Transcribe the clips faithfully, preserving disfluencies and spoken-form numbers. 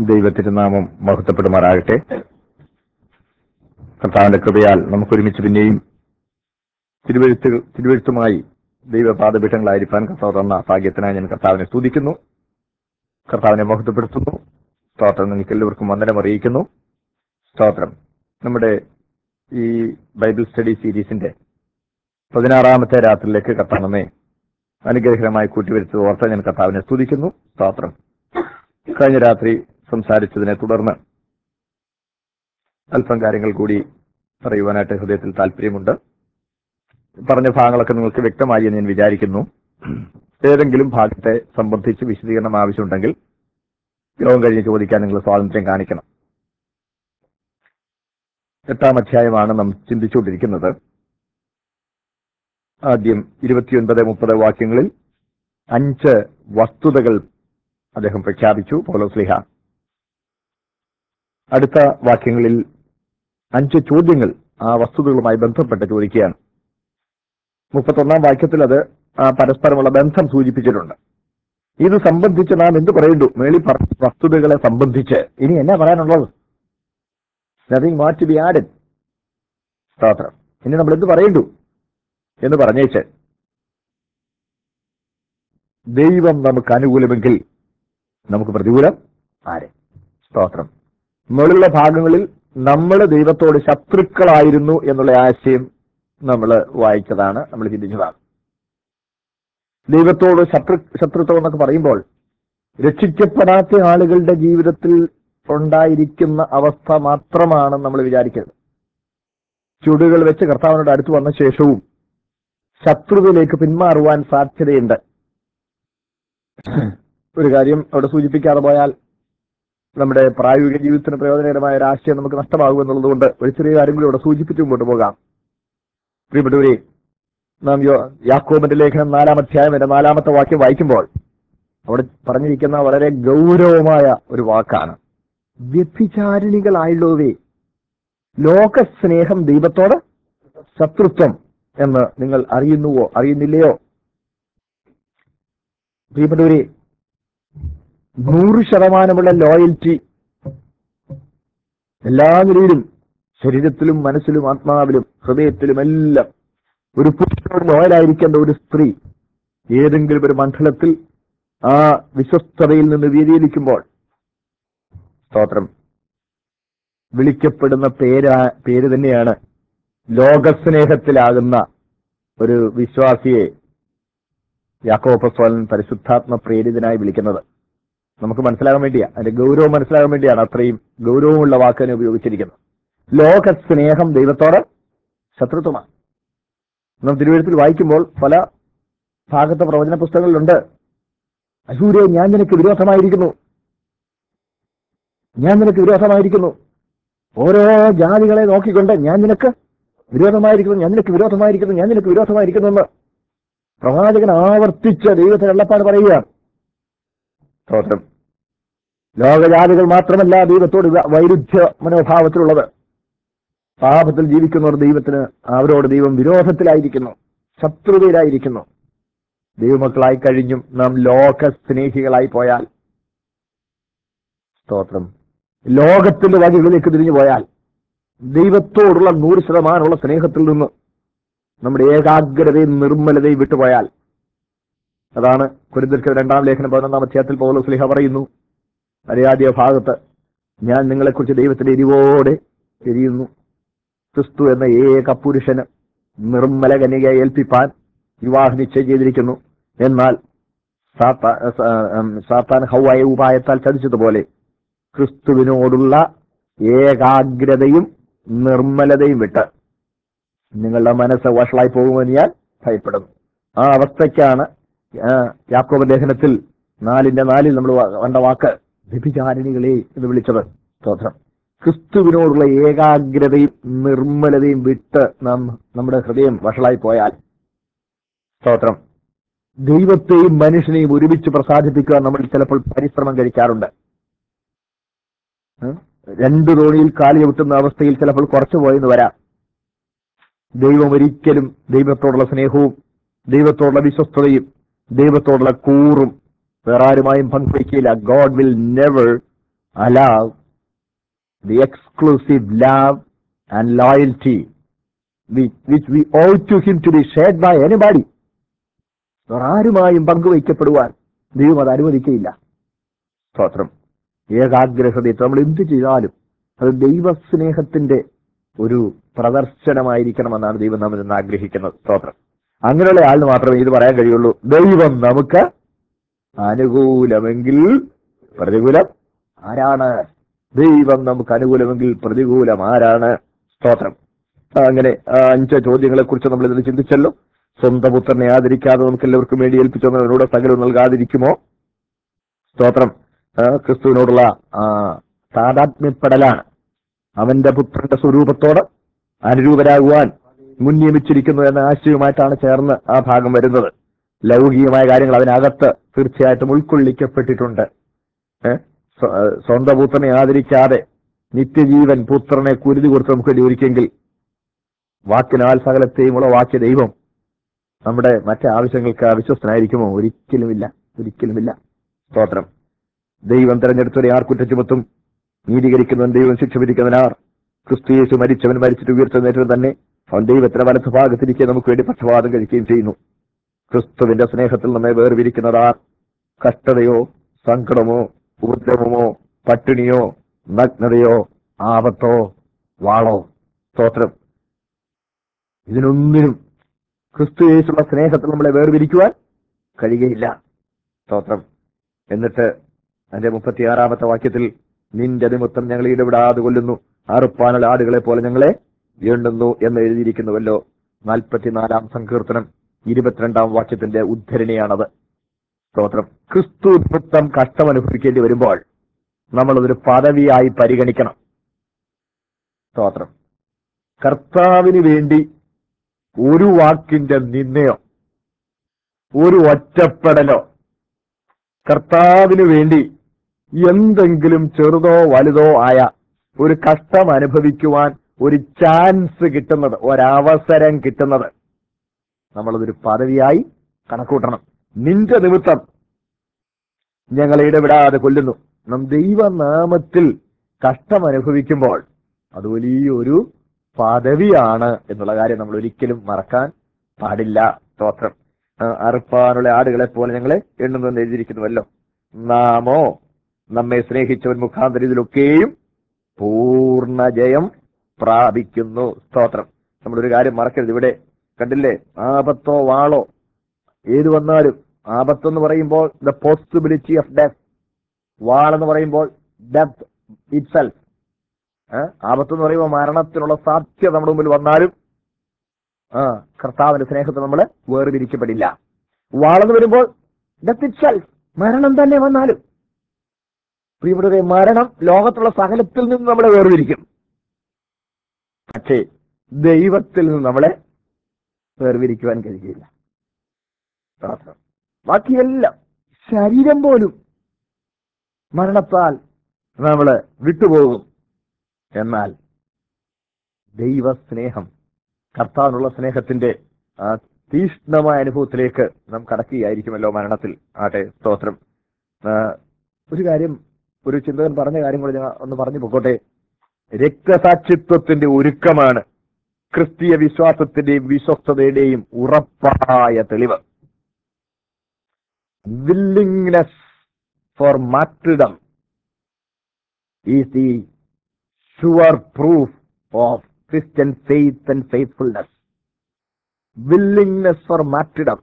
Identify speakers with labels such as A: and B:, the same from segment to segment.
A: ദൈവത്തിരുനാമം മഹത്വപ്പെടുമാറാകട്ടെ. കർത്താവിന്റെ കൃപയാൽ നമുക്കൊരുമിച്ച് പിന്നെയും തിരുവഴുത്ത് തിരുവഴുത്തുമായി ദൈവപാദപീഠങ്ങളായിരിക്കാൻ കർത്താവ് തന്ന ഭാഗ്യത്തിനായി ഞാൻ കർത്താവിനെ സ്തുതിക്കുന്നു, കർത്താവിനെ മഹത്വപ്പെടുത്തുന്നു. സ്തോത്രം. നിങ്ങൾക്ക് എല്ലാവർക്കും വന്ദനം അറിയിക്കുന്നു. സ്തോത്രം. നമ്മുടെ ഈ ബൈബിൾ സ്റ്റഡി സീരീസിന്റെ പതിനാറാമത്തെ രാത്രിയിലേക്ക് കർത്താവ് നമ്മെ അനുഗ്രഹകരമായി കൂട്ടിവരുത്തത് ഓർത്ത് ഞാൻ കർത്താവിനെ സ്തുതിക്കുന്നു. സ്തോത്രം. കഴിഞ്ഞ രാത്രി സംസാരിച്ചതിനെ തുടർന്ന് അല്പം കാര്യങ്ങൾ കൂടി പറയുവാനായിട്ട് ഹൃദയത്തിൽ താല്പര്യമുണ്ട്. പറഞ്ഞ ഭാഗങ്ങളൊക്കെ നിങ്ങൾക്ക് വ്യക്തമായി എന്ന് ഞാൻ വിചാരിക്കുന്നു. ഏതെങ്കിലും ഭാഗത്തെ സംബന്ധിച്ച് വിശദീകരണം ആവശ്യമുണ്ടെങ്കിൽ യോഗം കഴിഞ്ഞ് ചോദിക്കാൻ നിങ്ങൾ സ്വാതന്ത്ര്യം കാണിക്കണം. എട്ടാം അധ്യായമാണ് നാം ചിന്തിച്ചുകൊണ്ടിരിക്കുന്നത്. ആദ്യം ഇരുപത്തിയൊൻപത് മുപ്പത് വാക്യങ്ങളിൽ അഞ്ച് വസ്തുതകൾ അദ്ദേഹം പ്രഖ്യാപിച്ചു പൗലോസ്ലീഹ. അടുത്ത വാക്യങ്ങളിൽ അഞ്ച് ചോദ്യങ്ങൾ ആ വസ്തുതകളുമായി ബന്ധപ്പെട്ട് ചോദിക്കുകയാണ്. മുപ്പത്തൊന്നാം വാക്യത്തിൽ അത് ആ പരസ്പരമുള്ള ബന്ധം സൂചിപ്പിച്ചിട്ടുണ്ട്. ഇത് സംബന്ധിച്ച് നാം എന്ത് പറയുന്നു? മേളി പറഞ്ഞ വസ്തുതകളെ സംബന്ധിച്ച് ഇനി എന്നാ പറയാനുള്ളത്? Nothing more to be added. സ്തോത്രം. ഇനി നമ്മൾ എന്ത് പറയുന്നു എന്ന് പറഞ്ഞേച്ച്, ദൈവം നമുക്ക് അനുകൂലമെങ്കിൽ നമുക്ക് പ്രതികൂലം ആരെ? സ്തോത്രം. മുകളിലുള്ള ഭാഗങ്ങളിൽ നമ്മൾ ദൈവത്തോട് ശത്രുക്കളായിരുന്നു എന്നുള്ള ആശയം നമ്മൾ വായിച്ചതാണ്, നമ്മൾ ചിന്തിച്ചതാണ്. ദൈവത്തോട് ശത്രു ശത്രുത്വം എന്നൊക്കെ പറയുമ്പോൾ രക്ഷിക്കപ്പെടാത്ത ആളുകളുടെ ജീവിതത്തിൽ ഉണ്ടായിരിക്കുന്ന അവസ്ഥ മാത്രമാണ് നമ്മൾ വിചാരിക്കുന്നത്. ചുടുകൾ വെച്ച് കർത്താവിനോട് അടുത്ത് വന്ന ശേഷവും ശത്രുതയിലേക്ക് പിന്മാറുവാൻ സാധ്യതയുണ്ട്. ഒരു കാര്യം അവിടെ സൂചിപ്പിക്കാതെ പോയാൽ നമ്മുടെ പ്രായോഗിക ജീവിതത്തിന് പ്രയോജനകരമായ ഒരു ആശയം നമുക്ക് നഷ്ടമാകുമെന്നുള്ളത് കൊണ്ട് ഒരു ചെറിയ കാര്യം കൂടി അവിടെ സൂചിപ്പിച്ചു മുമ്പോട്ട് പോകാം. പ്രിയപ്പെട്ടവരെ, നാം യാക്കോബിന്റെ ലേഖനം നാലാം അധ്യായം എന്റെ നാലാമത്തെ വാക്യം വായിക്കുമ്പോൾ അവിടെ പറഞ്ഞിരിക്കുന്ന വളരെ ഗൗരവമായ ഒരു വാക്കാണ്. വ്യഭിചാരിണികളായുള്ളവേ, ലോകസ്നേഹം ദൈവത്തോട് ശത്രുത്വം എന്ന് നിങ്ങൾ അറിയുന്നുവോ അറിയുന്നില്ലയോ? പ്രിയപ്പെട്ടവരെ, നൂറ് ശതമാനമുള്ള ലോയൽറ്റി എല്ലാ നിലയിലും, ശരീരത്തിലും മനസ്സിലും ആത്മാവിലും ഹൃദയത്തിലും എല്ലാം ഒരു പുരുഷനോട് ലോയലായിരിക്കേണ്ട ഒരു സ്ത്രീ ഏതെങ്കിലും ഒരു മണ്ഡലത്തിൽ ആ വിശ്വസ്തതയിൽ നിന്ന് വ്യതിചലിക്കുമ്പോൾ, സ്തോത്രം, വിളിക്കപ്പെടുന്ന പേരാ പേര് തന്നെയാണ് ലോകസ്നേഹത്തിലാകുന്ന ഒരു വിശ്വാസിയെ യാക്കോബ് അപ്പോസ്തലൻ പരിശുദ്ധാത്മ പ്രേരിതനായി വിളിക്കുന്നത്. നമുക്ക് മനസ്സിലാകാൻ വേണ്ടിയാ, അതിന്റെ ഗൗരവം മനസ്സിലാകാൻ വേണ്ടിയാണ് അത്രയും ഗൗരവമുള്ള വാക്കിനെ ഉപയോഗിച്ചിരിക്കുന്നത്. ലോകസ്നേഹം ദൈവത്തോട് ശത്രുത്വമാണ്. നാം തിരുവഴുത്തിൽ വായിക്കുമ്പോൾ പല ഭാഗത്തെ പ്രവചന പുസ്തകങ്ങളിലുണ്ട്, അശൂരേ, ഞാൻ നിനക്ക് വിരോധമായിരിക്കുന്നു, ഞാൻ നിനക്ക് വിരോധമായിരിക്കുന്നു. ഓരോ ജാതികളെ നോക്കിക്കൊണ്ട് ഞാൻ നിനക്ക് വിരോധമായിരിക്കുന്നു, ഞാൻ നിനക്ക് വിരോധമായിരിക്കുന്നു, ഞാൻ നിനക്ക് വിരോധമായിരിക്കുന്നു എന്ന് പ്രവാചകൻ ആവർത്തിച്ച് ദൈവത്തിന് വെള്ളപ്പാട് പറയുകയാണ്. സ്തോത്രം. ലോകജാതികൾ മാത്രമല്ല ദൈവത്തോട് വൈരുദ്ധ്യ മനോഭാവത്തിലുള്ളത്. പാപത്തിൽ ജീവിക്കുന്നവർ ദൈവത്തിന്, അവരോട് ദൈവം വിരോധത്തിലായിരിക്കുന്നു, ശത്രുതയിലായിരിക്കുന്നു. ദൈവമക്കളായി കഴിഞ്ഞും നാം ലോക സ്നേഹികളായി പോയാൽ, സ്തോത്രം, ലോകത്തിന്റെ വഴികളിലേക്ക് തിരിഞ്ഞു പോയാൽ, ദൈവത്തോടുള്ള നൂറ് ശതമാനമുള്ള സ്നേഹത്തിൽ നിന്ന് നമ്മുടെ ഏകാഗ്രതയും നിർമ്മലതയും വിട്ടുപോയാൽ, അതാണ് കൊരിന്ത്യർക്ക് രണ്ടാം ലേഖനം പതിനൊന്നാം അധ്യായത്തിൽ പൗലോസ്ലീഹ പറയുന്നു, അറിയാദ്യ ഭാഗത്ത്, ഞാൻ നിങ്ങളെക്കുറിച്ച് ദൈവത്തിന്റെ എരിവോടെ എരിയുന്നു. ക്രിസ്തു എന്ന ഏക പുരുഷന് നിർമ്മല കന്യകയെ ഏൽപ്പിപ്പാൻ വിവാഹം നിശ്ചയം ചെയ്തിരിക്കുന്നു. എന്നാൽ സാത്താൻ ഹൗവയെ ഉപായത്താൽ ചതിച്ചതുപോലെ ക്രിസ്തുവിനോടുള്ള ഏകാഗ്രതയും നിർമ്മലതയും വിട്ട് നിങ്ങളുടെ മനസ്സ് വഷളായി പോകുമെന്ന് ഞാൻ ഭയപ്പെടുന്നു. ആ അവസ്ഥയ്ക്കാണ് യാക്കോബ് ലേഖനത്തിൽ നാലിന്റെ നാലിൽ നമ്മൾ കണ്ട വാക്ക് വ്യഭിചാരിണികളെ എന്ന് വിളിച്ചത്. സ്തോത്രം. ക്രിസ്തുവിനോടുള്ള ഏകാഗ്രതയും നിർമ്മലതയും വിട്ട് നാം നമ്മുടെ ഹൃദയം വഷളായി പോയാൽ, സ്തോത്രം, ദൈവത്തെയും മനുഷ്യനെയും ഒരുമിച്ച് പ്രസാദിപ്പിക്കുവാൻ നമ്മൾ ചിലപ്പോൾ പരിശ്രമം കഴിക്കാറുണ്ട്. രണ്ടു തോണിയിൽ കാലി ചവിട്ടുന്ന അവസ്ഥയിൽ ചിലപ്പോൾ കുറച്ചു പോയെന്ന് വരാം. ദൈവം ഒരിക്കലും ദൈവത്തോടുള്ള സ്നേഹവും ദൈവത്തോടുള്ള വിശ്വസ്തതയും ദൈവത്തോടുള്ള കൂറും വേറെ ആരുമായും പങ്കുവയ്ക്കില്ല. God will never allow the exclusive love and loyalty which, which we owe to him to be shared by anybody. ആരുമായും പങ്കുവയ്ക്കപ്പെടുവാൻ ദൈവം അത് അനുവദിക്കുകയില്ല. സ്തോത്രം. ഏകാഗ്രഹൃദയത്തെ നമ്മൾ എന്ത് ചെയ്താലും അത് ദൈവസ്നേഹത്തിന്റെ ഒരു പ്രദർശനമായിരിക്കണമെന്നാണ് ദൈവം നമ്മൾ ഇന്ന് ആഗ്രഹിക്കുന്നത്. സ്തോത്രം. അങ്ങനെയുള്ള ആളിന് മാത്രമേ ഇത് പറയാൻ കഴിയുള്ളൂ. ദൈവം നമുക്ക് അനുകൂലമെങ്കിൽ പ്രതികൂലം ആരാണ്? ദൈവം നമുക്ക് അനുകൂലമെങ്കിൽ പ്രതികൂലം ആരാണ്? സ്തോത്രം. അങ്ങനെ അഞ്ച് ചോദ്യങ്ങളെ കുറിച്ച് നമ്മൾ ഇതിൽ ചിന്തിച്ചല്ലോ. സ്വന്തം പുത്രനെ ആദരിക്കാതെ നമുക്ക് എല്ലാവർക്കും വേണ്ടി ഏൽപ്പിച്ചവനോട് സകലം നൽകാതിരിക്കുമോ? സ്തോത്രം. ക്രിസ്തുവിനോടുള്ള താതാത്മ്യപ്പെടലാണ് അവന്റെ പുത്രന്റെ സ്വരൂപത്തോട് അനുരൂപരാകുവാൻ മുൻ നിയമിച്ചിരിക്കുന്നു എന്ന ആശയവുമായിട്ടാണ് ചേർന്ന് ആ ഭാഗം വരുന്നത്. ലൗകികമായ കാര്യങ്ങൾ അതിനകത്ത് തീർച്ചയായിട്ടും ഉൾക്കൊള്ളിക്കപ്പെട്ടിട്ടുണ്ട്. സ്വന്തം പുത്രനെ ആദരിക്കാതെ നിത്യജീവൻ പുത്രനെ കുരുതി കൊടുത്ത് നമുക്ക് ജോലിക്കെങ്കിൽ വാക്കിനാൽ സകലത്തെയും ഉളവാക്കിയ ദൈവം നമ്മുടെ മറ്റ് ആവശ്യങ്ങൾക്ക് അവിശ്വസ്തനായിരിക്കുമോ? ഒരിക്കലുമില്ല, ഒരിക്കലുമില്ല. സ്തോത്രം. ദൈവം തെരഞ്ഞെടുത്തവരെ ആർ കുറ്റം ചുമത്തും? നീതീകരിക്കുന്നവൻ ദൈവം ശിക്ഷ വിധിക്കുന്നവനാർ. ക്രിസ്തു യേശു മരിച്ചവൻ മരിച്ചിട്ട് ഉയർത്തെഴുന്നേറ്റവൻ തന്നെ അവൻ ദൈവത്തിന്റെ വലത്ത് ഭാഗത്തിരിക്കെ നമുക്ക് വേണ്ടി പക്ഷപാതം കഴിക്കുകയും ചെയ്യുന്നു. ക്രിസ്തുവിന്റെ സ്നേഹത്തിൽ നമ്മെ വേർതിരിക്കുന്നതാർ? കഷ്ടതയോ സങ്കടമോ ഉപദ്രവമോ പട്ടിണിയോ നഗ്നതയോ ആപത്തോ വാളോ? സ്തോത്രം. ഇതിനൊന്നിനും ക്രിസ്തു യേശുള്ള സ്നേഹത്തിൽ നമ്മളെ വേർതിരിക്കുവാൻ കഴിയുകയില്ല. സ്തോത്രം. എന്നിട്ട് അതിന്റെ മുപ്പത്തിയാറാമത്തെ വാക്യത്തിൽ നിന്റെ നിമിത്തം ഞങ്ങൾ ഇടപെടാതെ കൊല്ലുന്നു, അറുപ്പാനുള്ള ആടുകളെ പോലെ ഞങ്ങളെ എണ്ണുന്നു എന്ന് എഴുതിയിരിക്കുന്നുവല്ലോ. നാൽപ്പത്തിനാലാം സങ്കീർത്തനം ഇരുപത്തിരണ്ടാം വാക്യത്തിന്റെ ഉദ്ധരണിയാണത്. സ്തോത്രം. ക്രിസ്തു നിമിത്തം കഷ്ടം അനുഭവിക്കേണ്ടി വരുമ്പോൾ നമ്മളതൊരു പദവിയായി പരിഗണിക്കണം. സ്തോത്രം. കർത്താവിന് വേണ്ടി ഒരു വാക്കിന്റെ നിന്ദയോ ഒരു ഒറ്റപ്പെടലോ, കർത്താവിന് വേണ്ടി എന്തെങ്കിലും ചെറുതോ വലുതോ ആയ ഒരു കഷ്ടം അനുഭവിക്കുവാൻ ഒരു ചാൻസ് കിട്ടുന്നത്, ഒരവസരം കിട്ടുന്നത് നമ്മളതൊരു പദവിയായി കണക്കൂട്ടണം. നിന്റെ നിമിത്തം ഞങ്ങളെ ഇടപെടാതെ കൊല്ലുന്നു. നാം ദൈവനാമത്തിൽ കഷ്ടം അനുഭവിക്കുമ്പോൾ അത് വലിയൊരു പദവിയാണ് എന്നുള്ള കാര്യം നമ്മൾ ഒരിക്കലും മറക്കാൻ പാടില്ല. സ്തോത്രം. അറുപ്പാനുള്ള ആടുകളെ പോലെ ഞങ്ങളെ എണ്ണുന്നെന്ന് എഴുതിയിരിക്കുന്നുവല്ലോ. നാമോ നമ്മെ സ്നേഹിച്ചവൻ മുഖാന്തരം ഇതിലൊക്കെയും പൂർണ്ണ ജയം പ്രാപിക്കുന്നു. സ്തോത്രം. നമ്മളൊരു കാര്യം മറക്കരുത്. ഇവിടെ കണ്ടില്ലേ, ആപത്തോ വാളോ ഏത് വന്നാലും, ആപത്തെന്ന് പറയുമ്പോൾ ദ പോസിബിലിറ്റി ഓഫ് ഡെത്ത്, വാളെന്ന് പറയുമ്പോൾ ഡെത്ത് ഇറ്റ്സെൽഫ്. ആപത്തെന്ന് പറയുമ്പോൾ മരണത്തിനുള്ള സാധ്യത നമ്മുടെ മുമ്പിൽ വന്നാലും ആ കർത്താവിന്റെ സ്നേഹത്തിൽ നമ്മൾ വേർതിരിക്കപ്പെടില്ല. വാളെന്ന് വരുമ്പോൾ ഡെത്ത് ഇറ്റ്സെൽഫ്, മരണം തന്നെ വന്നാലും പ്രിയപ്പെട്ടവരെ, മരണം ലോകത്തുള്ള സകലത്തിൽ നിന്ന് നമ്മളെ വേർതിരിക്കും. പക്ഷേ ദൈവത്തിൽ നിന്ന് നമ്മളെ വേർതിരിക്കുവാൻ കഴിയില്ല. ബാക്കിയെല്ലാം, ശരീരം പോലും മരണത്താൽ നമ്മള് വിട്ടുപോകും. എന്നാൽ ദൈവസ്നേഹം, കർത്താവിനുള്ള സ്നേഹത്തിന്റെ ആ തീഷ്ണമായ അനുഭവത്തിലേക്ക് നാം കടക്കുകയായിരിക്കുമല്ലോ മരണത്തിൽ ആട്ടെ. സ്തോത്രം. ഒരു കാര്യം, ഒരു ചിന്തകൻ പറഞ്ഞ കാര്യം കൂടെ ഞാൻ ഒന്ന് പറഞ്ഞു പോകട്ടെ. രക്തസാക്ഷിത്വത്തിന്റെ ഒരുക്കമാണ് ക്രിസ്തീയ വിശ്വാസത്തിന്റെയും വിശ്വസ്തതയുടെയും ഉറപ്പായ തെളിവ്. willingness for martyrdom is the sure proof of Christian faith and faithfulness. Willingness for martyrdom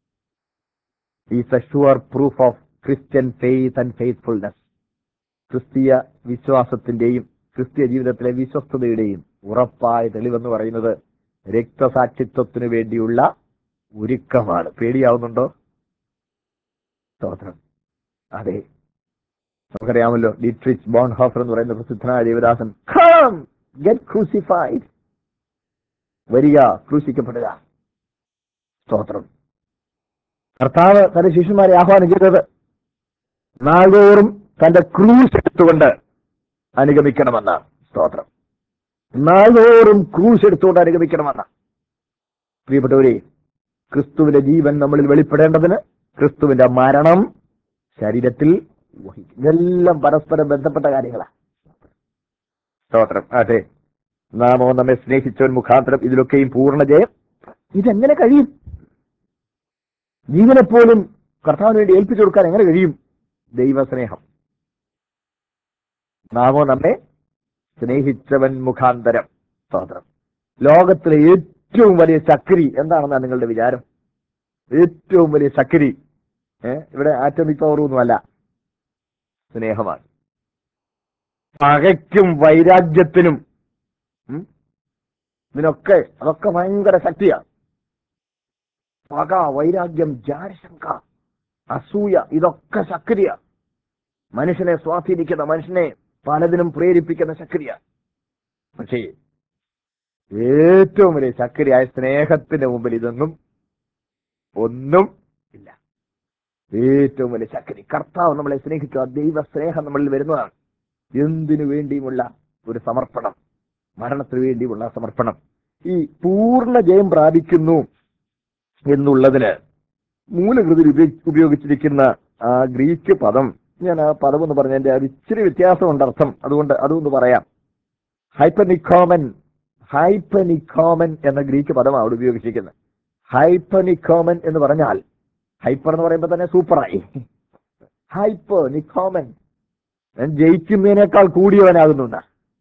A: is a sure proof of Christian faith and faithfulness. ക്രിസ്തീയ വിശ്വാസത്തിന്റെയും ക്രിസ്തീയ ജീവിതത്തിലെ വിശ്വസ്തതയുടെയും ഉറപ്പായ തെളിവെന്ന് പറയുന്നത് രക്തസാക്ഷിത്വത്തിന് വേണ്ടിയുള്ള ഒരുക്കമാണ്. പേടിയാവുന്നുണ്ടോ? സ്തോത്രം. അതെ, നമുക്കറിയാമല്ലോ, ഡീട്രിച്ച് ബോൺഹോഫർ എന്ന് പറയുന്ന പ്രസിദ്ധനായ ദേവദാസൻ, കം ഗെറ്റ് ക്രൂസിഫൈഡ്, വരിക, ക്രൂശിക്കപ്പെടുക. സ്തോത്രം. കർത്താവ് തന്റെ ശിഷ്യന്മാരെ ആഹ്വാനം ചെയ്തത് നാൾതോറും തന്റെ ക്രൂശ് എടുത്തുകൊണ്ട് അനുഗമിക്കണമെന്നാണ്. സ്തോത്രം. നാൾതോറും ക്രൂശ് എടുത്തുകൊണ്ട് അനുഗമിക്കണമെന്നാണ്. പ്രിയപ്പെട്ടവരെ, ക്രിസ്തുവിന്റെ ജീവൻ നമ്മളിൽ വെളിപ്പെടേണ്ടതിന് ക്രിസ്തുവിന്റെ മരണം ശരീരത്തിൽ വഹിക്കും. ഇതെല്ലാം പരസ്പരം ബന്ധപ്പെട്ട കാര്യങ്ങളാണ്. സ്തോത്രം. അതെ, നാമോ നമ്മെ സ്നേഹിച്ചവൻ മുഖാന്തരം ഇതിലൊക്കെയും പൂർണ്ണ ജയം. ഇതെങ്ങനെ കഴിയും? ജീവനെപ്പോലും കർത്താവിന് വേണ്ടി ഏൽപ്പിച്ചു കൊടുക്കാൻ എങ്ങനെ കഴിയും? ദൈവസ്നേഹം. നാമോ നമ്മെ സ്നേഹിച്ചവൻ മുഖാന്തരം. സ്തോത്രം. ലോകത്തിലെ ഏറ്റവും വലിയ ചക്രി എന്താണെന്നാണ് നിങ്ങളുടെ വിചാരം? ഏറ്റവും വലിയ ചക്രി ഏഹ് ഇവിടെ ആറ്റമിക് പവറൊന്നും അല്ല, സ്നേഹമാണ്. പകയ്ക്കും വൈരാഗ്യത്തിനും ഉം, ഇതിനൊക്കെ അതൊക്കെ ഭയങ്കര ശക്തിയാണ്. പക, വൈരാഗ്യം, ജാരശങ്ക, അസൂയ, ഇതൊക്കെ ശക്തിയ. മനുഷ്യനെ സ്വാധീനിക്കുന്ന, മനുഷ്യനെ പലതിനും പ്രേരിപ്പിക്കുന്ന ശക്തിയ. പക്ഷേ ഏറ്റവും വലിയ ശക്തിയായ സ്നേഹത്തിന്റെ മുമ്പിൽ ഇതൊന്നും ഒന്നും ഇല്ല. ഏറ്റവും വലിയ ശക്തി കർത്താവ് നമ്മളെ സ്നേഹിച്ചു. ആ ദൈവ സ്നേഹം നമ്മളിൽ വരുന്നതാണ്. എന്തിനു വേണ്ടിയുമുള്ള ഒരു സമർപ്പണം, മരണത്തിന് വേണ്ടിയുള്ള സമർപ്പണം. ഈ പൂർണ്ണ ജയം പ്രാപിക്കുന്നു എന്നുള്ളതിന് മൂലകൃതിയിൽ ഉപയോഗി- ഉപയോഗിച്ചിരിക്കുന്ന ആ ഗ്രീക്ക് പദം, ഞാൻ ആ പദം എന്ന് പറഞ്ഞ എന്റെ ഇച്ചിരി വ്യത്യാസമുണ്ട് അർത്ഥം, അതുകൊണ്ട് അതൊന്ന് പറയാം. ഹൈപ്പനിക്കോമൻ ഹൈപ്പനിക്കോമൻ എന്ന ഗ്രീക്ക് പദമാണ് അവിടെ ഉപയോഗിച്ചിരിക്കുന്നത്. ഹൈപ്പനിക്കോമൻ എന്ന് പറഞ്ഞാൽ, ഹൈപ്പർ എന്ന് പറയുമ്പോൾ തന്നെ സൂപ്പറായി. ഹൈപ്പർ നിക്കോമൻ, ഞാൻ ജയിക്കുന്നതിനേക്കാൾ കൂടിയവനാകുന്നുണ്ട്.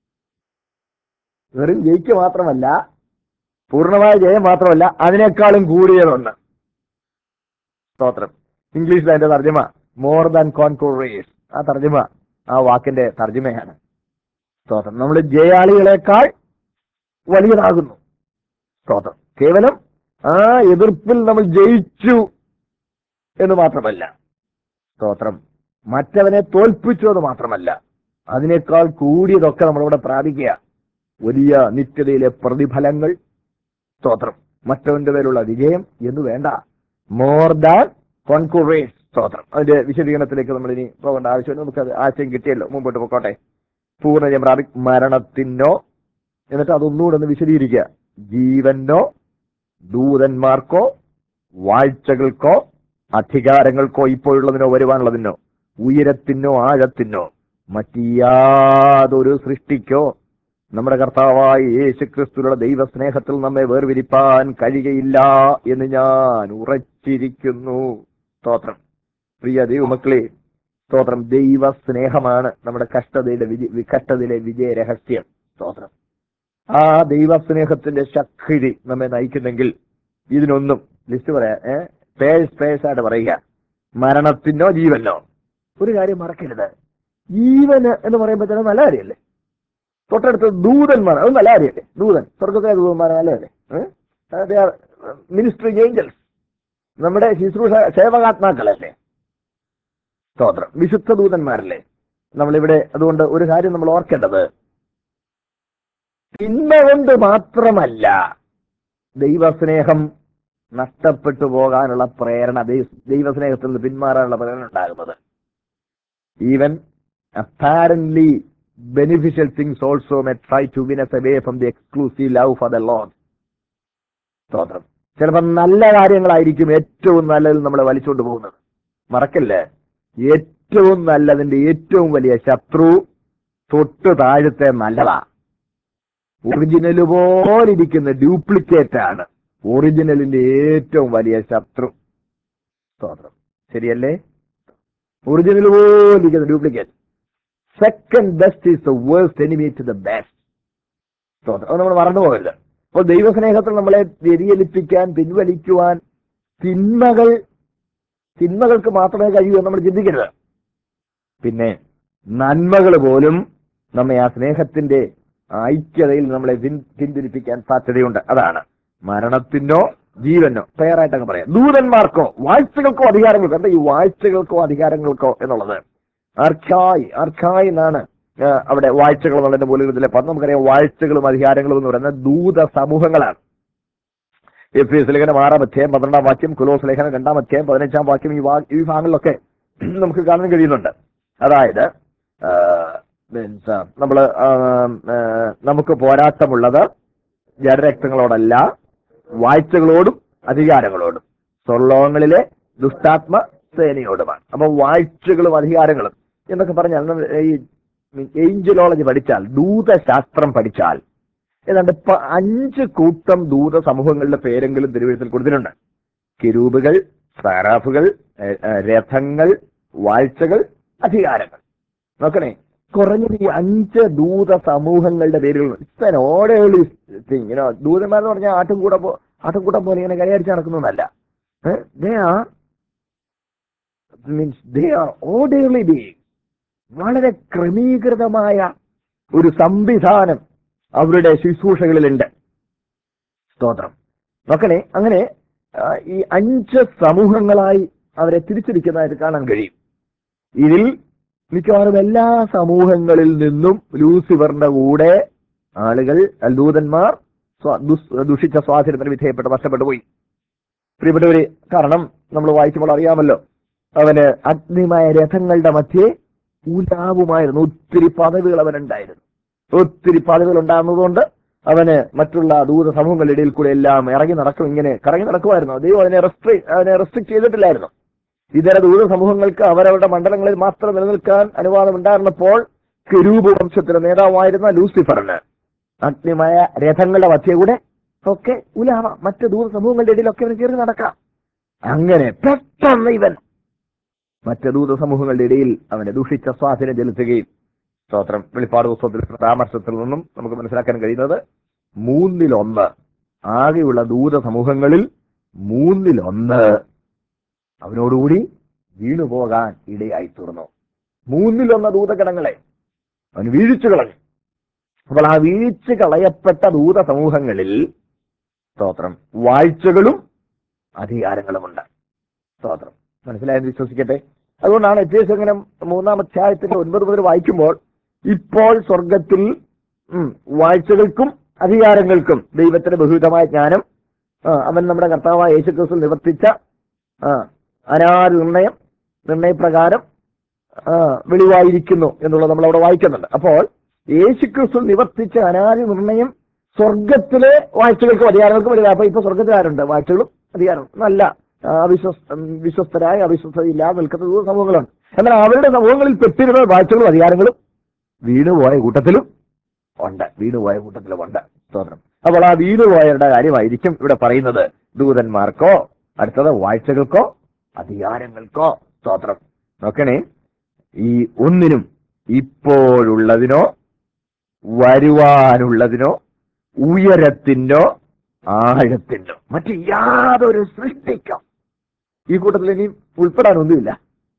A: വെറും ജയിക്കുക മാത്രമല്ല, പൂർണ്ണമായ ജയം മാത്രമല്ല, അതിനേക്കാളും കൂടിയതുണ്ട്. സ്തോത്രം. ഇംഗ്ലീഷിൽ അതിന്റെ തർജ്ജമ മോർ ദാൻ കോൺക്വറേഴ്സ്. ആ തർജ്ജമ, ആ വാക്കിന്റെ തർജ്ജമയാണ്. സ്തോത്രം. നമ്മൾ ജയാളികളെക്കാൾ വലിയതാകുന്നു. സ്തോത്രം. കേവലം ആ എതിർപ്പിൽ നമ്മൾ ജയിച്ചു എന്ന് മാത്രമല്ല, സ്തോത്രം, മറ്റവനെ തോൽപ്പിച്ചു എന്ന് മാത്രമല്ല, അതിനേക്കാൾ കൂടിയതൊക്കെ നമ്മളിവിടെ പ്രാപിക്കുക. വലിയ നിത്യതയിലെ പ്രതിഫലങ്ങൾ, സ്തോത്രം, മറ്റവന്റെ പേരുള്ള വിജയം എന്ന് വേണ്ട, മോർ ദാൻ കോൺക്വറേഴ്സ്. സ്തോത്രം. അതിന്റെ വിശദീകരണത്തിലേക്ക് നമ്മൾ ഇനി പോകേണ്ട ആവശ്യമില്ല, നമുക്കത് ആശയം കിട്ടിയല്ലോ. മുമ്പോട്ട് പോയിക്കോട്ടെ. പൂർണ്ണജയം പ്രാപി മരണത്തിനോ, എന്നിട്ട് അതൊന്നുകൂടെ ഒന്ന് വിശദീകരിക്കുക. ജീവനോ, ദൂതന്മാർക്കോ, വാഴ്ചകൾക്കോ, അധികാരങ്ങൾക്കോ, ഇപ്പോഴുള്ളതിനോ വരുവാനുള്ളതിനോ, ഉയരത്തിനോ ആഴത്തിനോ, മറ്റ് യാതൊരു സൃഷ്ടിക്കോ നമ്മുടെ കർത്താവായ യേശുക്രിസ്തുവിനുള്ള ദൈവസ്നേഹത്തിൽ നമ്മെ വേർതിരിപ്പാൻ കഴിയുകയില്ല എന്ന് ഞാൻ ഉറച്ചിരിക്കുന്നു. സ്തോത്രം. പ്രിയ ദൈവമക്കളെ, സ്തോത്രം, ദൈവസ്നേഹമാണ് നമ്മുടെ കഷ്ടതയുടെ വിജയ കഷ്ടതയിലെ വിജയ രഹസ്യം. സ്തോത്രം. ആ ദൈവസ്നേഹത്തിന്റെ ശക്തി നമ്മെ നയിക്കുന്നെങ്കിൽ ഇതിനൊന്നും ലിസ്റ്റ് പറയാം, ഏഹ് പേഴ്സ് പേഴ്സായിട്ട് പറയുക. മരണത്തിനോ ജീവനോ, ഒരു കാര്യം മറക്കരുത്. ജീവന് എന്ന് പറയുമ്പോൾ തന്നെ നല്ല കാര്യമല്ലേ? തൊട്ടടുത്ത് ദൂതന്മാർ, അത് നല്ല കാര്യമല്ലേ? ദൂതൻ, സ്വർഗത്തിലെ ദൂതന്മാർ നല്ലതല്ലേ? മിനിസ്ട്രി ഏഞ്ചൽസ്, നമ്മുടെ ശുശ്രൂഷ സേവകാത്മാക്കളല്ലേ? സ്തോത്രം. വിശുദ്ധ ദൂതന്മാരല്ലേ? നമ്മളിവിടെ അതുകൊണ്ട് ഒരു കാര്യം നമ്മൾ ഓർക്കേണ്ടത്, തിന്മ കൊണ്ട് മാത്രമല്ല ദൈവസ്നേഹം നഷ്ടപ്പെട്ടു പോകാനുള്ള പ്രേരണ, ദൈവസ്നേഹത്തിൽ നിന്ന് പിന്മാറാനുള്ള പ്രേരണ ഉണ്ടാകുന്നത്. Even apparently beneficial things also may try to win us away from the exclusive love for the Lord. സ്തോത്രം. ചിലപ്പോൾ നല്ല കാര്യങ്ങളായിരിക്കും ഏറ്റവും നല്ലതിൽ നമ്മളെ വലിച്ചുകൊണ്ട് പോകുന്നത്. മറക്കല്ലേ, ഏറ്റവും നല്ലതിന്റെ ഏറ്റവും വലിയ ശത്രു തൊട്ട് താഴത്തെ നല്ലതാ. ഒറിജിനൽ പോലിരിക്കുന്ന ഡ്യൂപ്ലിക്കേറ്റ് ആണ് ഒറിജിനലിന്റെ ഏറ്റവും വലിയ ശത്രു. സ്തോത്രം. ശരിയല്ലേ? ഒറിജിനൽ പോലിരിക്കുന്ന duplicate. Second best is the worst enemy to the best. സ്തോത്രം. അത് നമ്മൾ മറന്നു പോകരുത്. അപ്പോൾ ദൈവസ്നേഹത്തിൽ നമ്മളെ വ്യതിചലിപ്പിക്കാൻ, പിൻവലിക്കുവാൻ തിന്മകൾ തിന്മകൾക്ക് മാത്രമേ കഴിയൂ എന്ന് നമ്മൾ ചിന്തിക്കരുത്. പിന്നെ നന്മകൾ പോലും നമ്മെ ആ സ്നേഹത്തിന്റെ ഐക്യതയിൽ നമ്മളെ പിന്തിരിപ്പിക്കാൻ സാധ്യതയുണ്ട്. അതാണ് മരണത്തിനോ ജീവനോ തയ്യാറായിട്ടങ്ങ് പറയാം. ദൂതന്മാർക്കോ വാഴ്ചകൾക്കോ അധികാരങ്ങൾക്കോ. എന്താ ഈ വാഴ്ചകൾക്കോ അധികാരങ്ങൾക്കോ എന്നുള്ളത്? അർഖായി അർഖായി എന്നാണ് അവിടെ വാഴ്ചകൾ എന്നുള്ളതിന്റെ പോലും ഇതിലെ പദം. നമുക്കറിയാം, വാഴ്ചകളും അധികാരങ്ങളും എന്ന് പറയുന്നത് ദൂത സമൂഹങ്ങളാണ്. എഫ് എസ് ലേഖനം ആറാം അധ്യായം പന്ത്രണ്ടാം വാക്യം, കൊലോസ് ലേഖനം രണ്ടാം അധ്യായം പതിനഞ്ചാം വാക്യം, ഈ വാ ഈ ഭാഗങ്ങളിലൊക്കെ നമുക്ക് കാണാൻ കഴിയുന്നുണ്ട്. അതായത് മീൻസ് നമ്മള് നമുക്ക് പോരാട്ടമുള്ളത് ജഡരക്തങ്ങളോടല്ല, വാഴ്ചകളോടും അധികാരങ്ങളോടും, സ്വർലോകങ്ങളിലെ ദുഷ്ടാത്മ സേനയോടുമാണ്. അപ്പൊ വാഴ്ചകളും അധികാരങ്ങളും എന്നൊക്കെ പറഞ്ഞാൽ നമ്മൾ ഈ ഏഞ്ചലോളജി പഠിച്ചാൽ, ദൂതശാസ്ത്രം പഠിച്ചാൽ ഏതാണ്ട് പ- അഞ്ച് കൂട്ടം ദൂത സമൂഹങ്ങളുടെ പേരെങ്കിലും തിരുവഴുത്തിൽ കൊടുത്തിട്ടുണ്ട്. കിരൂബുകൾ, സാറാഫുകൾ, ഏഹ്, ഏഹ്, രഥങ്ങൾ, വാഴ്ചകൾ, അധികാരങ്ങൾ. നോക്കണേ, കുറഞ്ഞത് ഈ അഞ്ച് ദൂത സമൂഹങ്ങളുടെ പേരുകൾ. It's orderly thing. യുനോ ദൂതന്മാരെന്ന് പറഞ്ഞാൽ ആട്ടുംകൂട പോ ആട്ടുംകൂടം പോലെ ഇങ്ങനെ കൈയടിച്ച് നടക്കുന്നതല്ല. They are means they are orderly being. വളരെ ക്രമീകൃതമായ ഒരു സംവിധാനം അവരുടെ ശുശ്രൂഷകളിലുണ്ട്. സ്തോത്രം. നോക്കണേ, അങ്ങനെ ആ, ഈ അഞ്ച് സമൂഹങ്ങളായി അവരെ തിരിച്ചിരിക്കുന്നതായിട്ട് കാണാൻ കഴിയും. ഇതിൽ മിക്കവാറും എല്ലാ സമൂഹങ്ങളിൽ നിന്നും ലൂസിഫറിന്റെ കൂടെ ആളുകൾ, ദൂതന്മാർ സ്വ- ദുസ്- ദുഷിച്ച സ്വാധീനത്തിന് വിധേയപ്പെട്ട് നഷ്ടപ്പെട്ടു പോയി. പ്രിയപ്പെട്ടവര്, കാരണം നമ്മൾ വായിക്കുമ്പോൾ അറിയാമല്ലോ, അവന് അഗ്നിമയ രഥങ്ങളുടെ മധ്യേ ഉലാവുമായിരുന്നു. ഒത്തിരി പദവികൾ അവനുണ്ടായിരുന്നു. ഒത്തിരി പദവികൾ ഉണ്ടാകുന്നതുകൊണ്ട് അവന് മറ്റുള്ള ദൂത സമൂഹങ്ങളുടെ ഇടയിൽ കൂടെ എല്ലാം ഇറങ്ങി നടക്കും, ഇങ്ങനെ കറങ്ങി നടക്കുമായിരുന്നു. ദൈവം അതിനെ റെസ്ട്രി അതിനെ റെസ്ട്രിക്ട് ചെയ്തിട്ടില്ലായിരുന്നു. ഇതര ദൂത സമൂഹങ്ങൾക്ക് അവരവരുടെ മണ്ഡലങ്ങളിൽ മാത്രം നിലനിൽക്കാൻ അനുവാദം ഉണ്ടായിരുന്നപ്പോൾ കെരൂബ് വംശത്തിലെ നേതാവായിരുന്ന ലൂസിഫറിന് അഗ്നിമയ രഥങ്ങളുടെ മധ്യകൂടെ ഒക്കെ ഉലാവ, മറ്റ് ദൂത സമൂഹങ്ങളുടെ ഇടയിലൊക്കെ അവന് കയറി നടക്കാം. അങ്ങനെ പെട്ടെന്ന് ഇവൻ മറ്റ് ദൂത സമൂഹങ്ങളുടെ ഇടയിൽ അവനെ ദൂഷിച്ച സ്വാധീനം ചെലുത്തുകയും, സ്തോത്രം, വെളിപ്പാട് പുസ്തകത്തിൽ പരാമർശത്തിൽ നിന്നും നമുക്ക് മനസ്സിലാക്കാൻ കഴിയുന്നത് മൂന്നിലൊന്ന്, ആകെയുള്ള ദൂത സമൂഹങ്ങളിൽ മൂന്നിലൊന്ന് അവനോടുകൂടി വീണുപോകാൻ ഇടയായി തീർന്നു. മൂന്നിലൊന്ന് ദൂതഗണങ്ങളെ അവൻ വീഴിച്ചു കളഞ്ഞു. അപ്പോൾ ആ വീഴിച്ചു കളയപ്പെട്ട ദൂത സമൂഹങ്ങളിൽ, സ്തോത്രം, വാഴ്ചകളും അധികാരങ്ങളുമുണ്ട്. സ്തോത്രം, മനസ്സിലായെന്ന് വിശ്വസിക്കട്ടെ. അതുകൊണ്ടാണ് എഫേസ്യലേഖനം മൂന്നാം അധ്യായത്തിന്റെ ഒൻപത് മുതൽ വായിക്കുമ്പോൾ, ഇപ്പോൾ സ്വർഗത്തിൽ ഉം, വാഴ്ചകൾക്കും അധികാരങ്ങൾക്കും ദൈവത്തിന്റെ ബഹുവിധമായ ജ്ഞാനം ആ, അവൻ നമ്മുടെ കർത്താവായ യേശുക്രിസ്തു നിവർത്തിച്ച ആ അനാദി നിർണയം നിർണയപ്രകാരം ആ, വെളിവായിരിക്കുന്നു എന്നുള്ളത് നമ്മൾ അവിടെ വായിക്കുന്നുണ്ട്. അപ്പോൾ യേശുക്രിസ്തു നിവർത്തിച്ച അനാദി നിർണയം സ്വർഗത്തിലെ വാഴ്ചകൾക്കും അധികാരങ്ങൾക്കും വരിക. അപ്പൊ ഇപ്പൊ സ്വർഗത്തിൽ ആരുണ്ട്? വാഴ്ചകളും അധികാരവും. നല്ല ആ, അവിശ്വസ് വിശ്വസ്തരായ അവിശ്വസ്തയില്ലാതെ നിൽക്കുന്ന ദൂത സമൂഹങ്ങളുണ്ട്. എന്നാൽ അവരുടെ സമൂഹങ്ങളിൽ പെട്ടിരുന്ന വാഴ്ചകളും അധികാരങ്ങളും വീണുപോയ കൂട്ടത്തിലും ഉണ്ട്. വീണുപോയ കൂട്ടത്തിലും ഉണ്ട്. സ്തോത്രം. അപ്പോൾ ആ വീണുപോയവരുടെ കാര്യമായിരിക്കും ഇവിടെ പറയുന്നത്. ദൂതന്മാർക്കോ, അടുത്തത് വാഴ്ചകൾക്കോ, അധികാരങ്ങൾക്കോ. സ്തോത്രം. നോക്കണേ, ഈ ഒന്നിനും ഇപ്പോഴുള്ളതിനോ വരുവാനുള്ളതിനോ ഉയരത്തിനോ ആഴത്തിനോ മറ്റ് യാതൊരു സൃഷ്ടിക്കും ഈ കൂട്ടത്തിൽ ഇനിയും ഉൾപ്പെടാനൊന്നുമില്ല.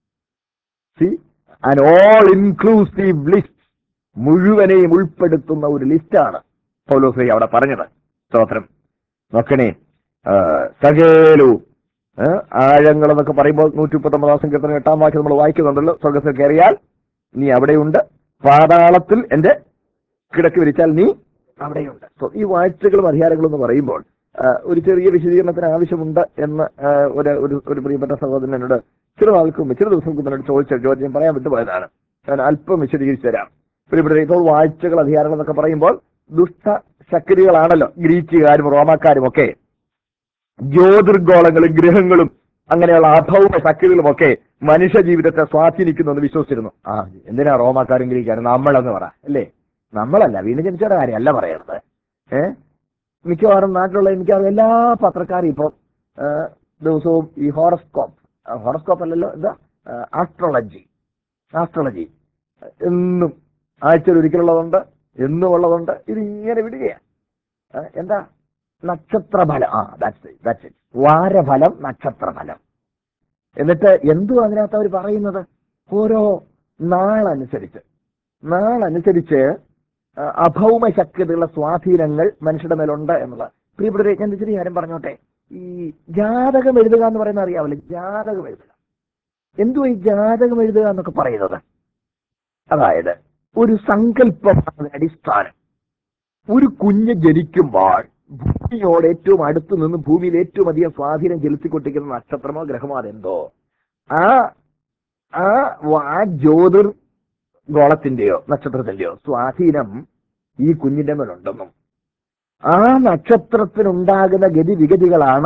A: See an all inclusive list, മുഴുവനെയും ഉൾപ്പെടുത്തുന്ന ഒരു ലിസ്റ്റാണ് പൗലോസ് അവിടെ പറഞ്ഞത്. സ്തോത്രം. നോക്കണേ, ആ, സകലവും ആ, ആഴങ്ങൾ എന്നൊക്കെ പറയുമ്പോൾ നൂറ്റി മുപ്പത്തൊമ്പതാം സങ്കീർത്തനം എട്ടാം വാക്യം നമ്മൾ വായിക്കുന്നുണ്ടല്ലോ. സ്വർഗത്തിൽ കയറിയാൽ നീ അവിടെയുണ്ട്, പാതാളത്തിൽ എന്റെ കിടക്ക് വിരിച്ചാൽ നീ അവിടെയുണ്ട്. സോ ഈ വാഴ്ചകളും അധികാരങ്ങളും എന്ന് പറയുമ്പോൾ ആ, ഒരു ചെറിയ വിശദീകരണത്തിന് ആവശ്യമുണ്ട് എന്ന് ആ, ഒരു ഒരു- ഒരു പ്രിയപ്പെട്ട സഹോദരൻ എന്നോട് ചില നാൾക്ക് മുമ്പ് ചില ദിവസം മുമ്പ് എന്നോട് ചോദിച്ച ചോദ്യം പറയാൻ വിട്ടുപോയതാണ്. ഞാൻ അല്പം വിശദീകരിച്ചു തരാം. പ്രിയപ്പെട്ട, ഇപ്പോൾ വാഴ്ചകൾ അധികാരങ്ങൾ എന്നൊക്കെ പറയുമ്പോൾ ദുഷ്ട ശക്തികളാണല്ലോ ഗ്രീക്കുകാരും റോമാക്കാരും ഒക്കെ. ജ്യോതിർഗോളങ്ങളും ഗ്രഹങ്ങളും അങ്ങനെയുള്ള അഭൗമ ശക്തികളുമൊക്കെ മനുഷ്യ ജീവിതത്തെ സ്വാധീനിക്കുന്നു എന്ന് വിശ്വസിച്ചിരുന്നു. ആ എന്തിനാ റോമാക്കാരും ഗ്രീക്കാരും നമ്മളെന്ന് പറ അല്ലേ? നമ്മളല്ല, വീണ്ടും ജനിച്ചവരുടെ കാര്യമല്ല പറയണത്. ഏഹ് മിക്കവാറും നാട്ടിലുള്ള മിക്കവാറും എല്ലാ പത്രക്കാരും ഇപ്പം ആ, ദിവസവും ഈ ഹോറോസ്കോപ്പ് ഹോറോസ്കോപ്പ് അല്ലല്ലോ, എന്താ ആസ്ട്രോളജി ആസ്ട്രോളജി എന്നും ആഴ്ചയിൽ ഒരിക്കലുള്ളതുണ്ട്, എന്നും ഉള്ളതുണ്ട്. ഇതിങ്ങനെ വിടുകയാണ്. ആ, എന്താ നക്ഷത്രഫലം, ആ ദാറ്റ്സ് ഇറ്റ് ദാറ്റ്സ് ഇറ്റ് വാരഫലം, നക്ഷത്രഫലം. എന്നിട്ട് എന്തും അതിനകത്ത് അവർ പറയുന്നത് ഓരോ നാളനുസരിച്ച് നാളനുസരിച്ച് ആ, അഭൗമ ശക്തിയുള്ള സ്വാധീനങ്ങൾ മനുഷ്യരുടെ മേലുണ്ട് എന്നുള്ളത്. പ്രിയപ്പെട്ടവരെ, ഞാൻ ഇച്ചിരി കാര്യം പറഞ്ഞോട്ടെ. ഈ ജാതകം എഴുതുക എന്ന് പറയുന്നത് അറിയാമല്ലോ. ജാതകം എഴുതുക, എന്തുവാ ഈ ജാതകം എഴുതുക എന്നൊക്കെ പറയുന്നത്? അതായത് ഒരു സങ്കല്പമാണ് അടിസ്ഥാനം. ഒരു കുഞ്ഞ് ജനിക്കുമ്പോൾ ഭൂമിയോട് ഏറ്റവും അടുത്ത് നിന്ന് ഭൂമിയിൽ ഏറ്റവും അധികം സ്വാധീനം ചെലുത്തിക്കൊണ്ടിരിക്കുന്ന നക്ഷത്രമോ ഗ്രഹമോ അതെന്തോ ആ ആ ആ ജ്യോതിർ ഗോളത്തിന്റെയോ നക്ഷത്രത്തിന്റെയോ സ്വാധീനം ഈ കുഞ്ഞിന്റെ മേലുണ്ടെന്നും ആ നക്ഷത്രത്തിനുണ്ടാകുന്ന ഗതിവിഗതികളാണ്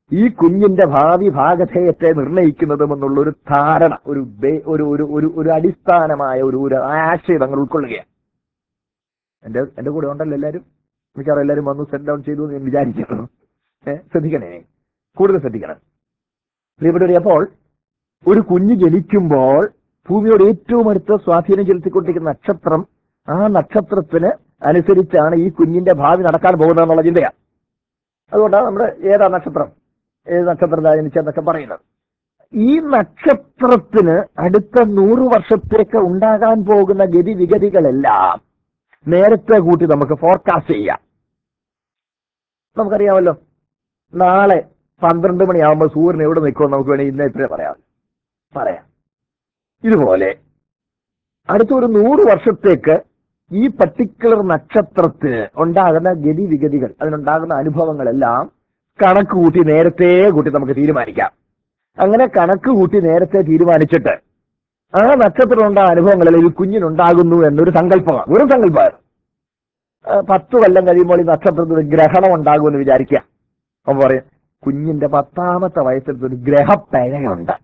A: ഈ കുഞ്ഞിന്റെ ഭാവി ഭാഗധേയത്തെ നിർണ്ണയിക്കുന്നതും എന്നുള്ളൊരു ധാരണ, ഒരു ബേ- ഒരു ഒരു ഒരു ഒരു അടിസ്ഥാനമായ ഒരു ഒരു ആശയം തങ്ങൾ ഉൾക്കൊള്ളുകയാണ്. എന്റെ എന്റെ കൂടെ ഉണ്ടല്ലോ എല്ലാവരും, മിക്കവാറും എല്ലാവരും വന്ന് സെറ്റ് ഡൗൺ ചെയ്തു എന്ന് ഞാൻ വിചാരിക്കുന്നു. ഏഹ് ശ്രദ്ധിക്കണേ, കൂടുതൽ ശ്രദ്ധിക്കണം പ്രിയപ്പെട്ടവരെ. അപ്പോൾ ഒരു കുഞ്ഞ് ജനിക്കുമ്പോൾ ഭൂമിയോട് ഏറ്റവും അടുത്ത സ്വാധീനം ചെലുത്തിക്കൊണ്ടിരിക്കുന്ന നക്ഷത്രം, ആ നക്ഷത്രത്തിന് അനുസരിച്ചാണ് ഈ കുഞ്ഞിന്റെ ഭാവി നടക്കാൻ പോകുന്നത് എന്നുള്ള ചിന്തയാണ്. അതുകൊണ്ടാണ് നമ്മൾ ഏതാ നക്ഷത്രം, ഏത് നക്ഷത്രത്തിലാണ് ജനിച്ചെന്നൊക്കെ പറയുന്നത്. ഈ നക്ഷത്രത്തിന് അടുത്ത നൂറ് വർഷത്തേക്ക് ഉണ്ടാകാൻ പോകുന്ന ഗതിവിഗതികളെല്ലാം നേരത്തെ കൂട്ടി നമുക്ക് ഫോർകാസ്റ്റ് ചെയ്യാം. നമുക്കറിയാമല്ലോ, നാളെ പന്ത്രണ്ട് മണിയാകുമ്പോൾ സൂര്യൻ എവിടെ നിൽക്കുമെന്ന് നമുക്ക് വേണമെങ്കിൽ ഇന്ന ഇപ്പോഴേ പറയാം പറയാം ഇതുപോലെ അടുത്തൊരു നൂറ് വർഷത്തേക്ക് ഈ പർട്ടിക്കുലർ നക്ഷത്രത്തിന് ഉണ്ടാകുന്ന ഗതിവിഗതികൾ, അതിനുണ്ടാകുന്ന അനുഭവങ്ങളെല്ലാം കണക്ക് കൂട്ടി നേരത്തെ കൂട്ടി നമുക്ക് തീരുമാനിക്കാം. അങ്ങനെ കണക്ക് കൂട്ടി നേരത്തെ തീരുമാനിച്ചിട്ട് ആ നക്ഷത്രത്തിലുണ്ടായ അനുഭവങ്ങളിൽ ഈ കുഞ്ഞിനുണ്ടാകുന്നു എന്നൊരു സങ്കല്പമാണ്, ഒരു സങ്കല്പമാണ്. പത്ത് കൊല്ലം കഴിയുമ്പോൾ ഈ നക്ഷത്രത്തിൽ ഒരു ഗ്രഹണം ഉണ്ടാകുമെന്ന് വിചാരിക്കുക. അപ്പൊ പറയും കുഞ്ഞിന്റെ പത്താമത്തെ വയസ്സിൽ ഒരു ഗ്രഹപ്പഴയുണ്ട്.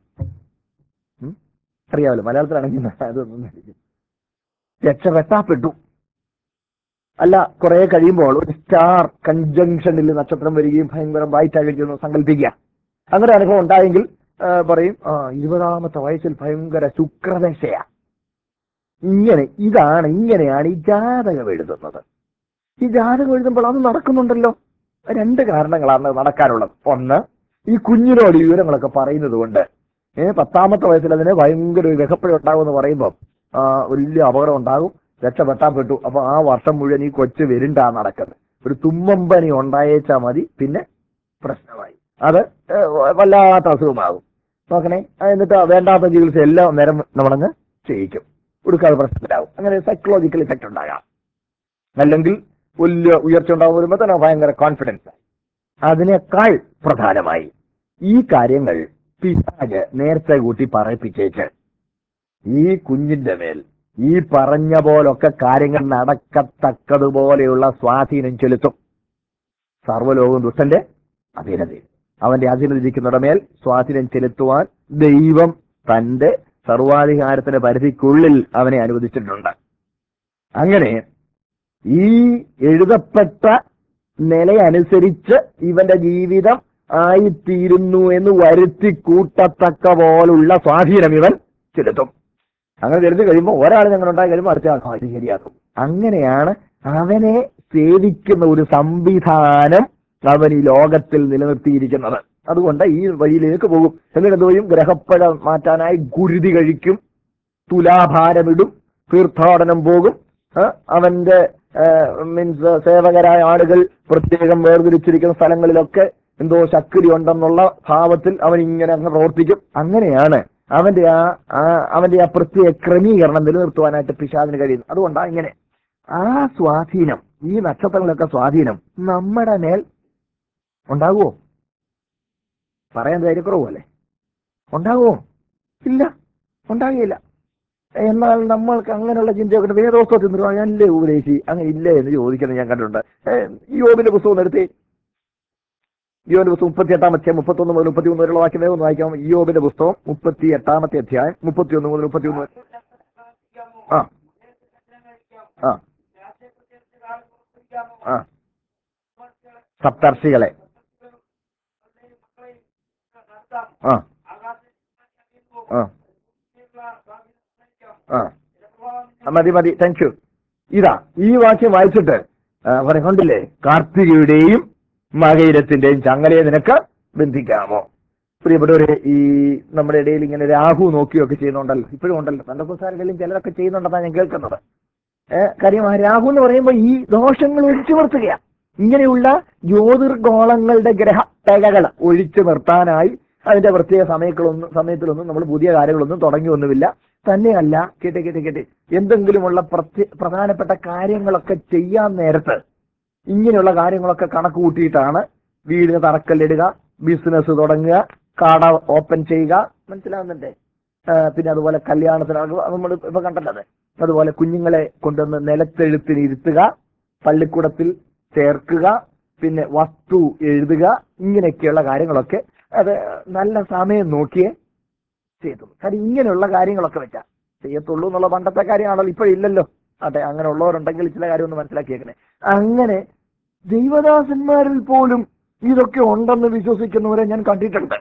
A: അറിയാമല്ലോ, മലയാളത്തിലാണെങ്കിൽ അതൊന്നും രക്ഷപ്പെട്ടാപ്പെട്ടു. അല്ല, കുറെ കഴിയുമ്പോൾ ഒരു സ്റ്റാർ കൺജങ്ഷനിൽ നക്ഷത്രം വരികയും ഭയങ്കര വൈറ്റാകുന്നു സങ്കല്പിക്കുക. അങ്ങനെ അനുഭവം ഉണ്ടായെങ്കിൽ പറയും ആ ഇരുപതാമത്തെ വയസ്സിൽ ഭയങ്കര ശുക്രദശയാ. ഇങ്ങനെ ഇതാണ് ഇങ്ങനെയാണ് ഈ ജാതകം എഴുതുന്നത്. ഈ ജാതകം എഴുതുമ്പോൾ അത് നടക്കുന്നുണ്ടല്ലോ. രണ്ട് കാരണങ്ങളാണ് നടക്കാനുള്ളത്. ഒന്ന്, ഈ കുഞ്ഞിനോട് ഈ വിവരങ്ങളൊക്കെ പറയുന്നത് കൊണ്ട് ഏഹ് പത്താമത്തെ വയസ്സിൽ അതിന് ഭയങ്കര ഒരു ഗ്രഹപ്പഴം ഉണ്ടാകുമെന്ന് പറയുമ്പോൾ ആ വലിയ അപകടം ഉണ്ടാകും, രക്ഷപ്പെട്ടാൻ പെട്ടു. അപ്പൊ ആ വർഷം മുഴുവൻ ഈ കൊച്ചു വരുണ്ടാ നടക്കുന്നത്. ഒരു തുമ്മമ്പനി ഉണ്ടായേച്ചാ മതി, പിന്നെ പ്രശ്നമായി. അത് വല്ലാത്ത അസുഖമാകും. നോക്കണേ, എന്നിട്ട് വേണ്ടാത്ത ചികിത്സ എല്ലാം നേരം നമ്മളങ്ങ് ചെയ്യിക്കും, കൊടുക്കാതെ പ്രശ്നത്തിലാവും. അങ്ങനെ സൈക്കോളജിക്കൽ ഇഫക്റ്റ് ഉണ്ടാകാം. അല്ലെങ്കിൽ വലിയ ഉയർച്ച ഉണ്ടാകുന്ന വരുമ്പോൾ തന്നെ ഭയങ്കര കോൺഫിഡൻസ്. അതിനേക്കാൾ പ്രധാനമായി ഈ കാര്യങ്ങൾ പിശാച് നേരത്തെ കൂട്ടി പറയിപ്പിച്ചേച്ച് ഈ കുഞ്ഞിന്റെ മേൽ ഈ പറഞ്ഞ പോലൊക്കെ കാര്യങ്ങൾ നടക്കത്തക്കതുപോലെയുള്ള സ്വാധീനം ചെലുത്തും. സർവ്വലോകം ദുഷ്ടന്റെ അധീനതയിൽ, അവന്റെ അധീനതയിരിക്കുന്നവരുടെ മേൽ സ്വാധീനം ചെലുത്തുവാൻ ദൈവം തന്റെ സർവാധികാരത്തിന്റെ പരിധിക്കുള്ളിൽ അവനെ അനുവദിച്ചിട്ടുണ്ട്. അങ്ങനെ ഈ എഴുതപ്പെട്ട നിലയനുസരിച്ച് ഇവന്റെ ജീവിതം ആയിത്തീരുന്നു എന്ന് വരുത്തി കൂട്ടത്തക്ക പോലുള്ള സ്വാധീനം ഇവൻ ചെലുത്തും. അങ്ങനെ ചെലുത്തി കഴിയുമ്പോൾ ഒരാൾ ഞങ്ങൾ ഉണ്ടായി കഴിയുമ്പോൾ അടുത്ത ആൾ ഇത് ശരിയാക്കും. അങ്ങനെയാണ് അവനെ സേവിക്കുന്ന ഒരു സംവിധാനം അവൻ ഈ ലോകത്തിൽ നിലനിർത്തിയിരിക്കുന്നത്. അതുകൊണ്ട് ഈ വഴിയിലേക്ക് പോകും. എന്നിട്ട് എന്തോയും ഗ്രഹപ്പഴ മാറ്റാനായി ഗുരുതി കഴിക്കും, തുലാഭാരമിടും, തീർത്ഥാടനം പോകും. അവന്റെ മീൻസ് സേവകരായ ആളുകൾ പ്രത്യേകം വേർതിരിച്ചിരിക്കുന്ന സ്ഥലങ്ങളിലൊക്കെ എന്തോ ശക്തി ഉണ്ടെന്നുള്ള ഭാവത്തിൽ അവൻ ഇങ്ങനെ അങ്ങ് പ്രവർത്തിക്കും. അങ്ങനെയാണ് അവന്റെ ആ അവന്റെ ആ പ്രത്യേക ക്രമീകരണം നിലനിർത്തുവാനായിട്ട് പിശാചിന് കഴിയുന്നു. അതുകൊണ്ടാണ് ഇങ്ങനെ ആ സ്വാധീനം, ഈ നക്ഷത്രങ്ങളൊക്കെ സ്വാധീനം നമ്മുടെ മേൽ ഉണ്ടാകുമോ? പറയാൻ ധൈര്യക്കുറവല്ലേ? ഉണ്ടാകുമോ? ഇല്ല, ഉണ്ടാകുകയില്ല. എന്നാൽ നമ്മൾക്ക് അങ്ങനെയുള്ള ചിന്തയൊക്കെ വേദോസ്തവത്തിൽ അല്ലേ ഉപദേശി അങ്ങനെ ഇല്ലേ എന്ന് ചോദിക്കുന്നത് ഞാൻ കണ്ടിട്ടുണ്ട്. യോബിന്റെ പുസ്തകം എടുത്തേ, യോബിന്റെ പുസ്തകം മുപ്പത്തി എട്ടാം അധ്യായം മുപ്പത്തൊന്ന് മുതൽ മുപ്പത്തി മൂന്ന് വരെയുള്ള വാക്യം ഒന്ന് വായിക്കാം. യോബിന്റെ പുസ്തകം മുപ്പത്തി എട്ടാമത്തെ അധ്യായം മുപ്പത്തി ഒന്ന് മുതൽ മുപ്പത്തി മൂന്ന് വരെ. ആ ആ ആ സപ്തർഷികളെ ആ ആ ആ മതി മതി, താങ്ക് യു. ഇതാ ഈ വാക്യം വായിച്ചിട്ട് കണ്ടില്ലേ, കാർത്തികയുടെയും മകയിരത്തിന്റെയും ചങ്ങലയെ നിനക്ക് ബന്ധിക്കാമോ? പ്രിയപ്പെട്ടവരെ, ഈ നമ്മുടെ ഇടയിൽ ഇങ്ങനെ രാഹു നോക്കിയൊക്കെ ചെയ്യുന്നുണ്ടല്ലോ, ഇപ്പോഴും ഉണ്ടല്ലോ, പന്തക്കോസ്തുകാരെങ്കിലും ചിലരൊക്കെ ചെയ്യുന്നുണ്ടെന്നാണ് ഞാൻ കേൾക്കുന്നത്. ഏഹ് കാര്യം ആ രാഹു എന്ന് പറയുമ്പോൾ ഈ ദോഷങ്ങൾ ഒഴിച്ചു നിർത്തുകയാണ്. ഇങ്ങനെയുള്ള ജ്യോതിർഗോളങ്ങളുടെ ഗ്രഹപ്പേകകൾ ഒഴിച്ചു നിർത്താനായി അതിന്റെ പ്രത്യേക സമയങ്ങളൊന്നും സമയത്തിലൊന്നും നമ്മൾ പുതിയ കാര്യങ്ങളൊന്നും തുടങ്ങിയൊന്നുമില്ല. തന്നെയല്ല, കേട്ടെ കേട്ടെ കേട്ടെ എന്തെങ്കിലുമുള്ള പ്രത്യേക പ്രധാനപ്പെട്ട കാര്യങ്ങളൊക്കെ ചെയ്യാൻ നേരത്ത് ഇങ്ങനെയുള്ള കാര്യങ്ങളൊക്കെ കണക്ക് കൂട്ടിയിട്ടാണ് വീടിന് തറക്കല്ലിടുക, ബിസിനസ് തുടങ്ങുക, കട ഓപ്പൺ ചെയ്യുക. മനസ്സിലാവുന്നുണ്ടേ? പിന്നെ അതുപോലെ കല്യാണത്തിന് നമ്മൾ ഇപ്പൊ കണ്ടത്, അതുപോലെ കുഞ്ഞുങ്ങളെ കൊണ്ടുവന്ന് നിലത്തെഴുത്തിന് ഇരുത്തുക, പള്ളിക്കൂടത്തിൽ ചേർക്കുക, പിന്നെ വസ്തു എഴുതുക, ഇങ്ങനെയൊക്കെയുള്ള കാര്യങ്ങളൊക്കെ അത് നല്ല സമയം നോക്കിയേ ചെയ്തു. കാര്യം ഇങ്ങനെയുള്ള കാര്യങ്ങളൊക്കെ വെച്ചാൽ ചെയ്യത്തുള്ളൂ എന്നുള്ള പണ്ടത്തെ കാര്യമാണല്ലോ, ഇപ്പോഴില്ലല്ലോ. അതെ, അങ്ങനെ ഉള്ളവരുണ്ടെങ്കിൽ ചില കാര്യം ഒന്ന് മനസ്സിലാക്കിയേക്കണേ. അങ്ങനെ ദൈവദാസന്മാരിൽ പോലും ഇതൊക്കെ ഉണ്ടെന്ന് വിശ്വസിക്കുന്നവരെ ഞാൻ കണ്ടിട്ടുണ്ട്.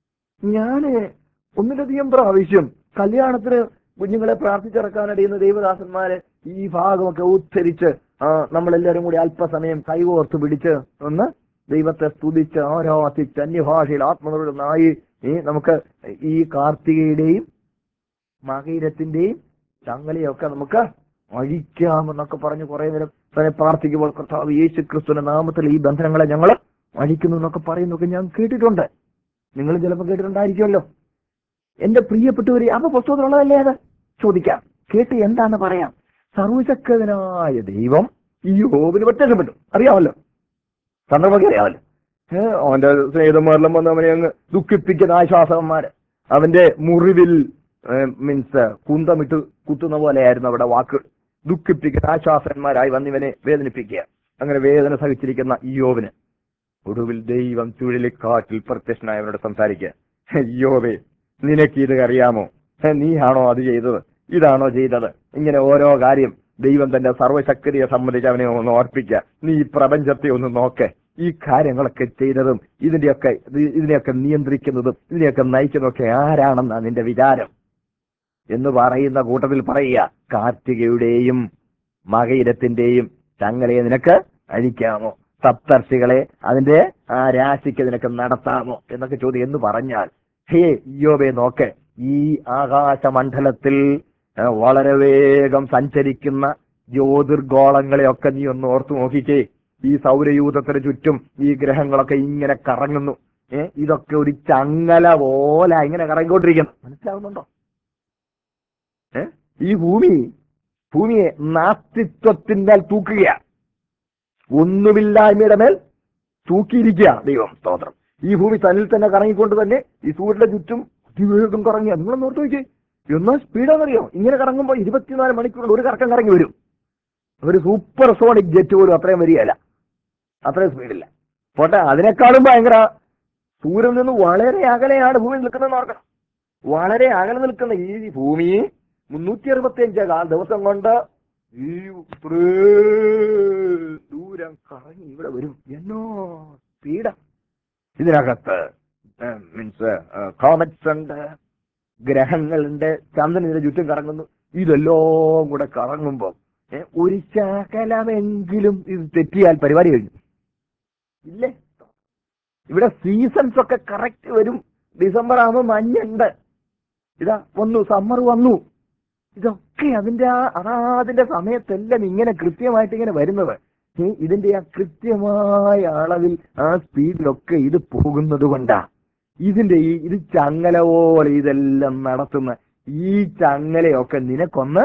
A: ഞാന് ഒന്നിലധികം പ്രാവശ്യം കല്യാണത്തിന് കുഞ്ഞുങ്ങളെ പ്രാർത്ഥിച്ചിറക്കാനിടയുന്ന ദൈവദാസന്മാരെ ഈ ഭാഗമൊക്കെ ഉദ്ധരിച്ച് ആ നമ്മളെല്ലാവരും കൂടി അല്പസമയം കൈകോർത്ത് പിടിച്ച് ഒന്ന് ദൈവത്തെ സ്തുതിച്ച് ആരാധിച്ച് അന്യഭാഷയിൽ ആത്മനിർഭരനായി ഈ നമുക്ക് ഈ കാർത്തികയുടെയും മകീരത്തിന്റെയും ചങ്ങലയൊക്കെ നമുക്ക് അഴിക്കാമെന്നൊക്കെ പറഞ്ഞ് കുറെ നേരം പ്രാർത്ഥിക്കുമ്പോൾ കർത്താവ് യേശു ക്രിസ്തുവിന്റെ നാമത്തിൽ ഈ ബന്ധനങ്ങളെ ഞങ്ങൾ അഴിക്കുന്നു എന്നൊക്കെ പറയുന്നൊക്കെ ഞാൻ കേട്ടിട്ടുണ്ട്. നിങ്ങൾ ചിലപ്പോൾ കേട്ടിട്ടുണ്ടായിരിക്കുമല്ലോ. എന്റെ പ്രിയപ്പെട്ടവരെ, അപ്പൊ പുസ്തകത്തിലുള്ളതല്ലേ അത്? ചോദിക്കാം, കേട്ട് എന്താന്ന് പറയാം. സർവശക്തനായ ദൈവം ഈ യോബിന് പ്രത്യക്ഷപ്പെട്ടു, അറിയാമല്ലോ, സന്ദർഭമൊക്കെ അറിയാമല്ലോ. ഏഹ് അവന്റെ സ്നേഹിതന്മാരെല്ലാം വന്ന് അവനെ അങ്ങ് ദുഃഖിപ്പിക്കുന്ന ആശ്വാസന്മാര്, അവന്റെ മുറിവിൽ മീൻസ് കുന്തമിട്ട് കുത്തുന്ന പോലെയായിരുന്നു അവിടെ വാക്കുകൾ. ദുഃഖിപ്പിക്കുന്ന ആശ്വാസന്മാരായി വന്നിവനെ വേദനിപ്പിക്കുക. അങ്ങനെ വേദന സഹിച്ചിരിക്കുന്ന ഇയ്യോബിന് ഒടുവിൽ ദൈവം ചുഴലിക്കാറ്റിൽ പ്രത്യക്ഷനായി അവനോട് സംസാരിക്കുക. ഇയ്യോബേ, നിനക്ക് ഇത് അറിയാമോ? നീയാണോ അത് ചെയ്തത്? ഇതാണോ ചെയ്തത്? ഇങ്ങനെ ഓരോ കാര്യം ദൈവം തന്റെ സർവ്വശക്തിയെ സംബന്ധിച്ച് അവനെ ഒന്ന് ഓർപ്പിക്കുക. നീ ഈ പ്രപഞ്ചത്തെ ഒന്ന് നോക്ക്, ഈ കാര്യങ്ങളൊക്കെ ചെയ്തതും ഇതിന്റെയൊക്കെ ഇതിനെയൊക്കെ നിയന്ത്രിക്കുന്നതും ഇതിനെയൊക്കെ നയിക്കുന്നതൊക്കെ ആരാണെന്നാ നിന്റെ വിചാരം എന്ന് പറയുന്ന കൂട്ടത്തിൽ പറയുക, കാർത്തികയുടെയും മകയിരത്തിന്റെയും ചങ്ങലയെ നിനക്ക് അഴിക്കാമോ? സപ്തർഷികളെ അതിന്റെ ആ രാശിക്ക് നിനക്ക് നടത്താമോ എന്നൊക്കെ ചോദ്യം എന്ന് പറഞ്ഞാൽ, ഹേ ഇയ്യോബേ, നോക്ക്, ഈ ആകാശമണ്ഡലത്തിൽ വളരെ വേഗം സഞ്ചരിക്കുന്ന ജ്യോതിർഗോളങ്ങളെയൊക്കെ നീ ഒന്ന് ഓർത്തു നോക്കിക്കേ. ഈ സൗരയൂഥത്തിന് ചുറ്റും ഈ ഗ്രഹങ്ങളൊക്കെ ഇങ്ങനെ കറങ്ങുന്നു. ഏഹ് ഇതൊക്കെ ഒരു ചങ്ങല പോലെ ഇങ്ങനെ കറങ്ങിക്കൊണ്ടിരിക്കുന്നു. മനസ്സിലാവുന്നുണ്ടോ? ഏഹ് ഈ ഭൂമി ഭൂമിയെ നാസ്തിത്വത്തിന്മേൽ തൂക്കുക, ഒന്നുമില്ലായ്മയുടെ മേൽ തൂക്കിയിരിക്കുക ദൈവം. സ്തോത്രം. ഈ ഭൂമി തന്നിൽ തന്നെ കറങ്ങിക്കൊണ്ട് തന്നെ ഈ സൂര്യന്റെ ചുറ്റും അതിവേഗം കറങ്ങിയ നിങ്ങളൊന്ന് ഓർത്ത് നോക്കിയേ, എന്നാ സ്പീഡാണെന്നറിയോ? ഇങ്ങനെ കറങ്ങുമ്പോൾ ഇരുപത്തിനാല് മണിക്കൂറിൽ ഒരു കറക്കം കറങ്ങി വരും. ഒരു സൂപ്പർ സോണിക് ജെറ്റ് പോലും അത്രയും വരികയല്ല, അത്രയും സ്പീഡില്ല. പോട്ടെ, അതിനേക്കാളും ഭയങ്കര സൂര്യനിൽ നിന്ന് വളരെ അകലെയാണ് ഭൂമി നിൽക്കുന്നതെന്ന് ഓർക്കണം. വളരെ അകലെ നിൽക്കുന്ന ഈ ഭൂമി മുന്നൂറ്റി അറുപത്തി അഞ്ച് ദിവസം കൊണ്ട് ഈ ദൂരം കറങ്ങി ഇവിടെ വരും. എന്നോ സ്പീഡാ ഇതിനകത്ത്. മീൻസ് കോമറ്റ്സ് ഉണ്ട്, ഗ്രഹങ്ങളുണ്ട്, ചന്ദ്രനിന്റെ ചുറ്റും കറങ്ങുന്നു. ഇതെല്ലാം കൂടെ കറങ്ങുമ്പോ ഒരു ശകലമെങ്കിലും ഇത് തെറ്റിയാൽ പരിപാടി കഴിഞ്ഞു ഇല്ലേ? ഇവിടെ സീസൺസ് ഒക്കെ കറക്റ്റ് വരും. ഡിസംബർ ആകുമ്പോൾ മഞ്ഞുണ്ട്, ഇതാ വന്നു, സമ്മർ വന്നു. ഇതൊക്കെ അതിന്റെ ആ അതാ അതിന്റെ സമയത്തെല്ലാം ഇങ്ങനെ കൃത്യമായിട്ട് ഇങ്ങനെ വരുന്നത്. ഇതിന്റെ ആ കൃത്യമായ അളവിൽ ആ സ്പീഡിലൊക്കെ ഇത് പോകുന്നത് കൊണ്ടാ ഇതിന്റെ ഈ ഇത് ചങ്ങല പോലെ ഇതെല്ലാം നടത്തുന്ന ഈ ചങ്ങലയൊക്കെ നിനക്കൊന്ന്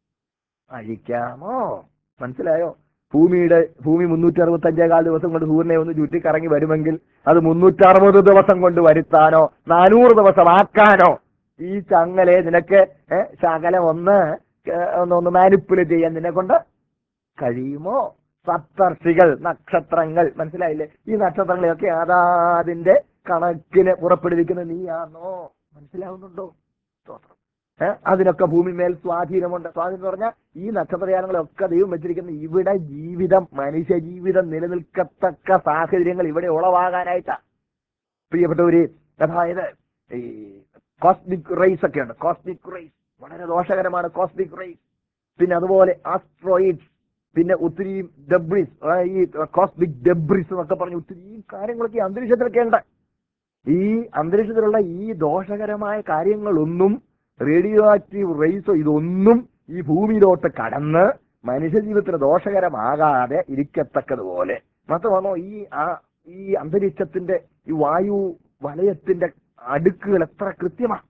A: അഴിക്കാമോ? മനസ്സിലായോ? ഭൂമിയുടെ ഭൂമി മുന്നൂറ്റി അറുപത്തി അഞ്ചേകാൽ ദിവസം കൊണ്ട് സൂര്യനെ ഒന്ന് ചുറ്റിക്കറങ്ങി വരുമെങ്കിൽ അത് മുന്നൂറ്റി അറുപത് ദിവസം കൊണ്ട് വരുത്താനോ നാനൂറ് ദിവസം ആക്കാനോ ഈ ചങ്ങലയെ നിനക്ക് ശകലം ഒന്ന് ഒന്ന് മാനിപ്പുലേറ്റ് ചെയ്യാൻ നിന്നെ കൊണ്ട് കഴിയുമോ? സപ്തർഷികൾ, നക്ഷത്രങ്ങൾ, മനസ്സിലായില്ലേ? ഈ നക്ഷത്രങ്ങളെയൊക്കെ അതാതിന്റെ കണക്കിന് പുറപ്പെടുവിക്കുന്ന നീയാണോ? മനസ്സിലാവുന്നുണ്ടോ? സ്തോത്രം. ഏഹ് അതിനൊക്കെ ഭൂമിമേൽ സ്വാധീനമുണ്ട്. സ്വാധീനം എന്ന് പറഞ്ഞാൽ ഈ നക്ഷത്രജാലങ്ങളൊക്കെ ദൈവം വെച്ചിരിക്കുന്ന ഇവിടെ ജീവിതം, മനുഷ്യ ജീവിതം നിലനിൽക്കത്തക്ക സാഹചര്യങ്ങൾ ഇവിടെ ഉളവാകാനായിട്ടാ. പ്രിയപ്പെട്ടവര്, അതായത് ഈ കോസ്മിക് റേസ് ഒക്കെ ഉണ്ട്. കോസ്മിക് റേസ് വളരെ ദോഷകരമാണ്. കോസ്മിക് റേസ്, പിന്നെ അതുപോലെ ആസ്ട്രോയിഡ്സ്, പിന്നെ ഒത്തിരി ഡെബ്രിസ്, ഈ കോസ്മിക് ഡെബ്രിസ് എന്നൊക്കെ പറഞ്ഞ് ഒത്തിരി കാര്യങ്ങളൊക്കെ അന്തരീക്ഷത്തിലൊക്കെ ഉണ്ട്. ഈ അന്തരീക്ഷത്തിലുള്ള ഈ ദോഷകരമായ കാര്യങ്ങളൊന്നും, റേഡിയോ ആക്റ്റീവ് റേസോ, ഇതൊന്നും ഈ ഭൂമിയിലോട്ട് കടന്ന് മനുഷ്യജീവിതത്തിന് ദോഷകരമാകാതെ ഇരിക്കത്തക്കതുപോലെ മാത്രമാണോ ഈ ആ ഈ അന്തരീക്ഷത്തിന്റെ ഈ വായു വലയത്തിന്റെ അടുക്കുകൾ എത്ര കൃത്യമാണ്.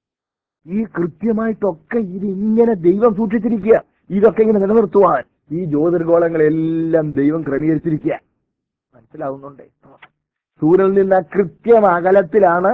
A: ഈ കൃത്യമായിട്ടൊക്കെ ഇതിങ്ങനെ ദൈവം സൂക്ഷിച്ചിരിക്കുക. ഇതൊക്കെ ഇങ്ങനെ നിലനിർത്തുവാൻ ഈ ജ്യോതിർഗോളങ്ങളെല്ലാം ദൈവം ക്രമീകരിച്ചിരിക്കുക. മനസ്സിലാവുന്നുണ്ടേ? സൂര്യനിൽ നിന്ന് കൃത്യം അകലത്തിലാണ്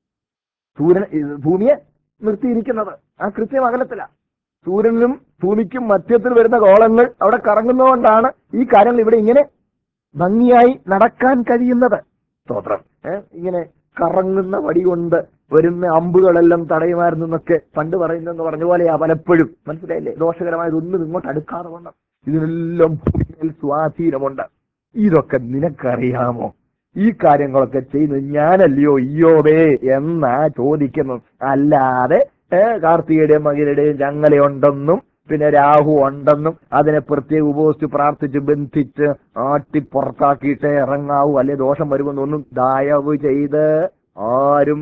A: സൂര്യൻ ഭൂമിയെ നിർത്തിയിരിക്കുന്നത്. ആ കൃത്യം അകലത്തിലാണ്. സൂര്യനും ഭൂമിക്കും മധ്യത്തിൽ വരുന്ന ഗോളങ്ങൾ അവിടെ കറങ്ങുന്നതുകൊണ്ടാണ് ഈ കാര്യങ്ങൾ ഇവിടെ ഇങ്ങനെ ഭംഗിയായി നടക്കാൻ കഴിയുന്നത്. സ്തോത്രം. ഏഹ് ഇങ്ങനെ കറങ്ങുന്ന വടി കൊണ്ട് വരുന്ന അമ്പുകളെല്ലാം തടയുമായിരുന്നെന്നൊക്കെ പണ്ട് പറയുന്നെന്ന് പറഞ്ഞ പോലെയാ പലപ്പോഴും. മനസ്സിലായില്ലേ? ദോഷകരമായതൊന്നും ഇങ്ങോട്ട് അടുക്കാതെ വണ്ണം ഇതിനെല്ലാം ഭൂമിയിൽ സ്വാധീനമുണ്ട്. ഇതൊക്കെ നിനക്കറിയാമോ? ഈ കാര്യങ്ങളൊക്കെ ചെയ്യുന്നത് ഞാനല്ലയോ ഇയ്യോബേ എന്നാ ചോദിക്കുന്നു. അല്ലാതെ ഏഹ് കാർത്തികയുടെയും മകരുടെയും ചങ്ങലയുണ്ടെന്നും പിന്നെ രാഹു ഉണ്ടെന്നും അതിനെ പ്രത്യേക ഉപവസിച്ച് പ്രാർത്ഥിച്ച് ബന്ധിച്ച് ആട്ടി പുറത്താക്കിയിട്ടേ ഇറങ്ങാവൂ, അല്ലെ ദോഷം വരുമെന്നൊന്നും ദയവ് ചെയ്ത് ആരും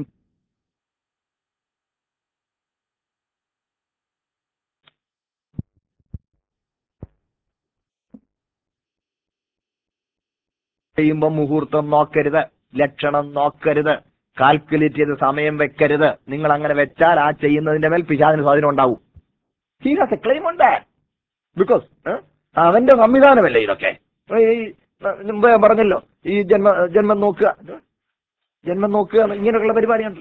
A: ചെയ്യുമ്പോൾ മുഹൂർത്തം നോക്കരുത്, ലക്ഷണം നോക്കരുത്, കാൽക്കുലേറ്റ് ചെയ്ത് സമയം വെക്കരുത്. നിങ്ങൾ അങ്ങനെ വെച്ചാൽ ആ ചെയ്യുന്നതിന്റെ മേൽ പിശാചിന് സ്വാധീനം ഉണ്ടാവും. He has a claim on that because അവന്റെ സംവിധാനമല്ലേ ഇതൊക്കെ. ഈ മുമ്പ് ഞാൻ പറഞ്ഞല്ലോ, ഈ ജന്മ ജന്മം നോക്കുക ജന്മം നോക്കുക ഇങ്ങനെയുള്ള പരിപാടിയാണ്.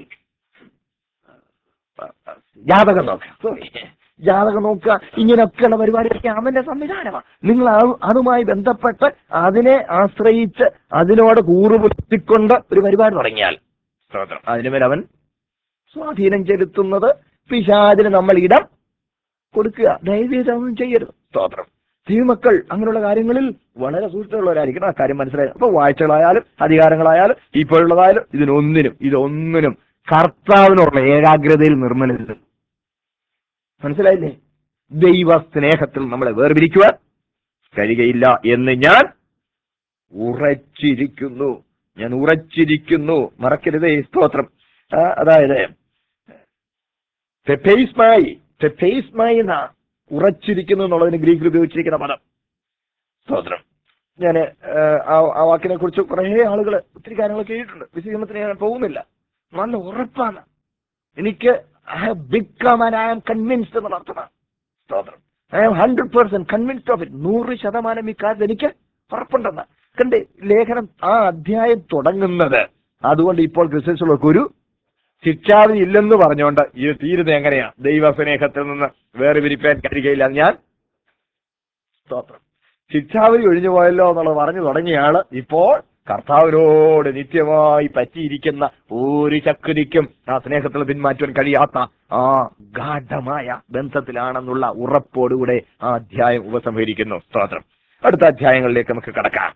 A: ജാതകം നോക്കുക, സോറി ജാതകം നോക്കുക, ഇങ്ങനെയൊക്കെയുള്ള പരിപാടിയൊക്കെ അവന്റെ സംവിധാനമാണ്. നിങ്ങൾ ആ- അതുമായി ബന്ധപ്പെട്ട് അതിനെ ആശ്രയിച്ച് അതിനോട് കൂറുപുലർത്തിക്കൊണ്ട് ഒരു പരിപാടി തുടങ്ങിയാൽ സ്തോത്രം, അതിനുമേൽ അവൻ സ്വാധീനം ചെലുത്തുന്നത് പിശാചിന് നമ്മൾ ഇടം കൊടുക്കുക. ദയവേത് അതൊന്നും ചെയ്യരുത്. സ്തോത്രം. ദൈവമക്കൾ അങ്ങനെയുള്ള കാര്യങ്ങളിൽ വളരെ സൂക്ഷ്മതയുള്ളവരായിരിക്കണം. ആ കാര്യം മനസ്സിലായി. അപ്പൊ വാഴ്ചകളായാലും അധികാരങ്ങളായാലും ഇപ്പോഴുള്ളതായാലും ഇതിനൊന്നിനും ഇതൊന്നിനും കർത്താവിനുള്ള ഏകാഗ്രതയിൽ നിർമ്മലരുത്. മനസ്സിലായില്ലേ? ദൈവ സ്നേഹത്തിൽ നമ്മളെ വേർപിരിക്കുവാൻ കഴിയുകയില്ല എന്ന് ഞാൻ ഉറച്ചിരിക്കുന്നു. ഞാൻ ഉറച്ചിരിക്കുന്നു. മറക്കരുതേ. സ്തോത്രം. ആ, അതായത് തെപേസ്മായി തെപേസ്മായി എന്ന ഉറച്ചിരിക്കുന്നു എന്നുള്ളതിന് ഗ്രീക്കിൽ ഉപയോഗിച്ചിരിക്കുന്ന പദം. സ്തോത്രം. ഞാൻ ആ വാക്കിനെ കുറിച്ച് കുറേ ആളുകൾ ഒത്തിരി കാര്യങ്ങൾ കേട്ടിട്ടുണ്ട്. വിശദീകരണത്തിന് ഞാൻ പോകുന്നില്ല. നല്ല ഉറപ്പാണ്. എനിക്ക് I have become and I am convinced എന്നുള്ള അർത്ഥമാണ്. സ്തോത്രം. I am hundred percent convinced of it. നൂറ് ശതമാനം ഈ കാര്യത്തിൽ എനിക്ക് ഉറപ്പുണ്ടെന്ന്. കണ്ടേ ലേഖനം ആ അധ്യായം തുടങ്ങുന്നത് അതുകൊണ്ട് ഇപ്പോൾ ക്രിസ്ത്യൻസുകൾക്ക് ഒരു ശിക്ഷാവിധി ഇല്ലെന്ന് പറഞ്ഞുകൊണ്ട് ഇത് തീരുന്നത് എങ്ങനെയാ? ദൈവസ്നേഹത്തിൽ നിന്ന് വേറെ വിരിപ്പാൻ കഴിയുകയില്ല. ഞാൻ സ്തോത്രം. ശിക്ഷാവിധി ഒഴിഞ്ഞു പോയല്ലോ എന്നുള്ളത് പറഞ്ഞു തുടങ്ങിയാള് ഇപ്പോൾ കർത്താവിനോട് നിത്യമായി പറ്റിയിരിക്കുന്ന ഒരു ശക്തിക്കും ആ സ്നേഹത്തിൽ പിന്മാറ്റുവാൻ കഴിയാത്ത ആ ഗാഢമായ ബന്ധത്തിലാണെന്നുള്ള ഉറപ്പോടുകൂടെ ആ അധ്യായം ഉപസംഹരിക്കുന്നു. സ്തോത്രം. അടുത്ത അധ്യായങ്ങളിലേക്ക് നമുക്ക് കടക്കാം.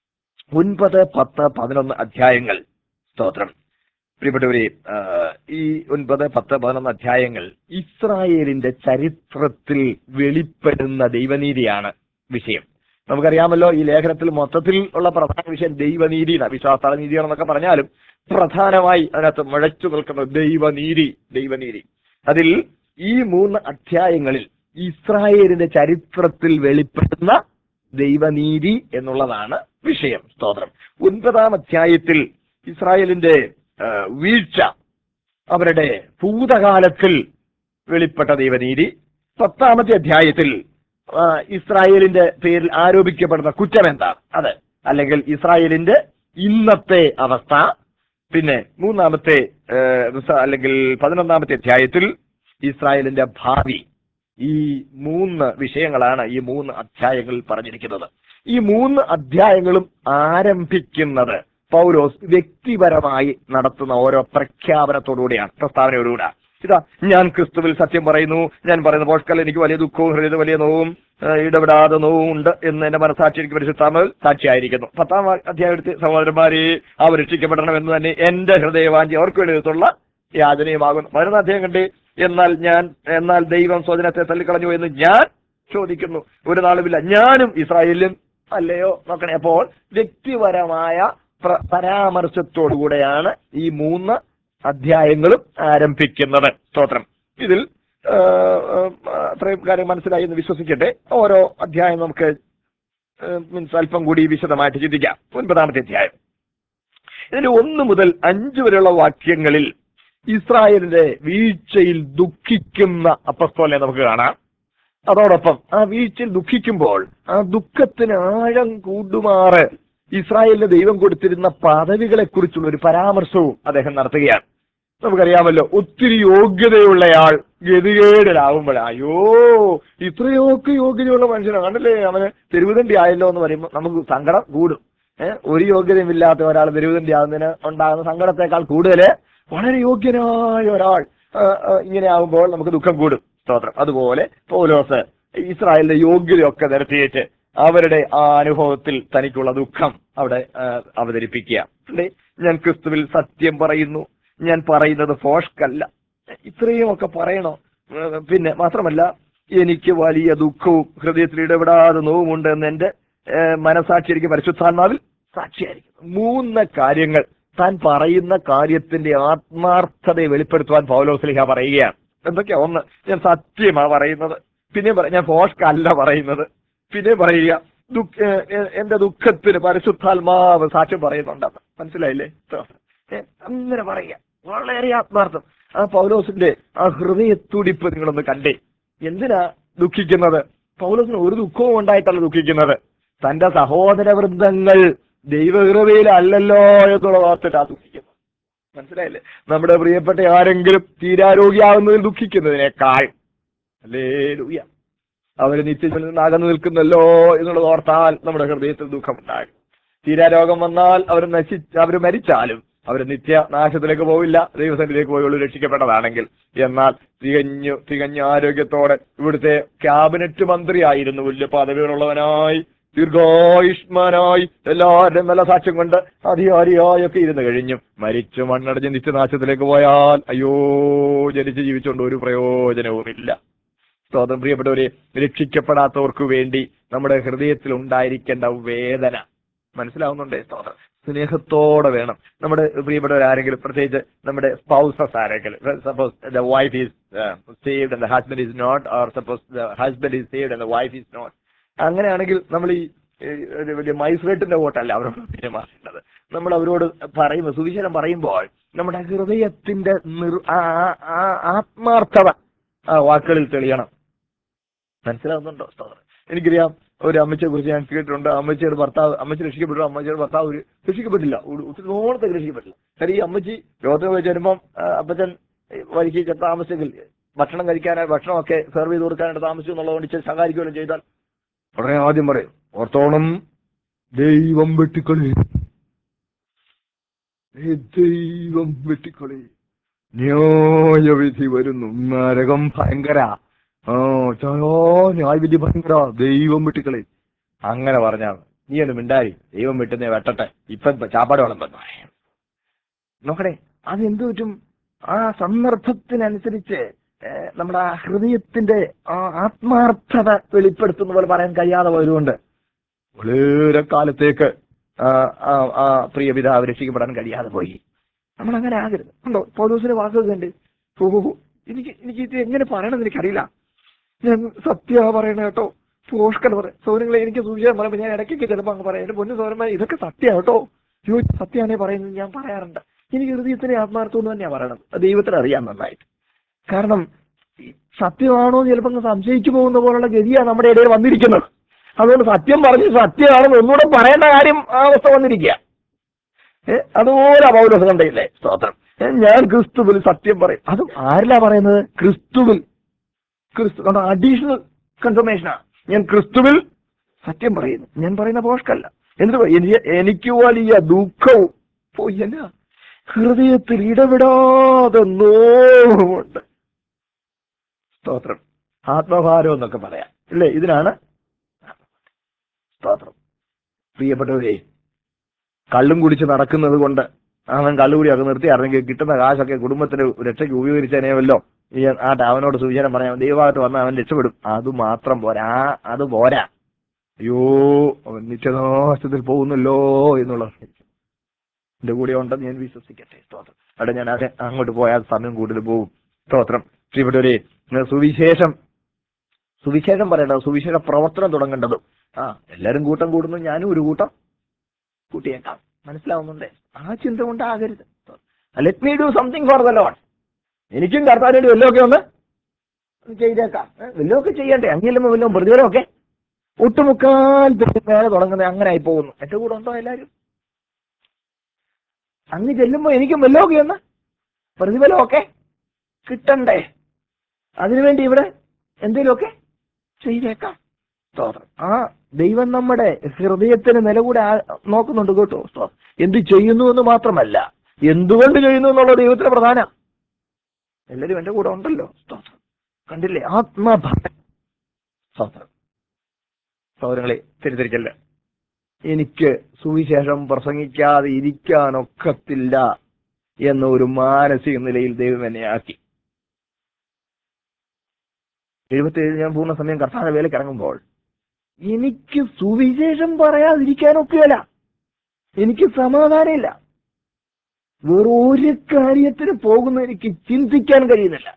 A: ഒൻപത്, പത്ത്, പതിനൊന്ന് അധ്യായങ്ങൾ. സ്തോത്രം. പ്രിയപ്പെട്ടവരെ, ഈ ഒൻപത്, പത്ത്, പതിനൊന്ന് അധ്യായങ്ങൾ ഇസ്രായേലിന്റെ ചരിത്രത്തിൽ വെളിപ്പെടുന്ന ദൈവനീതിയാണ് വിഷയം. നമുക്കറിയാമല്ലോ, ഈ ലേഖനത്തിൽ മൊത്തത്തിൽ ഉള്ള പ്രധാന വിഷയം ദൈവനീതിയാണ്. വിശ്വാസ നീതിയാണെന്നൊക്കെ പറഞ്ഞാലും പ്രധാനമായി അതിനകത്ത് മുഴച്ചു നിൽക്കുന്ന ദൈവനീതി ദൈവനീതി അതിൽ ഈ മൂന്ന് അധ്യായങ്ങളിൽ ഇസ്രായേലിന്റെ ചരിത്രത്തിൽ വെളിപ്പെടുന്ന ദൈവനീതി എന്നുള്ളതാണ് വിഷയം. സ്തോത്രം. ഒൻപതാം അധ്യായത്തിൽ ഇസ്രായേലിന്റെ വീഴ്ച, അവരുടെ ഭൂതകാലത്തിൽ വെളിപ്പെട്ട ദൈവനീതി. പത്താമത്തെ അധ്യായത്തിൽ ഇസ്രായേലിന്റെ പേരിൽ ആരോപിക്കപ്പെടുന്ന കുറ്റം എന്താ അത്, അല്ലെങ്കിൽ ഇസ്രായേലിന്റെ ഇന്നത്തെ അവസ്ഥ. പിന്നെ മൂന്നാമത്തെ അല്ലെങ്കിൽ പതിനൊന്നാമത്തെ അധ്യായത്തിൽ ഇസ്രായേലിന്റെ ഭാവി. ഈ മൂന്ന് വിഷയങ്ങളാണ് ഈ മൂന്ന് അധ്യായങ്ങളിൽ പറഞ്ഞിരിക്കുന്നത്. ഈ മൂന്ന് അധ്യായങ്ങളും ആരംഭിക്കുന്നത് പൗലോസ് വ്യക്തിപരമായി നടത്തുന്ന ഓരോ പ്രഖ്യാപനത്തോടുകൂടിയാണ്, പ്രസ്താവനയോടുകൂടാ. ഇതാ, ഞാൻ ക്രിസ്തുവിൽ സത്യം പറയുന്നു, ഞാൻ പറയുന്ന പോഷ്കൽ എനിക്ക് വലിയ ദുഃഖവും ഹൃദയ വലിയ നോവും ഇടപെടാതെ നോവും ഉണ്ട് എന്ന് എന്റെ മനസ്സാക്ഷി എനിക്ക് പരിശുദ്ധാത്മാവിൽ സാക്ഷിയായിരിക്കുന്നു. പത്താം അധ്യായത്തിൽ സഹോദരന്മാരെ, അവർ രക്ഷിക്കപ്പെടണമെന്ന് തന്നെ എന്റെ ഹൃദയവാഞ്ചി അവർക്ക് വേണ്ടിയിട്ടുള്ള യാചനയുമാകുന്നു. പതിനൊന്നാം അധ്യായം കണ്ട്, എന്നാൽ ഞാൻ എന്നാൽ ദൈവം സ്വജനത്തെ തള്ളിക്കളഞ്ഞു എന്ന് ഞാൻ ചോദിക്കുന്നു, ഒരു നാളുമില്ല, ഞാനും ഇസ്രായേലും അല്ലയോ. നോക്കണേ, അപ്പോൾ വ്യക്തിപരമായ പരാമർശത്തോടുകൂടെയാണ് ഈ മൂന്ന് അധ്യായങ്ങളും ആരംഭിക്കുന്നത്. സ്തോത്രം. ഇതിൽ അത്രയും കാര്യം മനസ്സിലായി എന്ന് വിശ്വസിക്കട്ടെ. ഓരോ അധ്യായം നമുക്ക് മീൻസ് അല്പം കൂടി വിശദമായിട്ട് ചിന്തിക്കാം. ഒൻപതാമത്തെ അധ്യായം, ഇതിന് ഒന്ന് മുതൽ അഞ്ച് വരെയുള്ള വാക്യങ്ങളിൽ ഇസ്രായേലിന്റെ വീഴ്ചയിൽ ദുഃഖിക്കുന്ന അപ്പസ്തോലനെ നമുക്ക് കാണാം. അതോടൊപ്പം ആ വീഴ്ചയിൽ ദുഃഖിക്കുമ്പോൾ ആ ദുഃഖത്തിന് ആഴം കൂടുമാറ് ഇസ്രായേലിന് ദൈവം കൊടുത്തിരുന്ന പദവികളെ കുറിച്ചുള്ള ഒരു പരാമർശവും അദ്ദേഹം നടത്തുകയാണ്. നമുക്കറിയാമല്ലോ, ഒത്തിരി യോഗ്യതയുള്ളയാൾ ഗതികേടിലാവുമ്പോൾ, അയ്യോ ഇത്രയൊക്കെ യോഗ്യതയുള്ള മനുഷ്യനാണല്ലേ അവന് തെരുവുതണ്ടി ആയല്ലോ എന്ന് പറയുമ്പോൾ നമുക്ക് സങ്കടം കൂടും. ഏഹ് ഒരു യോഗ്യതയുമില്ലാത്ത ഒരാൾ ദൈവത്തിന്റെ ആകുന്നതിന് ഉണ്ടാകുന്ന സങ്കടത്തെക്കാൾ കൂടുതൽ വളരെ യോഗ്യനായ ഒരാൾ ഇങ്ങനെ ആകുമ്പോൾ നമുക്ക് ദുഃഖം കൂടും. സ്തോത്രം. അതുപോലെ പൗലോസ് ഇസ്രായേലിന്റെ യോഗ്യതയൊക്കെ നിരത്തിയിട്ട് അവരുടെ ആ അനുഭവത്തിൽ തനിക്കുള്ള ദുഃഖം അവിടെ അവതരിപ്പിക്കുക. ഞാൻ ക്രിസ്തുവിൽ സത്യം പറയുന്നു, ഞാൻ പറയുന്നത് ഫോഷ്കല്ല. ഇത്രയും ഒക്കെ പറയണോ? പിന്നെ മാത്രമല്ല, എനിക്ക് വലിയ ദുഃഖവും ഹൃദയത്തിൽ ഇടപെടാതെ നോവുമുണ്ട് എന്ന് എന്റെ മനസാക്ഷിയായിരിക്കും, പരിശുദ്ധാത്മാവിൽ സാക്ഷിയായിരിക്കും. മൂന്ന് കാര്യങ്ങൾ താൻ പറയുന്ന കാര്യത്തിന്റെ ആത്മാർത്ഥതയെ വെളിപ്പെടുത്തുവാൻ പൗലോസ്ലീഹ പറയുകയാണ്. എന്തൊക്കെയാ? ഒന്ന്, ഞാൻ സത്യമാ പറയുന്നത്. പിന്നെ ഞാൻ ഫോഷ്കല്ല പറയുന്നത്. പിന്നെ പറയുക, ദുഃഖ എന്റെ ദുഃഖത്തിന് പരിശുദ്ധാത്മാവ് സാക്ഷ്യം പറയുന്നുണ്ടെന്ന്. മനസ്സിലായില്ലേ? അങ്ങനെ പറയുക, വളരെ ആത്മാർത്ഥം. ആ പൗലോസിന്റെ ആ ഹൃദയത്തുടിപ്പ് നിങ്ങളൊന്ന് കണ്ടേ. എന്തിനാ ദുഃഖിക്കുന്നത്? പൗലോസിന് ഒരു ദുഃഖവും ഉണ്ടായിട്ടല്ല ദുഃഖിക്കുന്നത്. തന്റെ സഹോദര വൃന്ദങ്ങൾ ദൈവകൃപയിലല്ലല്ലോ എന്നുള്ള ഓർത്തിട്ടാ ദുഃഖിക്കുന്നത്. മനസ്സിലായില്ലേ? നമ്മുടെ പ്രിയപ്പെട്ട ആരെങ്കിലും തീരാരോഗ്യാവുന്നതിൽ ദുഃഖിക്കുന്നതിനേക്കാൾ ഹല്ലേലൂയ അവര് നിത്യത്തിൽ നിന്ന് അകന്നു നിൽക്കുന്നല്ലോ എന്നുള്ളത് ഓർത്താൽ നമ്മുടെ ഹൃദയത്തിൽ ദുഃഖമുണ്ടാകും. തീരാരോഗം വന്നാൽ അവർ നശി അവർ മരിച്ചാലും അവർ നിത്യ നാശത്തിലേക്ക് പോവില്ല, ദൈവസന്നിധിയിലേക്ക് പോയുള്ളൂ, രക്ഷിക്കപ്പെട്ടതാണെങ്കിൽ. എന്നാൽ തികഞ്ഞു തികഞ്ഞ ആരോഗ്യത്തോടെ ഇവിടുത്തെ ക്യാബിനറ്റ് മന്ത്രിയായിരുന്നു, വലിയ പദവികളുള്ളവനായി ദീർഘായുഷ്മാനായി എല്ലാവരുടെയും നല്ല സാക്ഷ്യം കൊണ്ട് അധികാരിയായൊക്കെ ഇരുന്ന് കഴിഞ്ഞും മരിച്ചു മണ്ണടഞ്ഞ് നിത്യനാശത്തിലേക്ക് പോയാൽ അയ്യോ, ജനിച്ച് ജീവിച്ചുകൊണ്ട് ഒരു പ്രയോജനവുമില്ല. സ്തോത്രം. പ്രിയപ്പെട്ടവരെ, രക്ഷിക്കപ്പെടാത്തവർക്ക് വേണ്ടി നമ്മുടെ ഹൃദയത്തിൽ ഉണ്ടായിരിക്കേണ്ട വേദന മനസ്സിലാവുന്നുണ്ടേ? സ്തോത്രം. സ്നേഹത്തോടെ വേണം. നമ്മുടെ പ്രിയപ്പെട്ടവർ ആരെങ്കിലും, പ്രത്യേകിച്ച് നമ്മുടെ സ്പൗസസ് ആരെങ്കിലും, suppose the wife is saved and the husband is not, or suppose the husband is saved and the wife is not, അങ്ങനെയാണെങ്കിൽ നമ്മൾ ഈ ഒരു വലിയ മൈസ്രേറ്റിന്റെ വോട്ടല്ല അവരോട് പെരുമാറേണ്ടത്. നമ്മൾ അവരോട് പറയുമ്പോൾ, സുവിശേഷം പറയുമ്പോൾ നമ്മുടെ ഹൃദയത്തിന്റെ ആത്മാർത്ഥത ആ വാക്കുകളിൽ തെളിയണം. മനസ്സിലാവുന്നുണ്ടോ? സ്തോത്രം. എനിക്കറിയാം, ഒരു അമ്മച്ചിയെ കുറിച്ച് ഞാൻ കേട്ടിട്ടുണ്ട്. അമ്മച്ചിയുടെ ഭർത്താവ്, അമ്മച്ചി രക്ഷിക്കപ്പെട്ടു, അമ്മച്ചിയുടെ ഭർത്താവ് ഒരു രക്ഷിക്കപ്പെട്ടില്ല, ഒത്തിരി ഓണത്തെ രക്ഷിക്കപ്പെട്ടില്ല. കാര്യം ഈ അമ്മച്ചി ലോകത്തിൽ വെച്ച് വരുമ്പം അപ്പച്ചൻ വഴിക്ക് താമസിച്ചെങ്കിൽ ഭക്ഷണം കഴിക്കാനായി ഭക്ഷണമൊക്കെ സെർവ് ചെയ്ത് കൊടുക്കാനായിട്ട് താമസിച്ചു എന്നുള്ളതുകൊണ്ട് ഇച്ചിരി സഹായിക്കുകയും ചെയ്താൽ ഉടനെ ആദ്യം പറയും, ഓർത്തോണം ദൈവം വെട്ടിക്കളി, ദൈവം വെട്ടിക്കളി, ന്യായവിധി വരുന്നു, നരകം ഭയങ്കര, ഓ ചോ ന്യായവിധി ഭയങ്കര, ദൈവം വെട്ടിക്കളി. അങ്ങനെ പറഞ്ഞാൽ നീ ഒന്ന് മിണ്ടാരി, ദൈവം വെട്ടുന്നേ വെട്ടട്ടെ, ഇപ്പം ചാപ്പാട് വിളമ്പെന്ന് പറയാം. നോക്കണേ, അതെന്തു പറ്റും? ആ സന്ദർഭത്തിനനുസരിച്ച് നമ്മുടെ ആ ഹൃദയത്തിന്റെ ആ ആത്മാർത്ഥത വെളിപ്പെടുത്തുന്ന പോലെ പറയാൻ കഴിയാതെ പോയതുകൊണ്ട് വളരെ കാലത്തേക്ക് ആ പ്രിയ പിതാവ് രക്ഷിക്കപ്പെടാൻ കഴിയാതെ പോയി. നമ്മൾ അങ്ങനെ ആകരുത്. ഉണ്ടോ? പൗലോസിന്റെ വാക്കുകൾ ഉണ്ട്. ഓഹോ, എനിക്ക് എനിക്ക് ഇത് എങ്ങനെ പറയണമെന്ന് എനിക്കറിയില്ല, ഞാൻ സത്യ പറയണ കേട്ടോ, പോഷ്കൽ പറയാം. സൗരങ്ങളെ എനിക്ക് സൂചിക്കാൻ പറയുമ്പോൾ ഞാൻ ഇടയ്ക്കൊക്കെ ചിലപ്പോൾ അങ്ങ് പറയാം, എന്റെ പൊന്നു സൗരന്മാർ ഇതൊക്കെ സത്യം കേട്ടോ, യോ സത്യമാണേ പറയുന്നത് ഞാൻ പറയാറുണ്ട്. എനിക്ക് ഹൃദയത്തിന്റെ ആത്മാർത്ഥം എന്ന് തന്നെയാണ് പറയണത്. ദൈവത്തിന് അറിയാൻ നന്നായിട്ട്. കാരണം സത്യമാണോ എന്ന് ചിലപ്പോൾ സംശയിച്ചു പോകുന്ന പോലുള്ള ഗതിയാണ് നമ്മുടെ ഇടയിൽ വന്നിരിക്കുന്നത്. അതുകൊണ്ട് സത്യം പറഞ്ഞ് സത്യമാണെന്ന് ഒന്നുകൂടെ പറയേണ്ട കാര്യം ആ അവസ്ഥ വന്നിരിക്കുക. ഏഹ് അതുപോലെ പൗലോസ് കണ്ടയില്ലേ? സ്തോത്രം. ഞാൻ ക്രിസ്തുവിൽ സത്യം പറയും. അതും ആരിലാ പറയുന്നത്? ക്രിസ്തുവിൽ. ക്രിസ്തു അഡീഷണൽ കൺഫർമേഷനാണ്. ഞാൻ ക്രിസ്തുവിൽ സത്യം പറയുന്നു, ഞാൻ പറയുന്ന പോഷ്കല്ല. എന്ത് എനിക്ക് വലിയ ദുഃഖവും പോയല്ല, ഹൃദയത്തിൽ ഇടപെടാതെ നോവുമുണ്ട്. സ്തോത്രം. ആത്മഭാരം എന്നൊക്കെ പറയാം അല്ലേ? ഇതിനാണ് സ്തോത്രം. പ്രിയപ്പെട്ടവരെ, കള്ളും കുടിച്ച് നടക്കുന്നത് കൊണ്ട് അവൻ കള്ളുകൂടിയൊക്കെ നിർത്തിയായിരുന്നെങ്കിൽ കിട്ടുന്ന കാശൊക്കെ കുടുംബത്തിന് രക്ഷയ്ക്ക് ഉപയോഗിച്ചേനെയല്ലോ. ഈ ആ അവനോട് സൂചന പറയാം, ദൈവമായിട്ട് വന്നാൽ അവൻ രക്ഷപ്പെടും. അത് മാത്രം പോരാ, അത് പോരാ, അയ്യോ അവൻ നിത്യനാശത്തിൽ പോകുന്നല്ലോ എന്നുള്ള എന്റെ കൂടെ ഉണ്ടെന്ന് ഞാൻ വിശ്വസിക്കട്ടെ. സ്തോത്രം. അവിടെ ഞാൻ അതെ അങ്ങോട്ട് പോയാൽ സമയം കൂടുതൽ പോകും. സ്തോത്രം. പ്രിയപ്പെട്ടവരെ, സുവിശേഷം സുവിശേഷം പറയേണ്ടത്, സുവിശേഷ പ്രവർത്തനം തുടങ്ങേണ്ടതും ആ എല്ലാവരും കൂട്ടം കൂടുന്നു, ഞാനും ഒരു കൂട്ടം കൂട്ടിയേക്കാം. മനസ്സിലാവുന്നുണ്ടേ? ആ ചിന്ത കൊണ്ടാകരുത്. Let me do something for the lord. എനിക്കും കർത്താവിനോട് വല്ലതൊക്കെ ഒന്ന് ചെയ്തേക്കാം, വല്ലതൊക്കെ ചെയ്യണ്ടേ? അങ്ങില്ലെന്ന് വല്ലതും പ്രതിഫലമൊക്കെ ഒട്ടുമുക്കാൽ നേരെ തുടങ്ങുന്നത് അങ്ങനെ ആയി പോകുന്നു. എന്റെ കൂടെ ഉണ്ടോ എല്ലാവരും? അങ്ങ് ചെല്ലുമ്പോ എനിക്കും വല്ലതൊക്കെ ഒന്ന് പ്രതിഫലമൊക്കെ കിട്ടണ്ടേ? അതിനുവേണ്ടി ഇവിടെ എന്തെങ്കിലുമൊക്കെ ചെയ്തേക്കാം. സ്തോത്രം. ആ ദൈവം നമ്മുടെ ഹൃദയത്തിന് നില കൂടെ ആ- നോക്കുന്നുണ്ട് കേട്ടോ. സ്തോത്രം. എന്ത് ചെയ്യുന്നു എന്ന് മാത്രമല്ല, എന്തുകൊണ്ട് ചെയ്യുന്നു എന്നുള്ള ദൈവത്തിന് പ്രധാന. എല്ലാവരും എന്റെ കൂടെ ഉണ്ടല്ലോ. സ്തോത്രം. കണ്ടില്ലേ ആത്മഭാരം. സ്തോത്രം. സഹോദരങ്ങളെ, തിരിച്ചരിക്കല്ല, എനിക്ക് സുവിശേഷം പ്രസംഗിക്കാതെ ഇരിക്കാനൊക്കത്തില്ല എന്നൊരു മാനസിക നിലയിൽ ദൈവം എന്നെ ആക്കി. എഴുപത്തിയേഴ് ഞാൻ പൂർണ്ണ സമയം കർത്താവിന്റെ വേലയ്ക്ക് ഇറങ്ങുമ്പോൾ എനിക്ക് സുവിശേഷം പറയാതിരിക്കാനൊക്കെയല്ല, എനിക്ക് സമാധാനമില്ല. വേറൊരു കാര്യത്തിന് പോകുന്ന എനിക്ക് ചിന്തിക്കാൻ കഴിയുന്നില്ല.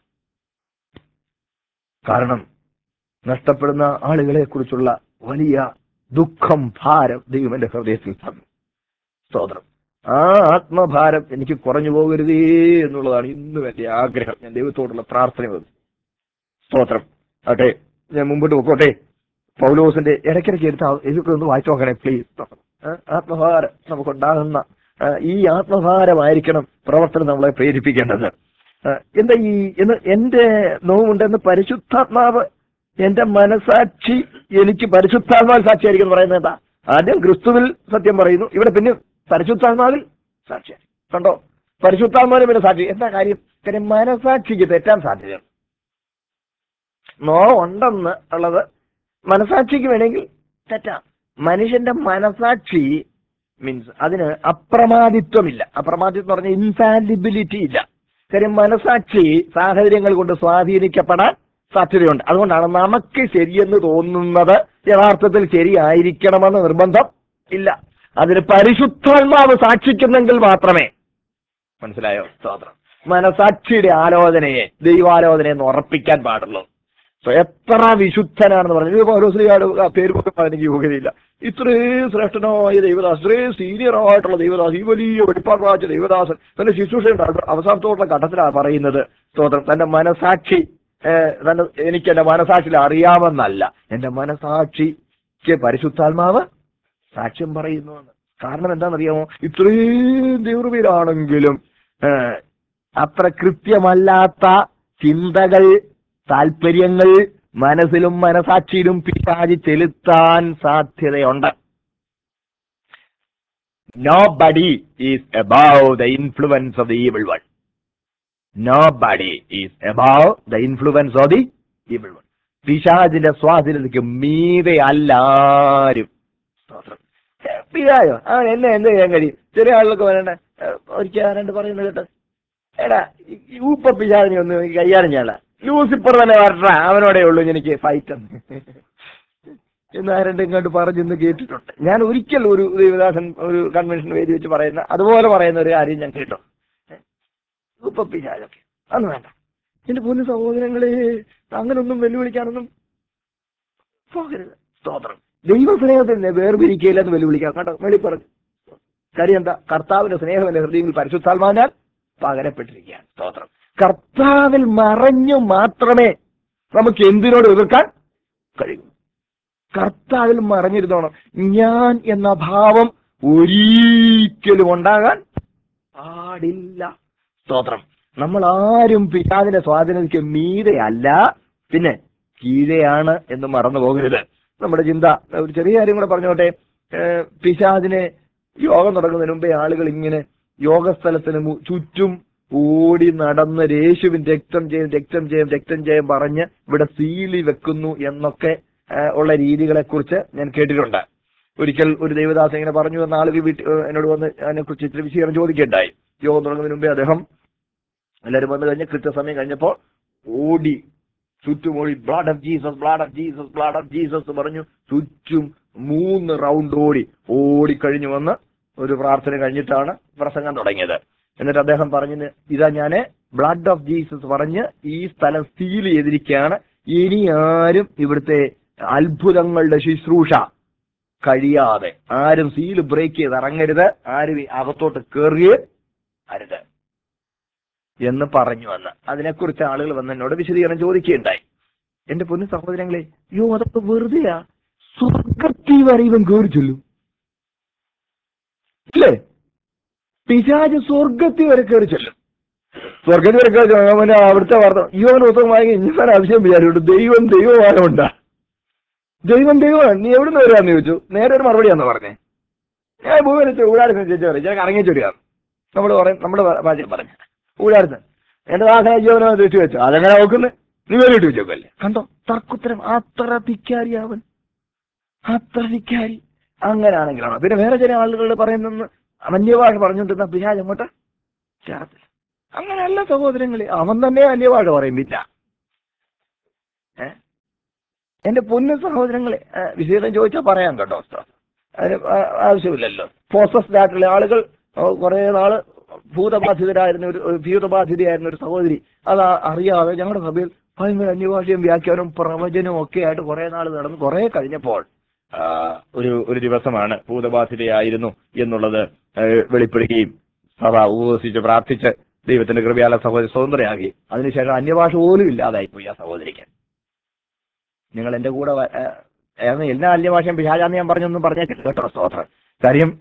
A: കാരണം നഷ്ടപ്പെടുന്ന ആളുകളെ കുറിച്ചുള്ള വലിയ ദുഃഖം, ഭാരം ദൈവം എന്റെ ഹൃദയത്തിൽ തന്നു. സ്തോത്രം. ആ ആത്മഭാരം എനിക്ക് കുറഞ്ഞു പോകരുതേ എന്നുള്ളതാണ് ഇന്നും എന്റെ ആഗ്രഹം. ഞാൻ ദൈവത്തോടുള്ള പ്രാർത്ഥന. സ്തോത്രം. അതെ, ഞാൻ മുമ്പോട്ട് പോയിക്കോട്ടെ. പൗലോസിന്റെ ഇടയ്ക്കിടയ്ക്ക് എടുത്ത ഇതൊക്കെ ഒന്ന് വായിച്ചു നോക്കണേ പ്ലീസ്. ആത്മഭാരം നമുക്കുണ്ടാകുന്ന ആ, ഈ ആത്മഭാരമായിരിക്കണം പ്രവർത്തനം നമ്മളെ പ്രേരിപ്പിക്കേണ്ടത്. ആ, എന്താ ഈ എന്ന് എന്റെ നോവുണ്ടെന്ന് പരിശുദ്ധാത്മാവ്, എന്റെ മനസാക്ഷി എനിക്ക് പരിശുദ്ധാത്മാവിൽ സാക്ഷിയായിരിക്കും എന്ന് പറയുന്നത് എന്താ? ആദ്യം ക്രിസ്തുവിൽ സത്യം പറയുന്നു, ഇവിടെ പിന്നെ പരിശുദ്ധാത്മാവിൽ സാക്ഷിയായി. കണ്ടോ, പരിശുദ്ധാത്മാവിന് പിന്നെ സാക്ഷി. എന്താ കാര്യം? കാര്യം മനസാക്ഷിക്ക് തെറ്റാൻ സാധ്യതയാണ്. നോവ് ഉണ്ടെന്ന് ഉള്ളത് മനസാക്ഷിക്ക് വേണമെങ്കിൽ തെറ്റാം. മനുഷ്യന്റെ മനസാക്ഷി മീൻസ് അതിന് അപ്രമാദിത്വമില്ല. അപ്രമാദിത്വം എന്ന് പറഞ്ഞാൽ ഇൻഫാലിബിലിറ്റി ഇല്ല. കാര്യം മനസാക്ഷി സാഹചര്യങ്ങൾ കൊണ്ട് സ്വാധീനിക്കപ്പെടാൻ സാധ്യതയുണ്ട്. അതുകൊണ്ടാണ് നമുക്ക് ശരിയെന്ന് തോന്നുന്നത് യഥാർത്ഥത്തിൽ ശരിയായിരിക്കണമെന്ന് നിർബന്ധം ഇല്ല. അതിന് പരിശുദ്ധാത്മാവ് സാക്ഷിക്കുന്നെങ്കിൽ മാത്രമേ. മനസ്സിലായോ? സ്തോത്രം. മനസാക്ഷിയുടെ ആലോചനയെ ദൈവാലോചനയെ എന്ന് ഉറപ്പിക്കാൻ പാടുള്ളൂ. സോ എത്ര വിശുദ്ധനാണെന്ന് പറഞ്ഞു പൗലോസ്ലിയുടെ പേര് പോലും എനിക്ക് യോഗ്യതയില്ല. ഇത്രയും ശ്രേഷ്ഠനായ ദേവദാസ്, ഇത്രയും സീനിയർ ആയിട്ടുള്ള ദേവദാസ്, ഈ വലിയ വെളിപ്പാട് വായിച്ച ദേവദാസൻ തന്റെ ശുശ്രൂഷയുടെ അവസാനത്തോടുള്ള ഘട്ടത്തിലാണ് പറയുന്നത്. സ്തോത്രം. തന്റെ മനസാക്ഷി തന്നെ എനിക്ക് എന്റെ മനസാക്ഷിയിൽ അറിയാമെന്നല്ല, എന്റെ മനസാക്ഷിക്ക് പരിശുദ്ധാത്മാവ് സാക്ഷ്യം പറയുന്നു എന്ന്. കാരണം എന്താണെന്നറിയാമോ? ഇത്രയും ദൈവവീരാണെങ്കിലും അത്ര കൃത്യമല്ലാത്ത ചിന്തകൾ, താല്പര്യങ്ങൾ മനസ്സിലും മനസാക്ഷിയിലും പിശാചി ചെലുത്താൻ സാധ്യതയുണ്ട്. Nobody is above the influence of the evil one. Nobody is above the influence of the evil one. പിശാചിന്റെ സ്വാധീനത്തിക്ക് മീതെ അല്ലാരും. പിശാചോ ആ എന്നെ എന്ത് ചെയ്യാൻ കഴിയും? ചെറിയ ആളുകൾക്ക് പറയണ്ട. ഒരിക്കൽ രണ്ട് പറയുന്നത് കേട്ടോ, എടാ ഊപ്പ പിശാചിനെ ഒന്ന് കൈകാര്യം ചെയ്യാനുള്ള ലൂസിഫർ തന്നെ വരട്ട, അവനോടെ ഉള്ളൂ എനിക്ക് ഫൈറ്റ് എന്ന് ആരണ്ട് ഇങ്ങോട്ട് പറഞ്ഞെന്ന് കേട്ടിട്ടുണ്ട്. ഞാൻ ഒരിക്കൽ ഒരു ദേവദാസൻ ഒരു കൺവെൻഷൻ വേദി വെച്ച് പറയുന്ന അതുപോലെ പറയുന്ന ഒരു കാര്യം ഞാൻ കേട്ടോ. ഊപ്പ പിശാചൊക്കെ അന്ന് വേണ്ട. എന്റെ പൊന്നു സഹോദരങ്ങളെ, അങ്ങനൊന്നും വെല്ലുവിളിക്കാനൊന്നും പോകരുത്. സ്തോത്രം. ദൈവസ്നേഹത്തിന് വേർപിരിക്കയില്ലെന്ന് വെല്ലുവിളിക്കാം കേട്ടോ. വെളി പറഞ്ഞു. കാര്യം എന്താ? കർത്താവിന്റെ സ്നേഹം എന്റെ ഹൃദയത്തിൽ പരിശുദ്ധാത്മാവിനാൽ പകരപ്പെട്ടിരിക്കുകയാണ്. സ്തോത്രം. കർത്താവിൽ മറഞ്ഞു മാത്രമേ നമുക്ക് എന്തിനോട് എതിർക്കാൻ കഴിയൂ. കർത്താവിൽ മറഞ്ഞിരുന്നോണം. ഞാൻ എന്ന ഭാവം ഒരിക്കലും ഉണ്ടാകാൻ പാടില്ല. സ്തോത്രം. നമ്മൾ ആരും പിശാചിന്റെ സ്വാധീനത്തിക്ക് മീതെയല്ല, പിന്നെ കീഴെയാണ് എന്ന് മറന്നു പോകരുത്. നമ്മുടെ ചിന്ത ഒരു ചെറിയ കാര്യം കൂടെ പറഞ്ഞോട്ടെ. പിശാചിനെ യോഗം തുടങ്ങുന്നതിന് മുമ്പേ ആളുകൾ ഇങ്ങനെ യോഗസ്ഥലത്തിന് ചുറ്റും ഓടി നടന്ന് യേശുവിൻ രക്തം ചെയ്യും രക്തം ചെയ്യും രക്തം ചെയ്യും പറഞ്ഞ് ഇവിടെ സീലി വെക്കുന്നു എന്നൊക്കെ ഉള്ള രീതികളെ കുറിച്ച് ഞാൻ കേട്ടിട്ടുണ്ട്. ഒരിക്കൽ ഒരു ദേവദാസൻ ഇങ്ങനെ പറഞ്ഞു എന്ന ആളുകൾ വീട്ടിൽ എന്നോട് വന്ന് അതിനെ കുറിച്ച് ഇത്തിരി വിശദീകരണം ചോദിക്കുകയുണ്ടായി. യോഗം തുടങ്ങുന്നതിന് മുമ്പേ അദ്ദേഹം എല്ലാവരും വന്നു കഴിഞ്ഞ് കൃത്യസമയം കഴിഞ്ഞപ്പോൾ ഓടി ചുറ്റും ഓടി blood of Jesus blood of Jesus blood of Jesus പറഞ്ഞു ചുറ്റും മൂന്ന് റൗണ്ട് ഓടി ഓടിക്കഴിഞ്ഞു വന്ന് ഒരു പ്രാർത്ഥന കഴിഞ്ഞിട്ടാണ് പ്രസംഗം തുടങ്ങിയത്. എന്നിട്ട് അദ്ദേഹം പറഞ്ഞു, ഇതാ ഞാന് ബ്ലഡ് ഓഫ് ജീസസ് പറഞ്ഞ് ഈ സ്ഥലം സീൽ ചെയ്തിരിക്കുകയാണ്. ഇനി ആരും ഇവിടുത്തെ അത്ഭുതങ്ങളുടെ ശുശ്രൂഷ കഴിയാതെ ആരും സീല് ബ്രേക്ക് ചെയ്ത് ഇറങ്ങരുത്, ആരും അകത്തോട്ട് കയറുകയെ അരുത് എന്ന് പറഞ്ഞു വന്ന് അതിനെക്കുറിച്ച് ആളുകൾ വന്ന് എന്നോട് വിശദീകരണം ചോദിക്കുകയുണ്ടായി. എന്റെ പൊന്നു സഹോദരങ്ങളെ, യോ അതൊക്കെ വെറുതെയാ. സ്വർഗത്തിൽ വരെ ഇവൻ കയറി ചെല്ലും ഇല്ലേ? പിശാച് സ്വർഗത്തിൽ വരെ കയറി ചെല്ലും. സ്വർഗത്തിൽ വരെ കയറി അവന് അവിടുത്തെ വാർത്ത യോന പുസ്തകം വാങ്ങി ഞാൻ അതിശയം വിചാരിച്ചു, ദൈവം ദൈവമാനമുണ്ടാ. ദൈവം ദൈവമാണ്, നീ എവിടെ നിന്ന് വരികയെന്ന് ചോദിച്ചു. നേരെ ഒരു മറുപടിയാന്ന് പറഞ്ഞേ, ഞാൻ ഭൂമി വെച്ച് ഊഴാടുന്ന ചേച്ചി പറയും, ഞാൻ ഇറങ്ങിച്ച് വരികയാണ്. നമ്മൾ പറയും, നമ്മുടെ ഭാഷ പറഞ്ഞു ഊഴാടുന്ന എന്റെ ദാസന ജീവനോ തിരിച്ചു വെച്ചു, അതെങ്ങനെ നോക്കുന്നത്, നീ വേറിട്ട് വെച്ചോക്കല്ലേ. കണ്ടോ തർക്കുത്തരം, അത്ര ധിക്കാരി അവൻ, അത്ര ധിക്കാരി. അങ്ങനെയാണെങ്കിലാണോ പിന്നെ വേറെ ചില ആളുകൾ പറയുന്ന അന്യഭാഷ പറഞ്ഞുകൊണ്ടിരുന്ന പിശാച് അങ്ങോട്ട് ചേർത്തില്ല. അങ്ങനെയല്ല സഹോദരങ്ങളെ, അവൻ തന്നെ അന്യഭാഷ പറയുന്നില്ല. ഏഹ് എന്റെ പൊന്നു സഹോദരങ്ങളെ, വിശദം ചോദിച്ചാൽ പറയാം കേട്ടോ, അതിന് ആവശ്യമില്ലല്ലോ. പോസസ്ഡ് ആയിട്ടുള്ള ആളുകൾ കുറെ നാള് ഭൂതബാധിതരായിരുന്ന ഒരു ഭൂതബാധിതയായിരുന്ന ഒരു സഹോദരി, അത് അറിയാതെ ഞങ്ങളുടെ സഭയിൽ ഭയങ്കര അന്യഭാഷയും വ്യാഖ്യാനവും പ്രവചനവും ഒക്കെ ആയിട്ട് കുറെ നാൾ നടന്നു. കുറെ കഴിഞ്ഞപ്പോൾ ഒരു ഒരു ദിവസമാണ് ഭൂതബാധിതയായിരുന്നു എന്നുള്ളത് വെളിപ്പെടുകയും സഭ ഉപവസിച്ച് പ്രാർത്ഥിച്ച് ദൈവത്തിന്റെ കൃപയാല സഹോദരി സ്വതന്ത്രയാകി. അതിനുശേഷം അന്യഭാഷ പോലും ഇല്ലാതായിപ്പോയി ആ സഹോദരിക്ക്. നിങ്ങൾ എന്റെ കൂടെ എല്ലാ അന്യഭാഷയും പിശാചാന്ന് ഞാൻ പറഞ്ഞൊന്നും പറഞ്ഞേക്കില്ല കേട്ടോ, സ്തോത്രം. കാര്യം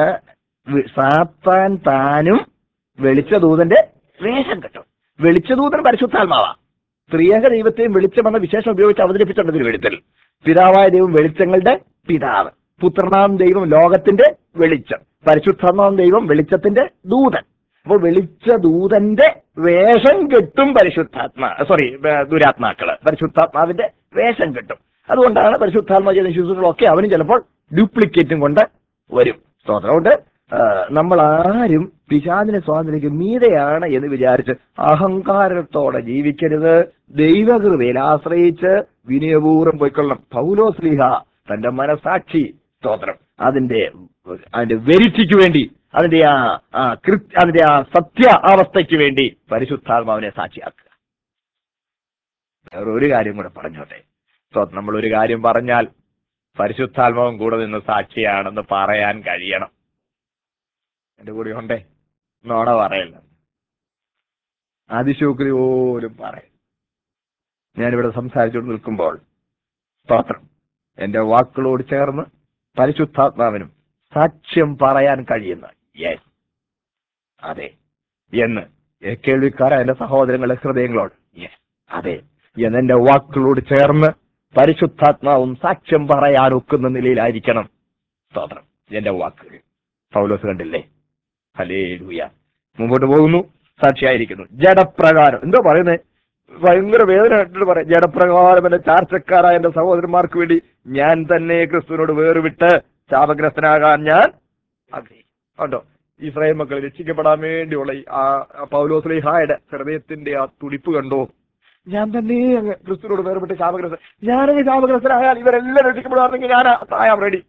A: സാത്താൻ താനും വെളിച്ചദൂതന്റെ വേഷം കെട്ടും. വെളിച്ചദൂതൻ പരിശുദ്ധാത്മാവാ. ത്രിയേക ദൈവത്തെയും വെളിച്ചമെന്ന വിശേഷം ഉപയോഗിച്ച് അവതരിപ്പിച്ചിട്ടുണ്ട് തിരുവെഴുത്തിൽ. പിതാവായ ദൈവം വെളിച്ചങ്ങളുടെ പിതാവ്, പുത്രനാം ദൈവം ലോകത്തിന്റെ വെളിച്ചം, പരിശുദ്ധാത്മാവും ദൈവം വെളിച്ചത്തിന്റെ ദൂതൻ. അപ്പോൾ വെളിച്ചദൂതന്റെ വേഷം കെട്ടും പരിശുദ്ധാത്മാ സോറി ദുരാത്മാക്കള് പരിശുദ്ധാത്മാവിന്റെ വേഷം കെട്ടും. അതുകൊണ്ടാണ് പരിശുദ്ധാത്മാ ചെയ്ത ശുശ്രൂഷകളൊക്കെ അവനും ചിലപ്പോൾ ഡ്യൂപ്ലിക്കേറ്റും കൊണ്ട് വരും. സ്തോത്രം. അതുകൊണ്ട് നമ്മൾ ആരും പിശാചിനെ സ്വാതന്ത്ര്യക്ക് മീതെയാണ് എന്ന് വിചാരിച്ച് അഹങ്കാരത്തോടെ ജീവിക്കരുത്. ദൈവകൃപയിൽ ആശ്രയിച്ച് വിനയപൂർവ്വം പോയിക്കൊള്ളണം. പൗലോസ്ലീഹ തന്റെ മനസാക്ഷി, സ്തോത്രം, അതിന്റെ അതിന്റെ വെരിറ്റിക്ക് വേണ്ടി, അതിന്റെ ആ അതിന്റെ ആ സത്യ അവസ്ഥയ്ക്ക് വേണ്ടി പരിശുദ്ധാത്മാവിനെ സാക്ഷിയാക്കുക. വേറെ ഒരു കാര്യം കൂടെ പറഞ്ഞോട്ടെ. സ്തോത്രം. നമ്മൾ ഒരു കാര്യം പറഞ്ഞാൽ പരിശുദ്ധാത്മാവും കൂടെ നിന്ന് സാക്ഷിയാണെന്ന് പറയാൻ കഴിയണം. എന്റെ കൂടെ ഉണ്ടേ, നോണ പറയല്ല, അതിശോക്തി പോലും പറയും. ഞാനിവിടെ സംസാരിച്ചുകൊണ്ട് നിൽക്കുമ്പോൾ സ്തോത്രം എന്റെ വാക്കുകളോട് ചേർന്ന് പരിശുദ്ധാത്മാവിനും സാക്ഷ്യം പറയാൻ കഴിയുന്ന യെസ് അതെ എന്ന് കേൾവിക്കാരായ എന്റെ സഹോദരങ്ങളുടെ ഹൃദയങ്ങളോട് യെസ് അതെ എന്നെന്റെ വാക്കുകളോട് ചേർന്ന് പരിശുദ്ധാത്മാവും സാക്ഷ്യം പറയാൻ ഒക്കുന്ന നിലയിലായിരിക്കണം സ്തോത്രം എന്റെ വാക്കുകൾ. പൗലോസ് കണ്ടില്ലേ, ഹല്ലേലൂയ, മുമ്പോട്ട് പോകുന്നു, സാക്ഷിയായിരിക്കുന്നു. ജഡപ്രകാരം എന്തോ പറയുന്നേ, ഭയങ്കര വേദന ഇട്ടിട്ട് പറയാം. ജഡപ്രകാരം എന്റെ ചാർച്ചക്കാരായ എന്റെ സഹോദരന്മാർക്ക് വേണ്ടി ഞാൻ തന്നെ ക്രിസ്തുവിനോട് വേർവിട്ട് ശാപഗ്രസ്തനാകാൻ ഞാൻ ആഗ്രഹിക്കും. കണ്ടോ, ഇസ്രായേൽ മക്കൾ രക്ഷിക്കപ്പെടാൻ വേണ്ടിയുള്ള ആ പൗലോസ്ലീഹായുടെ ഹൃദയത്തിന്റെ ആ തുടിപ്പ് കണ്ടോ. ഞാൻ തന്നെ അങ്ങ് ക്രിസ്തുവിനോട് വേർവിട്ട് ശാപഗ്രസ്തൻ, ഞാനങ്ങ് ശാപഗ്രസ്തനായാൽ ഇവരെല്ലാം രക്ഷിക്കപ്പെടുകയാണെങ്കിൽ ഞാൻ ആയാം റെഡി.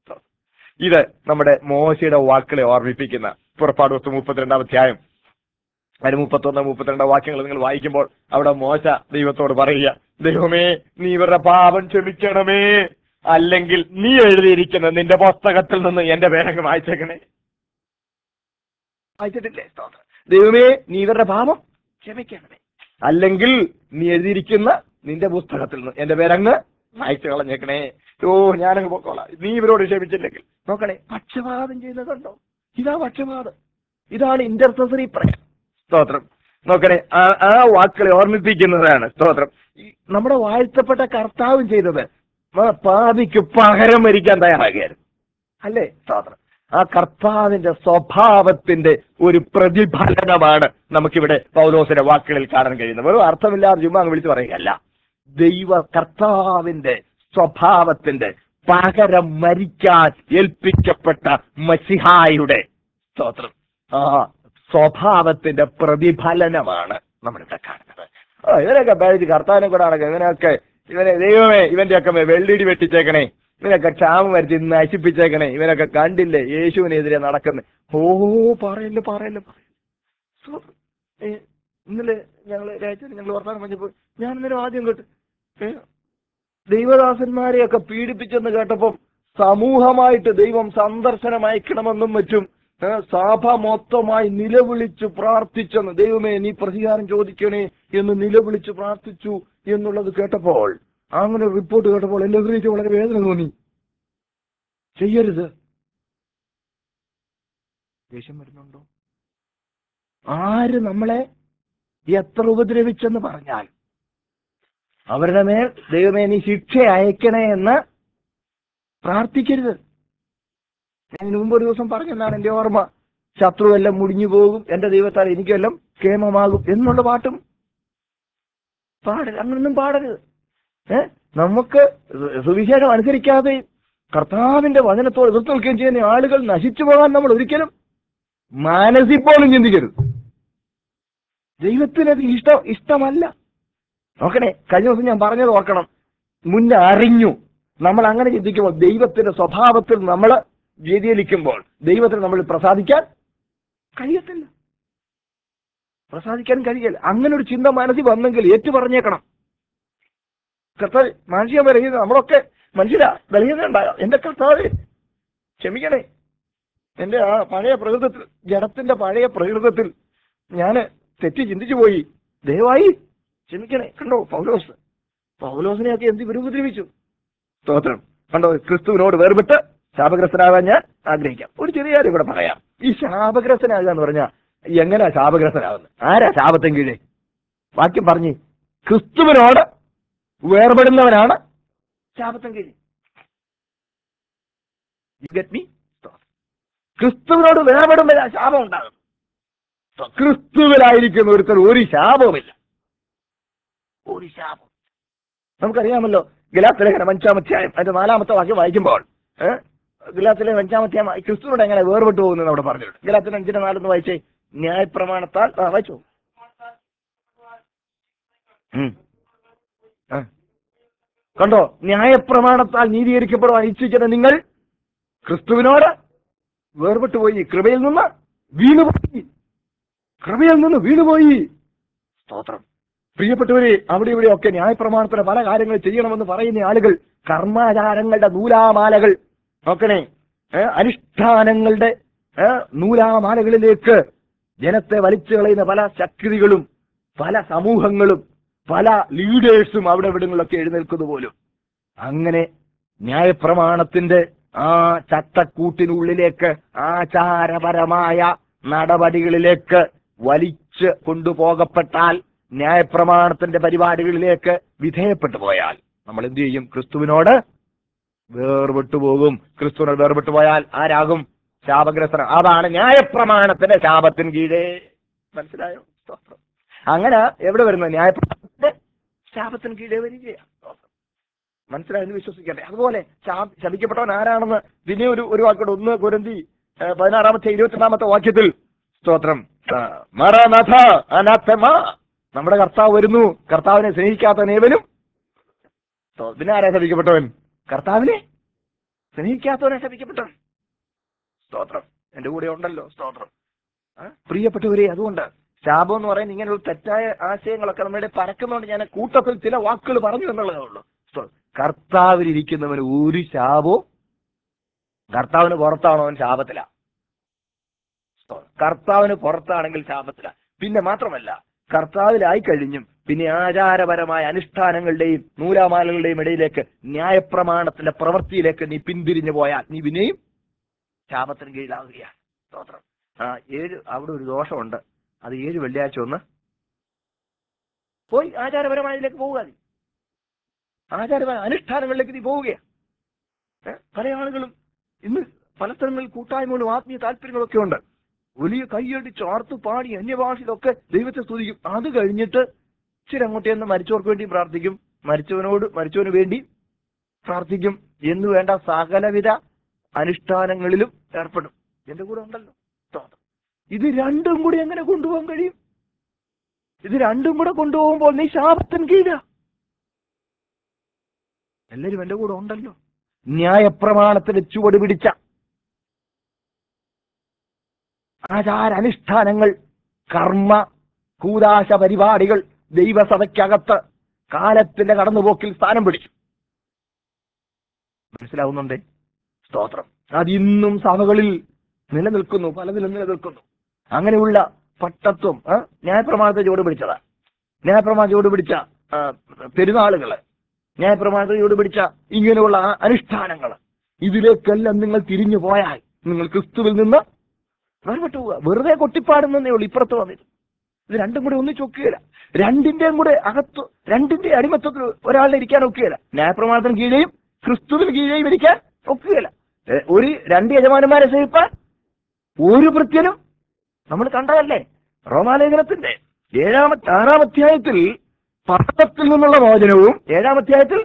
A: ഇത് നമ്മുടെ മോശയുടെ വാക്കുകളെ ഓർമ്മിപ്പിക്കുന്ന പുറപ്പാട് പുസ്തകം മുപ്പത്തിരണ്ടാം അധ്യായം അതിന് മുപ്പത്തൊന്ന് മുപ്പത്തിരണ്ടാം വാക്യങ്ങൾ നിങ്ങൾ വായിക്കുമ്പോൾ അവിടെ മോശ ദൈവത്തോട് പറയുക, ദൈവമേ നീ ഇവരുടെ പാപം ക്ഷമിക്കണമേ, അല്ലെങ്കിൽ നീ എഴുതിയിരിക്കുന്ന നിന്റെ പുസ്തകത്തിൽ നിന്ന് എന്റെ പേരങ്ങ് വായിച്ചേക്കണേ. വായിച്ചിട്ടില്ലേ? ദൈവമേ നീ ഇവരുടെ പാപം ക്ഷമിക്കണമേ, അല്ലെങ്കിൽ നീ എഴുതിയിരിക്കുന്ന നിന്റെ പുസ്തകത്തിൽ നിന്ന് എന്റെ പേരങ്ങ് വായിച്ചു കളഞ്ഞേക്കണേ. ഓ ഞാനങ്ങ് പോക്കോളാം, നീ ഇവരോട് ക്ഷമിച്ചില്ലെങ്കിൽ. നോക്കണേ, പക്ഷപാതം ചെയ്യുന്നത് കണ്ടോ, ഇതാ പക്ഷപാതം, ഇതാണ് ഇന്റർസെസറി പ്രയർ. സ്തോത്രം. നോക്കണേ, ആ ആ വാക്കുകളെ ഓർമ്മിപ്പിക്കുന്നതാണ്. സ്തോത്രം. നമ്മുടെ വാഴ്ത്തപ്പെട്ട കർത്താവും ചെയ്തത് പാപിക്ക് പകരം വരിക്കാൻ തയ്യാറാകുകയായിരുന്നു, അല്ലേ? സ്തോത്രം. ആ കർത്താവിന്റെ സ്വഭാവത്തിന്റെ ഒരു പ്രതിഫലനമാണ് നമുക്കിവിടെ പൗലോസിന്റെ വാക്കുകളിൽ കാണാൻ കഴിയുന്നത്. വെറും അർത്ഥമില്ലാതെ ചുമ്മാ അങ്ങ് വിളിച്ചു പറയുകയല്ല, ദൈവ കർത്താവിന്റെ സ്വഭാവത്തിന്റെ പകരം മരിക്കാൻ ഏൽപ്പിക്കപ്പെട്ട മസിഹായുടെ സ്തോത്രം ആ സ്വഭാവത്തിന്റെ പ്രതിഫലനമാണ് നമ്മളിവിടെ കാണുന്നത്. ആ ഇവരൊക്കെ പേടിച്ച് കർത്താവിനെ കൂടെ നടക്കുക, ഇവനൊക്കെ ഇവനെ ദൈവമേ ഇവന്റെയൊക്കെ വെള്ളിടി വെട്ടിച്ചേക്കണേ, ഇവനൊക്കെ ക്ഷാമം വരച്ച് നശിപ്പിച്ചേക്കണേ, ഇവനൊക്കെ കണ്ടില്ലേ യേശുവിനെതിരെ നടക്കുന്നത്. ഓ പറയല്ലോ പറയല്ലോ പറയല്ലോ. ഇന്നലെ ഞങ്ങള് രാജ്യത്ത് ഞങ്ങൾ വർത്തമാനം പറഞ്ഞപ്പോൾ ഞാൻ ഇന്നലെ ആദ്യം കേട്ടു ദൈവദാസന്മാരെയൊക്കെ പീഡിപ്പിച്ചെന്ന് കേട്ടപ്പം സമൂഹമായിട്ട് ദൈവം സന്ദർശനം അയക്കണമെന്നും മറ്റും സഭ മൊത്തമായി നിലവിളിച്ചു പ്രാർത്ഥിച്ചെന്ന്, ദൈവമേ നീ പ്രതികാരം ചോദിക്കണേ എന്ന് നിലവിളിച്ചു പ്രാർത്ഥിച്ചു എന്നുള്ളത് കേട്ടപ്പോൾ, അങ്ങനെ റിപ്പോർട്ട് കേട്ടപ്പോൾ എന്റെ ഹൃദയത്തിൽ വളരെ വേദന തോന്നി. ചെയ്യരുത്. ദേഷ്യം വരുന്നുണ്ടോ? ആര് നമ്മളെ എത്ര ഉപദ്രവിച്ചെന്ന് പറഞ്ഞാൽ അവരുടെ മേൽ ദൈവമേ നീ ശിക്ഷ അയക്കണേ എന്ന് പ്രാർത്ഥിക്കരുത്. ഞാൻ ഇതിനു മുമ്പ് ഒരു ദിവസം പറഞ്ഞെന്നാണ് എന്റെ ഓർമ്മ. ശത്രു എല്ലാം മുടിഞ്ഞു പോകും, എന്റെ ദൈവത്താൽ എനിക്കെല്ലാം ക്ഷേമമാകും എന്നുള്ള പാട്ടും പാടരുത്. അങ്ങനൊന്നും പാടരുത്. ഏഹ് നമുക്ക് സുവിശേഷം അനുസരിക്കാതെ കർത്താവിന്റെ വചനത്തോട് എതിർത്ത് നിൽക്കുകയും ചെയ്യുന്ന ആളുകൾ നശിച്ചു പോകാൻ നമ്മൾ ഒരിക്കലും മനസ്സിൽ പോലും ചിന്തിക്കരുത്. ദൈവത്തിനത് ഇഷ്ടം ഇഷ്ടമല്ല. നോക്കണേ, കഴിഞ്ഞ ദിവസം ഞാൻ പറഞ്ഞത് ഓർക്കണം. മുന്നേ അറിഞ്ഞു നമ്മൾ അങ്ങനെ ചിന്തിക്കുമ്പോൾ ദൈവത്തിന്റെ സ്വഭാവത്തിൽ നമ്മൾ വ്യതിചലിക്കുമ്പോൾ ദൈവത്തിന് നമ്മൾ പ്രസാദിക്കാൻ കഴിയത്തില്ല, പ്രസാദിക്കാൻ കഴിയില്ല. അങ്ങനെ ഒരു ചിന്ത മനസ്സിൽ വന്നെങ്കിൽ ഏറ്റു പറഞ്ഞേക്കണം. കർത്താവ് മാനസിക ബലഹീനത, നമ്മളൊക്കെ മനുഷ്യരാ, ബലഹീനത ഉണ്ടാകാം. എന്റെ കർത്താവ് ക്ഷമിക്കണേ, എന്റെ ആ പഴയ പ്രകൃതത്തിൽ, ജഡത്തിന്റെ പഴയ പ്രകൃതത്തിൽ ഞാൻ തെറ്റി ചിന്തിച്ചു പോയി, ദയവായി ക്ഷമിക്കണേ. കണ്ടോ പൗലോസ്, പൗലോസിനെയൊക്കെ എന്ത് ഉപദ്രവിച്ചു. സ്തോത്രം. കണ്ടോ, ക്രിസ്തുവിനോട് വേർപെട്ട് ശാപഗ്രസ്തനാകാൻ ഞാൻ ആഗ്രഹിക്കാം. ഒരു ചെറിയ കാര്യം കൂടെ പറയാം. ഈ ശാപഗ്രസ്തനാകുക എന്ന് പറഞ്ഞാൽ എങ്ങനെയാ ശാപഗ്രസ്തനാകുന്നത്? ആരാ ശാപത്തിന് കീഴേ? വാക്യം പറഞ്ഞ്, ക്രിസ്തുവിനോട് വേർപെടുന്നവനാണ് ശാപത്തിന് കീഴ്. ക്രിസ്തുവിനോട് വേർപെടുമ്പോഴാ ശാപം ഉണ്ടാകും. ക്രിസ്തുവിലായിരിക്കുന്ന ഒരുത്തർ ഒരു ശാപവുമില്ല, ഒരു ശാപം. നമുക്കറിയാമല്ലോ, ഗലാത്യലേഖനം അഞ്ചാം അധ്യായം അതിന്റെ നാലാമത്തെ വാക്യം വായിക്കുമ്പോൾ ഏഹ് ഗലാത്യലേഖനം അഞ്ചാം അധ്യായം ക്രിസ്തുവിനോട് എങ്ങനെ വേർപെട്ടു പോകുന്നത് അവിടെ പറഞ്ഞിട്ടുണ്ട്. ഗലാത്യലേഖനം അഞ്ചിന്റെ നാലെന്ന് വായിച്ചേ. ന്യായപ്രമാണത്താൽ വായിച്ചു. കണ്ടോ, ന്യായപ്രമാണത്താൽ നീതീകരിക്കപ്പെടുവാൻ ഇച്ഛിക്കുന്ന നിങ്ങൾ ക്രിസ്തുവിനോട് വേർപെട്ടു പോയി, കൃപയിൽ നിന്ന് വീണുപോയി, കൃപയിൽ നിന്ന് വീണുപോയി. സ്തോത്രം. പ്രിയപ്പെട്ടവരെ, അവിടെ ഇവിടെയൊക്കെ ന്യായപ്രമാണത്തിന് പല കാര്യങ്ങൾ ചെയ്യണമെന്ന് പറയുന്ന ആളുകൾ കർമാചാരങ്ങളുടെ നൂലാമാലകൾ നോക്കണേ, അനുഷ്ഠാനങ്ങളുടെ നൂലാമാലകളിലേക്ക് ജനത്തെ വലിച്ചു കളയുന്ന പല ശക്തികളും പല സമൂഹങ്ങളും പല ലീഡേഴ്സും അവിടെ ഇവിടങ്ങളിലൊക്കെ എഴുന്നേൽക്കുന്നു പോലും. അങ്ങനെ ന്യായപ്രമാണത്തിന്റെ ആ ചട്ടക്കൂട്ടിനുള്ളിലേക്ക്, ആചാരപരമായ നടപടികളിലേക്ക് വലിച്ച് കൊണ്ടുപോകപ്പെട്ടാൽ, ന്യായപ്രമാണത്തിന്റെ പരിപാടികളിലേക്ക് വിധേയപ്പെട്ടു പോയാൽ നമ്മൾ എന്ത് ചെയ്യും? ക്രിസ്തുവിനോട് വേർപെട്ടു പോകും. ക്രിസ്തുവിനോട് വേർപെട്ടു പോയാൽ ആരാകും? ശാപഗ്രസ്തൻ. അതാണ് ന്യായപ്രമാണത്തിന്റെ ശാപത്തിന് കീഴേ. മനസ്സിലായോ? അങ്ങനെ എവിടെ വരുന്നത്? ന്യായപ്രമാണത്തിന്റെ ശാപത്തിന് കീഴേ വരികയാണ്. മനസ്സിലായെന്ന് വിശ്വസിക്കട്ടെ. അതുപോലെ ശപിക്കപ്പെട്ടവൻ ആരാണെന്ന് പിന്നെ ഒരു ഒരു വാക്കോട് ഒന്ന് കൊരിന്തി പതിനാറാമത്തെ ഇരുപത്തിരണ്ടാമത്തെ വാക്യത്തിൽ, സ്തോത്രം, മറനഥ അനാഥമ, നമ്മുടെ കർത്താവ് വരുന്നു, കർത്താവിനെ സ്നേഹിക്കാത്ത ഏവനും. പിന്നെ ആരാ ശപിക്കപ്പെട്ടവൻ? കർത്താവിനെ സ്നേഹിക്കാത്തവനെ ശപിക്കപ്പെട്ടവൻ. സ്തോത്രം. എന്റെ കൂടെ ഉണ്ടല്ലോ. സ്തോത്രം. പ്രിയപ്പെട്ടവരെ, അതുകൊണ്ട് ശാപം എന്ന് പറയുന്നത് ഇങ്ങനെയുള്ള തെറ്റായ ആശയങ്ങളൊക്കെ നമ്മുടെ പരക്കുന്നതുകൊണ്ട് ഞാൻ കൂട്ടത്തിൽ ചില വാക്കുകൾ പറഞ്ഞു എന്നുള്ളതേ ഉള്ളൂ. കർത്താവിലിരിക്കുന്നവന് ഒരു ശാപവും, കർത്താവിന് പുറത്താണോ അവൻ ശാപത്തില. കർത്താവിന് പുറത്താണെങ്കിൽ ശാപത്തില. പിന്നെ മാത്രമല്ല, കർത്താവിലായി കഴിഞ്ഞും പിന്നെ ആചാരപരമായ അനുഷ്ഠാനങ്ങളുടെയും നൂലാമാലകളുടെയും ഇടയിലേക്ക്, ന്യായപ്രമാണത്തിന്റെ പ്രവൃത്തിയിലേക്ക് നീ പിന്തിരിഞ്ഞു പോയാൽ നീ പിന്നെയും ശാപത്തിന് കീഴിലാവുകയാണ്. സ്തോത്രം. ആ ഏഴ് അവിടെ ഒരു ദോഷമുണ്ട്. അത് ഏഴ് വെള്ളിയാഴ്ച ഒന്ന് പോയി ആചാരപരമായതിലേക്ക് പോവുക. നീ ആചാരപര അനുഷ്ഠാനങ്ങളിലേക്ക് നീ പോവുകയാണ്. പല ആളുകളും ഇന്ന് പല സ്ഥലങ്ങളിൽ കൂട്ടായ്മകളും ആത്മീയ താല്പര്യങ്ങളൊക്കെ ഉണ്ട്. വലിയ കൈയടിച്ച് ആർത്തു പാടി അന്യഭാഷയിലൊക്കെ ദൈവത്തെ സ്തുതിക്കും. അത് കഴിഞ്ഞിട്ട് ഇച്ചിരി അങ്ങോട്ടേ ഒന്ന് മരിച്ചവർക്ക് വേണ്ടി പ്രാർത്ഥിക്കും, മരിച്ചവനോട് മരിച്ചവന് വേണ്ടി പ്രാർത്ഥിക്കും എന്ന് വേണ്ട സകലവിധ അനുഷ്ഠാനങ്ങളിലും ഏർപ്പെടും. എന്റെ കൂടെ ഉണ്ടല്ലോ. ഇത് രണ്ടും കൂടി എങ്ങനെ കൊണ്ടുപോകാൻ കഴിയും? ഇത് രണ്ടും കൂടെ കൊണ്ടുപോകുമ്പോൾ നീ ശാപത്തിന് കീഴാ. എല്ലാവരും എന്റെ കൂടെ ഉണ്ടല്ലോ. ന്യായപ്രമാണത്തിന് ചുവട് പിടിച്ച ആചാരാനുഷ്ഠാനങ്ങൾ, കർമ്മ കൂദാശ പരിപാടികൾ ദൈവസഭയ്ക്കകത്ത് കാലത്തിന്റെ കടന്നുപോക്കിൽ സ്ഥാനം പിടിച്ചു. മനസ്സിലാവുന്നുണ്ടേ? സ്തോത്രം. അതിന്നും സഭകളിൽ നിലനിൽക്കുന്നു, പലതിലും നിലനിൽക്കുന്നു. അങ്ങനെയുള്ള പട്ടത്വം ന്യായപ്രമാണത്തെ ചുവട് പിടിച്ചതാ. ന്യായപ്രമാണം ചുവട് പിടിച്ച പെരുന്നാളുകള്, ന്യായപ്രമാണത്തെ ചുവട് പിടിച്ച ഇങ്ങനെയുള്ള അനുഷ്ഠാനങ്ങൾ, ഇതിലേക്കെല്ലാം നിങ്ങൾ തിരിഞ്ഞു പോയാൽ നിങ്ങൾ ക്രിസ്തുവിൽ നിന്ന് വേർപെട്ടു പോവുക. വെറുതെ കൊട്ടിപ്പാടുന്നേ ഉള്ളൂ. ഇപ്പുറത്ത് വന്നിട്ട് ഇത് രണ്ടും കൂടെ ഒന്നിച്ച് ഒക്കുകയില്ല. രണ്ടിന്റെയും കൂടെ അകത്ത് രണ്ടിന്റെ അടിമത്തത്തിൽ ഒരാളിനെ ഇരിക്കാൻ ഒക്കുകയില്ല. ന്യായപ്രമാണത്തിന് കീഴെയും ക്രിസ്തുവിന് കീഴെയും ഇരിക്കാൻ ഒക്കുകയില്ല. ഏ, ഒരു രണ്ട് യജമാനന്മാരെ സേവിപ്പാൻ ഒരു ഭൃത്യനും നമ്മൾ കണ്ടതല്ലേ റോമാലേഖനത്തിന്റെ ഏഴാമത്തെ ആറാം അധ്യായത്തിൽ പാപത്തിൽ നിന്നുള്ള മോചനവും ഏഴാം അധ്യായത്തിൽ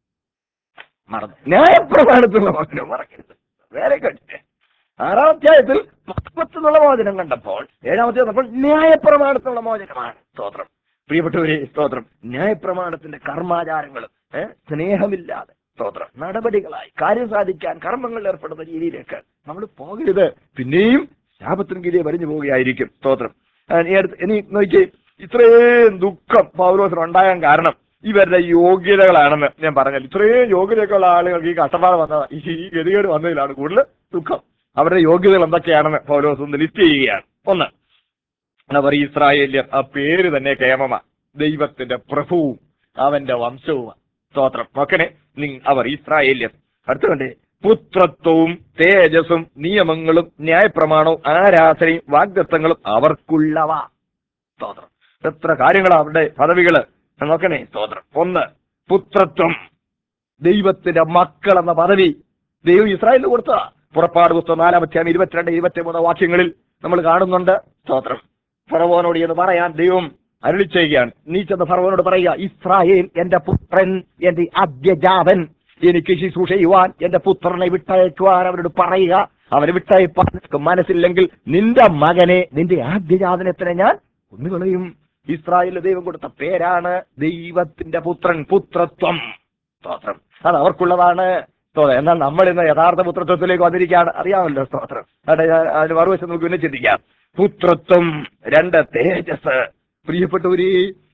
A: മറന്നു ന്യായപ്രമാണത്തിലുള്ള മോചനവും മറക്കരുത്. വേറെ കണ്ടിട്ട് ആറാം അധ്യായത്തിൽ പാപത്തിൽ നിന്നുള്ള മോചനം കണ്ടപ്പോൾ ഏഴാമത്തെ വന്നപ്പോൾ ന്യായപ്രമാണത്തിനുള്ള മോചനമാണ്. സ്തോത്രം. പ്രിയപ്പെട്ടവരെ, സ്തോത്രം. ന്യായപ്രമാണത്തിന്റെ കർമാചാരങ്ങളും ഏഹ് സ്നേഹമില്ലാതെ സ്തോത്രം നടപടികളായി കാര്യം സാധിക്കാൻ കർമ്മങ്ങളിൽ ഏർപ്പെടുന്ന രീതിയിലേക്ക് നമ്മൾ പോകരുത്. പിന്നെയും ശാപത്തിന് കീഴിൽ വരിഞ്ഞു പോവുകയായിരിക്കും. സ്തോത്രം. ഇനി അടുത്ത് ഇനി നോക്കി, ഇത്രയും ദുഃഖം പൗലോസിന് ഉണ്ടാകാൻ കാരണം ഇവരുടെ യോഗ്യതകളാണെന്ന് ഞാൻ പറഞ്ഞാൽ, ഇത്രയും യോഗ്യതയൊക്കെയുള്ള ആളുകൾക്ക് ഈ കഷ്ടപ്പാട് വന്ന ഈ ഗതികേട് വന്നതിലാണ് കൂടുതൽ ദുഃഖം. അവരുടെ യോഗ്യതകൾ എന്തൊക്കെയാണെന്ന് പൗലോസ് ഒന്ന് ലിസ്റ്റ് ചെയ്യുകയാണ്. ഒന്ന്, അവർ ഇസ്രായേല്യർ. ആ പേര് തന്നെ കേമമ, ദൈവത്തിന്റെ പ്രഭുവും അവന്റെ വംശവുമാണ്. സ്തോത്രം. മക്കനെ, അവർ ഇസ്രായേല്യർ. അടുത്തുകൊണ്ട് പുത്രത്വവും തേജസ്സും നിയമങ്ങളും ന്യായപ്രമാണവും ആരാധനയും വാഗ്ദത്തങ്ങളും അവർക്കുള്ളവ. സ്തോത്രം. എത്ര കാര്യങ്ങളാ അവരുടെ പദവികള് നോക്കണേ. സ്തോത്രം. ഒന്ന്, പുത്രത്വം, ദൈവത്തിന്റെ മക്കൾ എന്ന പദവി ദൈവം ഇസ്രായേലിന് കൊടുത്തതാ. പുറപ്പാട് പുസ്തകം നാലാം അധ്യായം ഇരുപത്തിരണ്ട് ഇരുപത്തി മൂന്ന് വാക്യങ്ങളിൽ നമ്മൾ കാണുന്നുണ്ട്. സ്തോത്രം. ഫറവോനോട് എന്ന് പറയാൻ ദൈവം അരുളി ചെയ്യുകയാണ്. നീ ചെന്ന് ഫറവോനോട് പറയുക, ഇസ്രായേൽ എന്റെ പുത്രൻ, എന്റെ ആദ്യജാതൻ, എനിക്ക് ശുശ്രൂഷ ചെയ്യുവാൻ എന്റെ പുത്രനെ വിട്ടയക്കുവാൻ അവരോട് പറയുക. അവരെ വിട്ടയപ്പാൻ മനസ്സില്ലെങ്കിൽ നിന്റെ മകനെ, നിന്റെ ആദ്യജാതനത്തിനെ ഞാൻ കൊന്നുകളയും. ഇസ്രായേലിന് ദൈവം കൊടുത്ത പേരാണ് ദൈവത്തിന്റെ പുത്രൻ, പുത്രത്വം. സ്തോത്രം. അത് അവർക്കുള്ളതാണ്. സ്തോത്രം. എന്നാൽ നമ്മൾ ഇന്ന് യഥാർത്ഥ പുത്രത്വത്തിലേക്ക് വന്നിരിക്കുകയാണ്. അറിയാമല്ലോ. സ്തോത്രം. അതിന് മറുവശം നമുക്ക് പിന്നെ ചിന്തിക്കാം. പുത്രത്വം. രണ്ട്, തേജസ്. പ്രിയപ്പെട്ടവര്,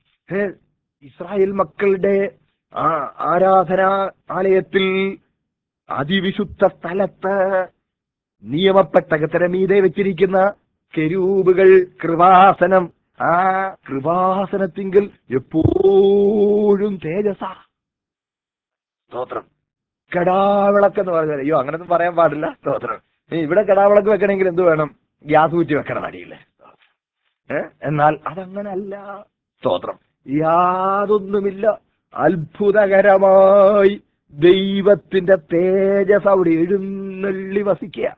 A: ഇസ്രായേൽ മക്കളുടെ ആ ആരാധനാ ആലയത്തിൽ അതിവിശുദ്ധ സ്ഥലത്ത് നിയമപ്പെട്ടകത്തിന് മീതെ വെച്ചിരിക്കുന്ന കെരൂബുകൾ, കൃപാസനം, ആ കൃപാസനത്തിങ്കിൽ എപ്പോഴും തേജസ. സ്തോത്രം. കടാവിളക്ക് എന്ന് പറഞ്ഞാൽ, അയ്യോ അങ്ങനൊന്നും പറയാൻ പാടില്ല. സ്തോത്രം. ഇവിടെ കടാവിളക്ക് വെക്കണമെങ്കിൽ എന്ത് വേണം? ഗ്യാസ് ഊറ്റി വെക്കണം അടിയില്ലേ. ഏഹ് എന്നാൽ അതങ്ങനല്ല. സ്തോത്രം. യാതൊന്നുമില്ല. അത്ഭുതകരമായി ദൈവത്തിന്റെ തേജസ് അവിടെ എഴുന്നള്ളി വസിക്കുക.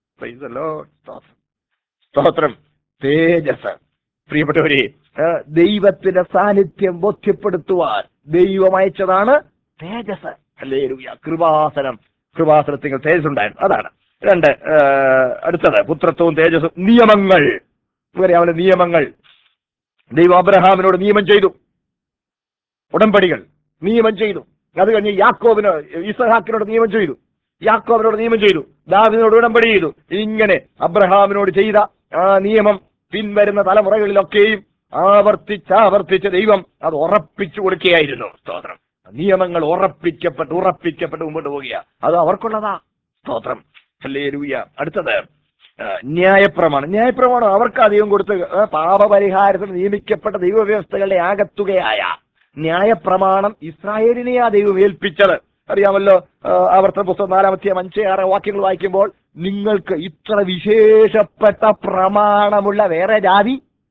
A: സ്തോത്രം. തേജസ്. പ്രിയപ്പെട്ടവരെ, ദൈവത്തിന്റെ സാന്നിധ്യം ബോധ്യപ്പെടുത്തുവാൻ ദൈവം അയച്ചതാണ് തേജസ്. ഹല്ലേലൂയ. കൃപാസനം, കൃപാസനത്തിൽ തേജസ് ഉണ്ടായിരുന്നു. അതാണ്. രണ്ട്, അടുത്തത് പുത്രത്വവും തേജസ്സും. നിയമങ്ങൾ. അവന്റെ നിയമങ്ങൾ. ദൈവം അബ്രഹാമിനോട് നിയമം ചെയ്തു, ഉടമ്പടികൾ നിയമം ചെയ്തു. അത് കഴിഞ്ഞ് യാക്കോബിന്, ഇസഹാക്കിനോട് നിയമം ചെയ്തു, യാക്കോബിനോട് നിയമം ചെയ്തു, ദാവീദിനോട് ഉടമ്പടി ചെയ്തു. ഇങ്ങനെ അബ്രഹാമിനോട് ചെയ്ത ആ നിയമം പിൻവരുന്ന തലമുറകളിലൊക്കെയും ആവർത്തിച്ചാവർത്തിച്ച് ദൈവം അത് ഉറപ്പിച്ചു കൊടുക്കുകയായിരുന്നു. സ്തോത്രം. നിയമങ്ങൾ ഉറപ്പിക്കപ്പെട്ട് ഉറപ്പിക്കപ്പെട്ട് മുമ്പോട്ട് പോവുക. അത് അവർക്കുള്ളതാ. സ്തോത്രം. ഹല്ലേലൂയ. അടുത്തത് ന്യായപ്രമാണം. ന്യായപ്രമാണം അവർക്ക് അധികം കൊടുത്ത് പാപപരിഹാരത്തിന് നിയമിക്കപ്പെട്ട ദൈവവ്യവസ്ഥകളുടെ ആകത്തുകയായ ന്യായപ്രമാണം ഇസ്രായേലിനെയാ ദൈവം ഏൽപ്പിച്ചത്. അറിയാമല്ലോ. ആവർത്തന പുസ്തകം നാലാമത്തെ അഞ്ച് ആറ് വാക്യങ്ങൾ വായിക്കുമ്പോൾ, നിങ്ങൾക്ക് ഇത്ര വിശേഷപ്പെട്ട പ്രമാണമുള്ള വേറെ ജാതി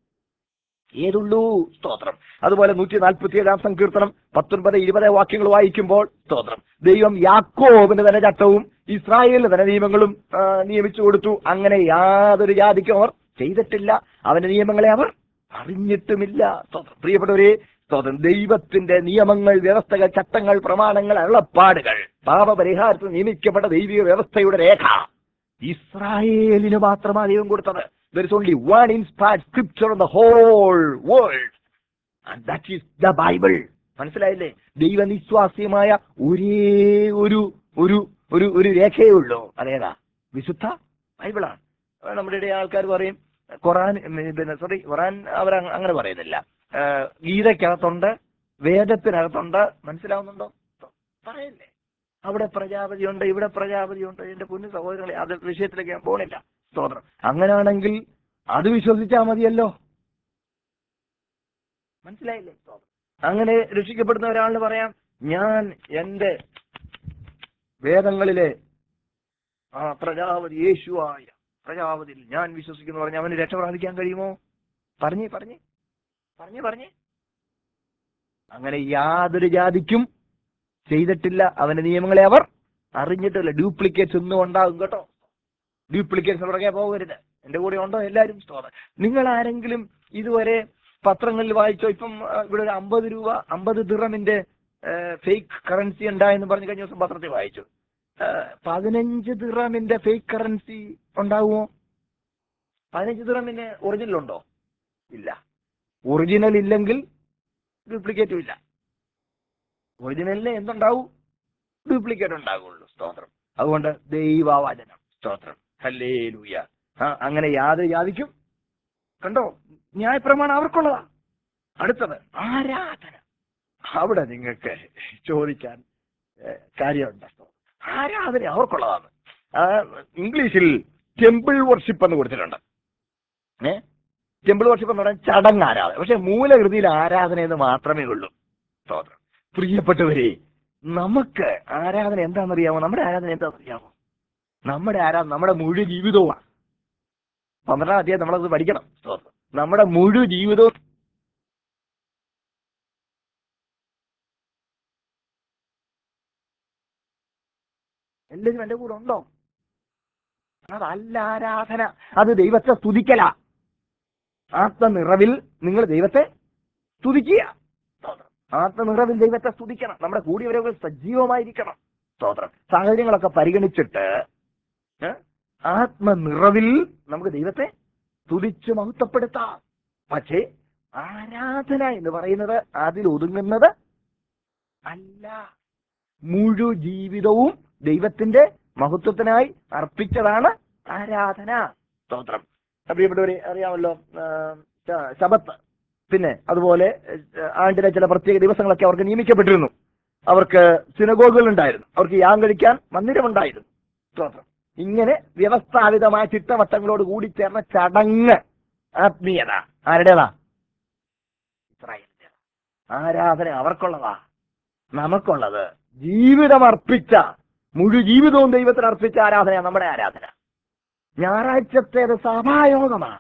A: ഏതുള്ളൂ. സ്തോത്രം. അതുപോലെ നൂറ്റി നാൽപ്പത്തി ഏഴാം സങ്കീർത്തനം പത്തൊൻപത് ഇരുപത് വാക്യങ്ങൾ വായിക്കുമ്പോൾ, സ്തോത്രം, ദൈവം യാക്കോബിന് തന്നെ ചട്ടവും ഇസ്രായേലിന് തന്നെ നിയമങ്ങളും നിയമിച്ചു കൊടുത്തു. അങ്ങനെ യാതൊരു ജാതിക്കും അവർ ചെയ്തിട്ടില്ല. അവന്റെ നിയമങ്ങളെ അവർ അറിഞ്ഞിട്ടുമില്ല. സ്തോത്രം. പ്രിയപ്പെട്ടവരെ, സ്തോത്രം, ദൈവത്തിന്റെ നിയമങ്ങൾ, വ്യവസ്ഥകൾ, ചട്ടങ്ങൾ, പ്രമാണങ്ങൾ, അരുളപ്പാടുകൾ, പാപപരിഹാരത്തിന് നിയമിക്കപ്പെട്ട ദൈവിക വ്യവസ്ഥയുടെ രേഖ ഇസ്രായേലിന് മാത്രമാണ് ദൈവം കൊടുത്തത്. There is only one inspired scripture in the whole world, and that is the Bible. മനസ്സിലായില്ലേ? ദൈവനിശ്വാസ്യമായ ഒരേ ഒരു ഒരു ഒരു ഒരു രേഖയേ ഉള്ളൂ. അതേതാ? വിശുദ്ധ ബൈബിളാണ്. നമ്മുടെ ഇടയിൽ ആൾക്കാർ പറയും ഖുറാൻ, പിന്നെ സോറി ഖുറാൻ അവർ അങ്ങനെ പറയുന്നില്ല. ഗീതയ്ക്കകത്തുണ്ട്, വേദത്തിനകത്തുണ്ട്. മനസ്സിലാവുന്നുണ്ടോ? പറയല്ലേ? അവിടെ പ്രജാപതിയുണ്ട്, ഇവിടെ പ്രജാപതിയുണ്ട്. എന്റെ പൊന്നു സഹോദരങ്ങളെ, അത് വിഷയത്തിലേക്ക് ഞാൻ പോണില്ല. സ്തോത്രം. അങ്ങനെയാണെങ്കിൽ അത് വിശ്വസിച്ചാൽ മതിയല്ലോ. മനസ്സിലായില്ലേ? അങ്ങനെ രക്ഷിക്കപ്പെടുന്ന ഒരാളിന് പറയാം, ഞാൻ എന്റെ വേദങ്ങളിലെ ആ പ്രജാപതി യേശുവായ പ്രജാപതിയിൽ ഞാൻ വിശ്വസിക്കുന്നു പറഞ്ഞാൽ അവന് രക്ഷ പ്രാപിക്കാൻ കഴിയുമോ? പറഞ്ഞേ പറഞ്ഞേ പറഞ്ഞു പറഞ്ഞേ. അങ്ങനെ യാതൊരു ജാതിക്കും ചെയ്തിട്ടില്ല അവന്റെ നിയമങ്ങളെ അവർ അറിഞ്ഞിട്ടില്ല. ഡ്യൂപ്ലിക്കേറ്റ്സ് ഒന്നും ഉണ്ടാകും കേട്ടോ. ഡ്യൂപ്ലിക്കേറ്റ്സ് പുറകെ പോകരുത്. എന്റെ കൂടെ ഉണ്ടോ എല്ലാവരും? സ്തോത്രം. നിങ്ങൾ ആരെങ്കിലും ഇതുവരെ പത്രങ്ങളിൽ വായിച്ചോ? ഇപ്പം ആ, ഇവിടെ ഒരു അമ്പത് രൂപ അമ്പത് ദിറമിന്റെ ഫേക്ക് കറൻസി ഉണ്ടായെന്ന് പറഞ്ഞ് കഴിഞ്ഞ ദിവസം പത്രത്തിൽ വായിച്ചു. ആ, പതിനഞ്ച് ദിറമിന്റെ ഫേക്ക് കറൻസി ഉണ്ടാകുമോ? പതിനഞ്ച് ദിറമിന് ഒറിജിനൽ ഉണ്ടോ? ഇല്ല. ഒറിജിനൽ ഇല്ലെങ്കിൽ ഡ്യൂപ്ലിക്കേറ്റും ഇല്ല. ഒറിജിനലിന് എന്തുണ്ടാവും? ഡ്യൂപ്ലിക്കേറ്റ് ഉണ്ടാകുള്ളൂ. സ്തോത്രം. അതുകൊണ്ട് ദൈവവചനം. സ്തോത്രം. ഹല്ലേലൂയ. ആ അങ്ങനെ യാതൊരു യാതിക്കും കണ്ടോ ന്യായപ്രമാണം അവർക്കുള്ളതാ. അടുത്തത് ആരാധന. അവിടെ നിങ്ങൾക്ക് ചോദിക്കാൻ ഏഹ്, കാര്യമുണ്ട്. ആരാധന അവർക്കുള്ളതാണ്. ആ, ഇംഗ്ലീഷിൽ ടെമ്പിൾ വർഷിപ്പ് എന്ന് കൊടുത്തിട്ടുണ്ട്. ഏ ടെമ്പിൾ വർഷിപ്പ് എന്ന് പറഞ്ഞാൽ ചടങ്ങ് ആരാധന. പക്ഷെ മൂലകൃതിയിൽ ആരാധന എന്ന് മാത്രമേ ഉള്ളൂ. സ്തോത്രം. പ്രിയപ്പെട്ടവരെ, നമുക്ക് ആരാധന എന്താണെന്നറിയാമോ? നമ്മുടെ ആരാധന എന്താണെന്നറിയാമോ? നമ്മുടെ ആരാധന നമ്മുടെ മുഴു ജീവിതവുമാണ്. പന്ത്രണ്ടാം അധ്യായം നമ്മളത് പഠിക്കണം. സ്തോത്രം. നമ്മുടെ മുഴു ജീവിതവും എല്ലാവരും എന്റെ കൂടെ ഉണ്ടോ? അതല്ല ആരാധന, അത് ദൈവത്തെ സ്തുതിക്കല. ആത്മനിറവിൽ നിങ്ങൾ ദൈവത്തെ സ്തുതിക്കുക. സ്തോത്രം. ആത്മനിറവിൽ ദൈവത്തെ സ്തുതിക്കണം. നമ്മുടെ കൂടിയവരൊക്കെ സജീവമായിരിക്കണം. സ്തോത്രം. സാഹചര്യങ്ങളൊക്കെ പരിഗണിച്ചിട്ട് ഏ, ആത്മനിറവിൽ നമുക്ക് ദൈവത്തെ സ്തുതിച്ച് മഹത്വപ്പെടുത്താം. പക്ഷേ ആരാധന എന്ന് പറയുന്നത് അതിൽ ഒതുങ്ങുന്നത് അല്ല. മുഴു ജീവിതവും ദൈവത്തിന്റെ മഹത്വത്തിനായി അർപ്പിച്ചതാണ് ആരാധന. സ്തോത്രം. പ്രിയപ്പെട്ടവരെ, അറിയാമല്ലോ ആ, ശ- ശബത്ത്, പിന്നെ അതുപോലെ ഏഹ്, ആണ്ടിലെ ചില പ്രത്യേക ദിവസങ്ങളൊക്കെ അവർക്ക് നിയമിക്കപ്പെട്ടിരുന്നു. അവർക്ക് സിനഗോഗുകൾ ഉണ്ടായിരുന്നു. അവർക്ക് യാഗം കഴിക്കാൻ മന്ദിരമുണ്ടായിരുന്നു. സ്തോത്രം. ഇങ്ങനെ വ്യവസ്ഥാപിതമായ ചിട്ടവട്ടങ്ങളോട് കൂടി ചേർന്ന ചടങ്ങ് ആത്മീയത ആരുടേതാ? ഇസ്രായേലിന്റെ. ആരാധന അവർക്കുള്ളതാ. നമുക്കുള്ളത് ജീവിതം അർപ്പിച്ച, മുഴു ജീവിതവും ദൈവത്തിന് അർപ്പിച്ച ആരാധന നമ്മുടെ ആരാധന. ഞായറാഴ്ചത്തേത് സഭായോഗമാണ്.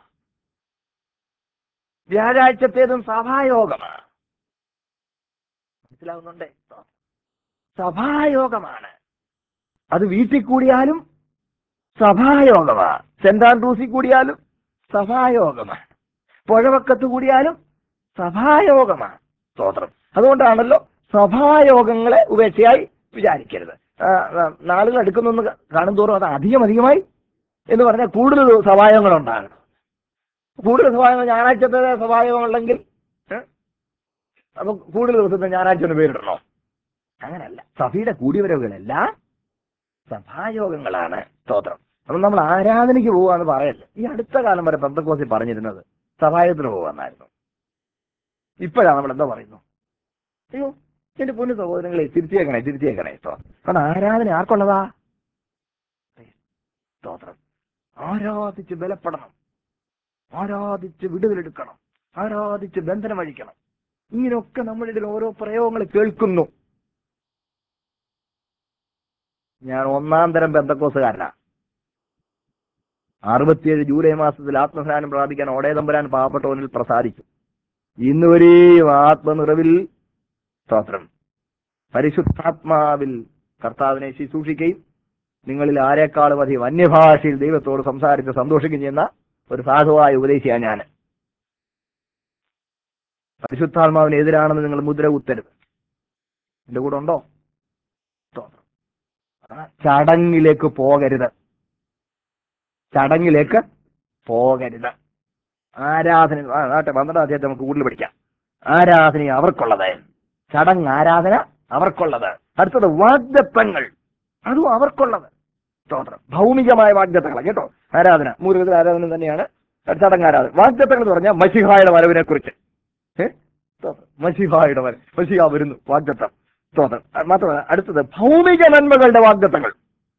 A: വ്യാഴാഴ്ചത്തേതും സഭായോഗമാണ്. മനസ്സിലാവുന്നുണ്ടേ? സഭായോഗമാണ്. അത് വീട്ടിൽ കൂടിയാലും സഭായോഗമാണ്. സെന്റ് ആൻഡ്രൂസിൽ കൂടിയാലും സഭായോഗമാണ്. പുഴവക്കത്ത് കൂടിയാലും സഭായോഗമാണ്. സ്തോത്രം. അതുകൊണ്ടാണല്ലോ സഭായോഗങ്ങളെ ഉപേക്ഷയായി വിചാരിക്കരുത്. ആ, ആ, നാളുകൾ എടുക്കുന്നൊന്ന് കാണും തോറും അത് അധികം അധികമായി എന്ന് പറഞ്ഞാൽ കൂടുതൽ സഭായോഗങ്ങൾ ഉണ്ടാകണം. കൂടുതൽ സഭായോഗങ്ങൾ ഞായറാഴ്ചത്തെ സഭായോഗം ഉണ്ടെങ്കിൽ ഏ, അപ്പൊ കൂടുതൽ ദിവസത്തെ ഞായറാഴ്ച ഒന്ന് പേരിടണോ? അങ്ങനല്ല. സഭയുടെ കൂടിവരവുകളെല്ലാം സഭായോഗങ്ങളാണ്. സ്തോത്രം. അപ്പം നമ്മൾ ആരാധനയ്ക്ക് പോവാന്ന് പറയല്ല. ഈ അടുത്ത കാലം വരെ പെന്തക്കോസ്തിൽ പറഞ്ഞിരുന്നത് സഭായോഗത്തിന് പോവാന്നായിരുന്നു. ഇപ്പോഴാണ് നമ്മൾ എന്താ പറയുന്നു? അയ്യോ, എന്റെ പൊന്നു സഹോദരങ്ങളെ, തിരിച്ചേക്കണേ തിരിച്ചേക്കണേ. സ്തോത്രം. കാരണം ആരാധന ആർക്കുള്ളതാ? സ്തോത്രം. ആരാധിച്ച് ബലപ്പെടണം, ആരാധിച്ച് വിടുതലെടുക്കണം, ആരാധിച്ച് ബന്ധനം അഴിക്കണം. ഇങ്ങനെയൊക്കെ നമ്മുടെ ഇതിൽ ഓരോ പ്രയോഗങ്ങൾ കേൾക്കുന്നു. ഞാൻ ഒന്നാം തരം ബന്ധക്കോസുകാരനാ. അറുപത്തിയേഴ് ജൂലൈ മാസത്തിൽ ആത്മസ്നാനം പ്രാപിക്കാൻ ഓടേ തമ്പുരാൻ പാവപ്പെട്ടവനിൽ പ്രസാദിച്ചു. ഇന്നുവരെയും ആത്മനിറവിൽ സ്തോത്രം പരിശുദ്ധാത്മാവിൽ കർത്താവിനെ ശുശ്രൂഷിക്കുകയും നിങ്ങളിൽ ആരെക്കാളും അധികം അന്യഭാഷയിൽ ദൈവത്തോട് സംസാരിച്ച് സന്തോഷിക്കുകയും ചെയ്യുന്ന ഒരു സാധുവായ ഉപദേശിയാണ് ഞാൻ. പരിശുദ്ധാത്മാവിന് എതിരാണെന്ന് നിങ്ങൾ മുദ്ര കുത്തരുത്. എന്റെ കൂടെ ഉണ്ടോ? സ്തോത്രം. ആ, ചടങ്ങിലേക്ക് പോകരുത്. ചടങ്ങിലേക്ക് പോകരുത്. ആരാധന ആ, ആട്ടെ, പന്ത്രണ്ടാം അധ്യായത്തിൽ നമുക്ക് കൂടുതൽ പഠിക്കാം. ആരാധന അവർക്കുള്ളത്, ചടങ്ങ് ആരാധന അവർക്കുള്ളത്. അടുത്തത് വാഗ്ദത്തങ്ങൾ, അതും അവർക്കുള്ളത്. സ്തോത്രം. ഭൗമികമായ വാഗ്ദത്തങ്ങൾ കേട്ടോ. ആരാധന മൂലത്തിൽ ആരാധന തന്നെയാണ് ചടങ്ങ് ആരാധന. വാഗ്ദത്തങ്ങൾ എന്ന് പറഞ്ഞാൽ മശിഹായുടെ വരവിനെ കുറിച്ച്. ഏഹ് മശിഹായുടെ വരവ്, മശിഹ വരുന്നു, വാഗ്ദത്തം. സ്തോത്രം. മാത്രമല്ല അടുത്തത് ഭൗമിക നന്മകളുടെ വാഗ്ദത്തങ്ങൾ.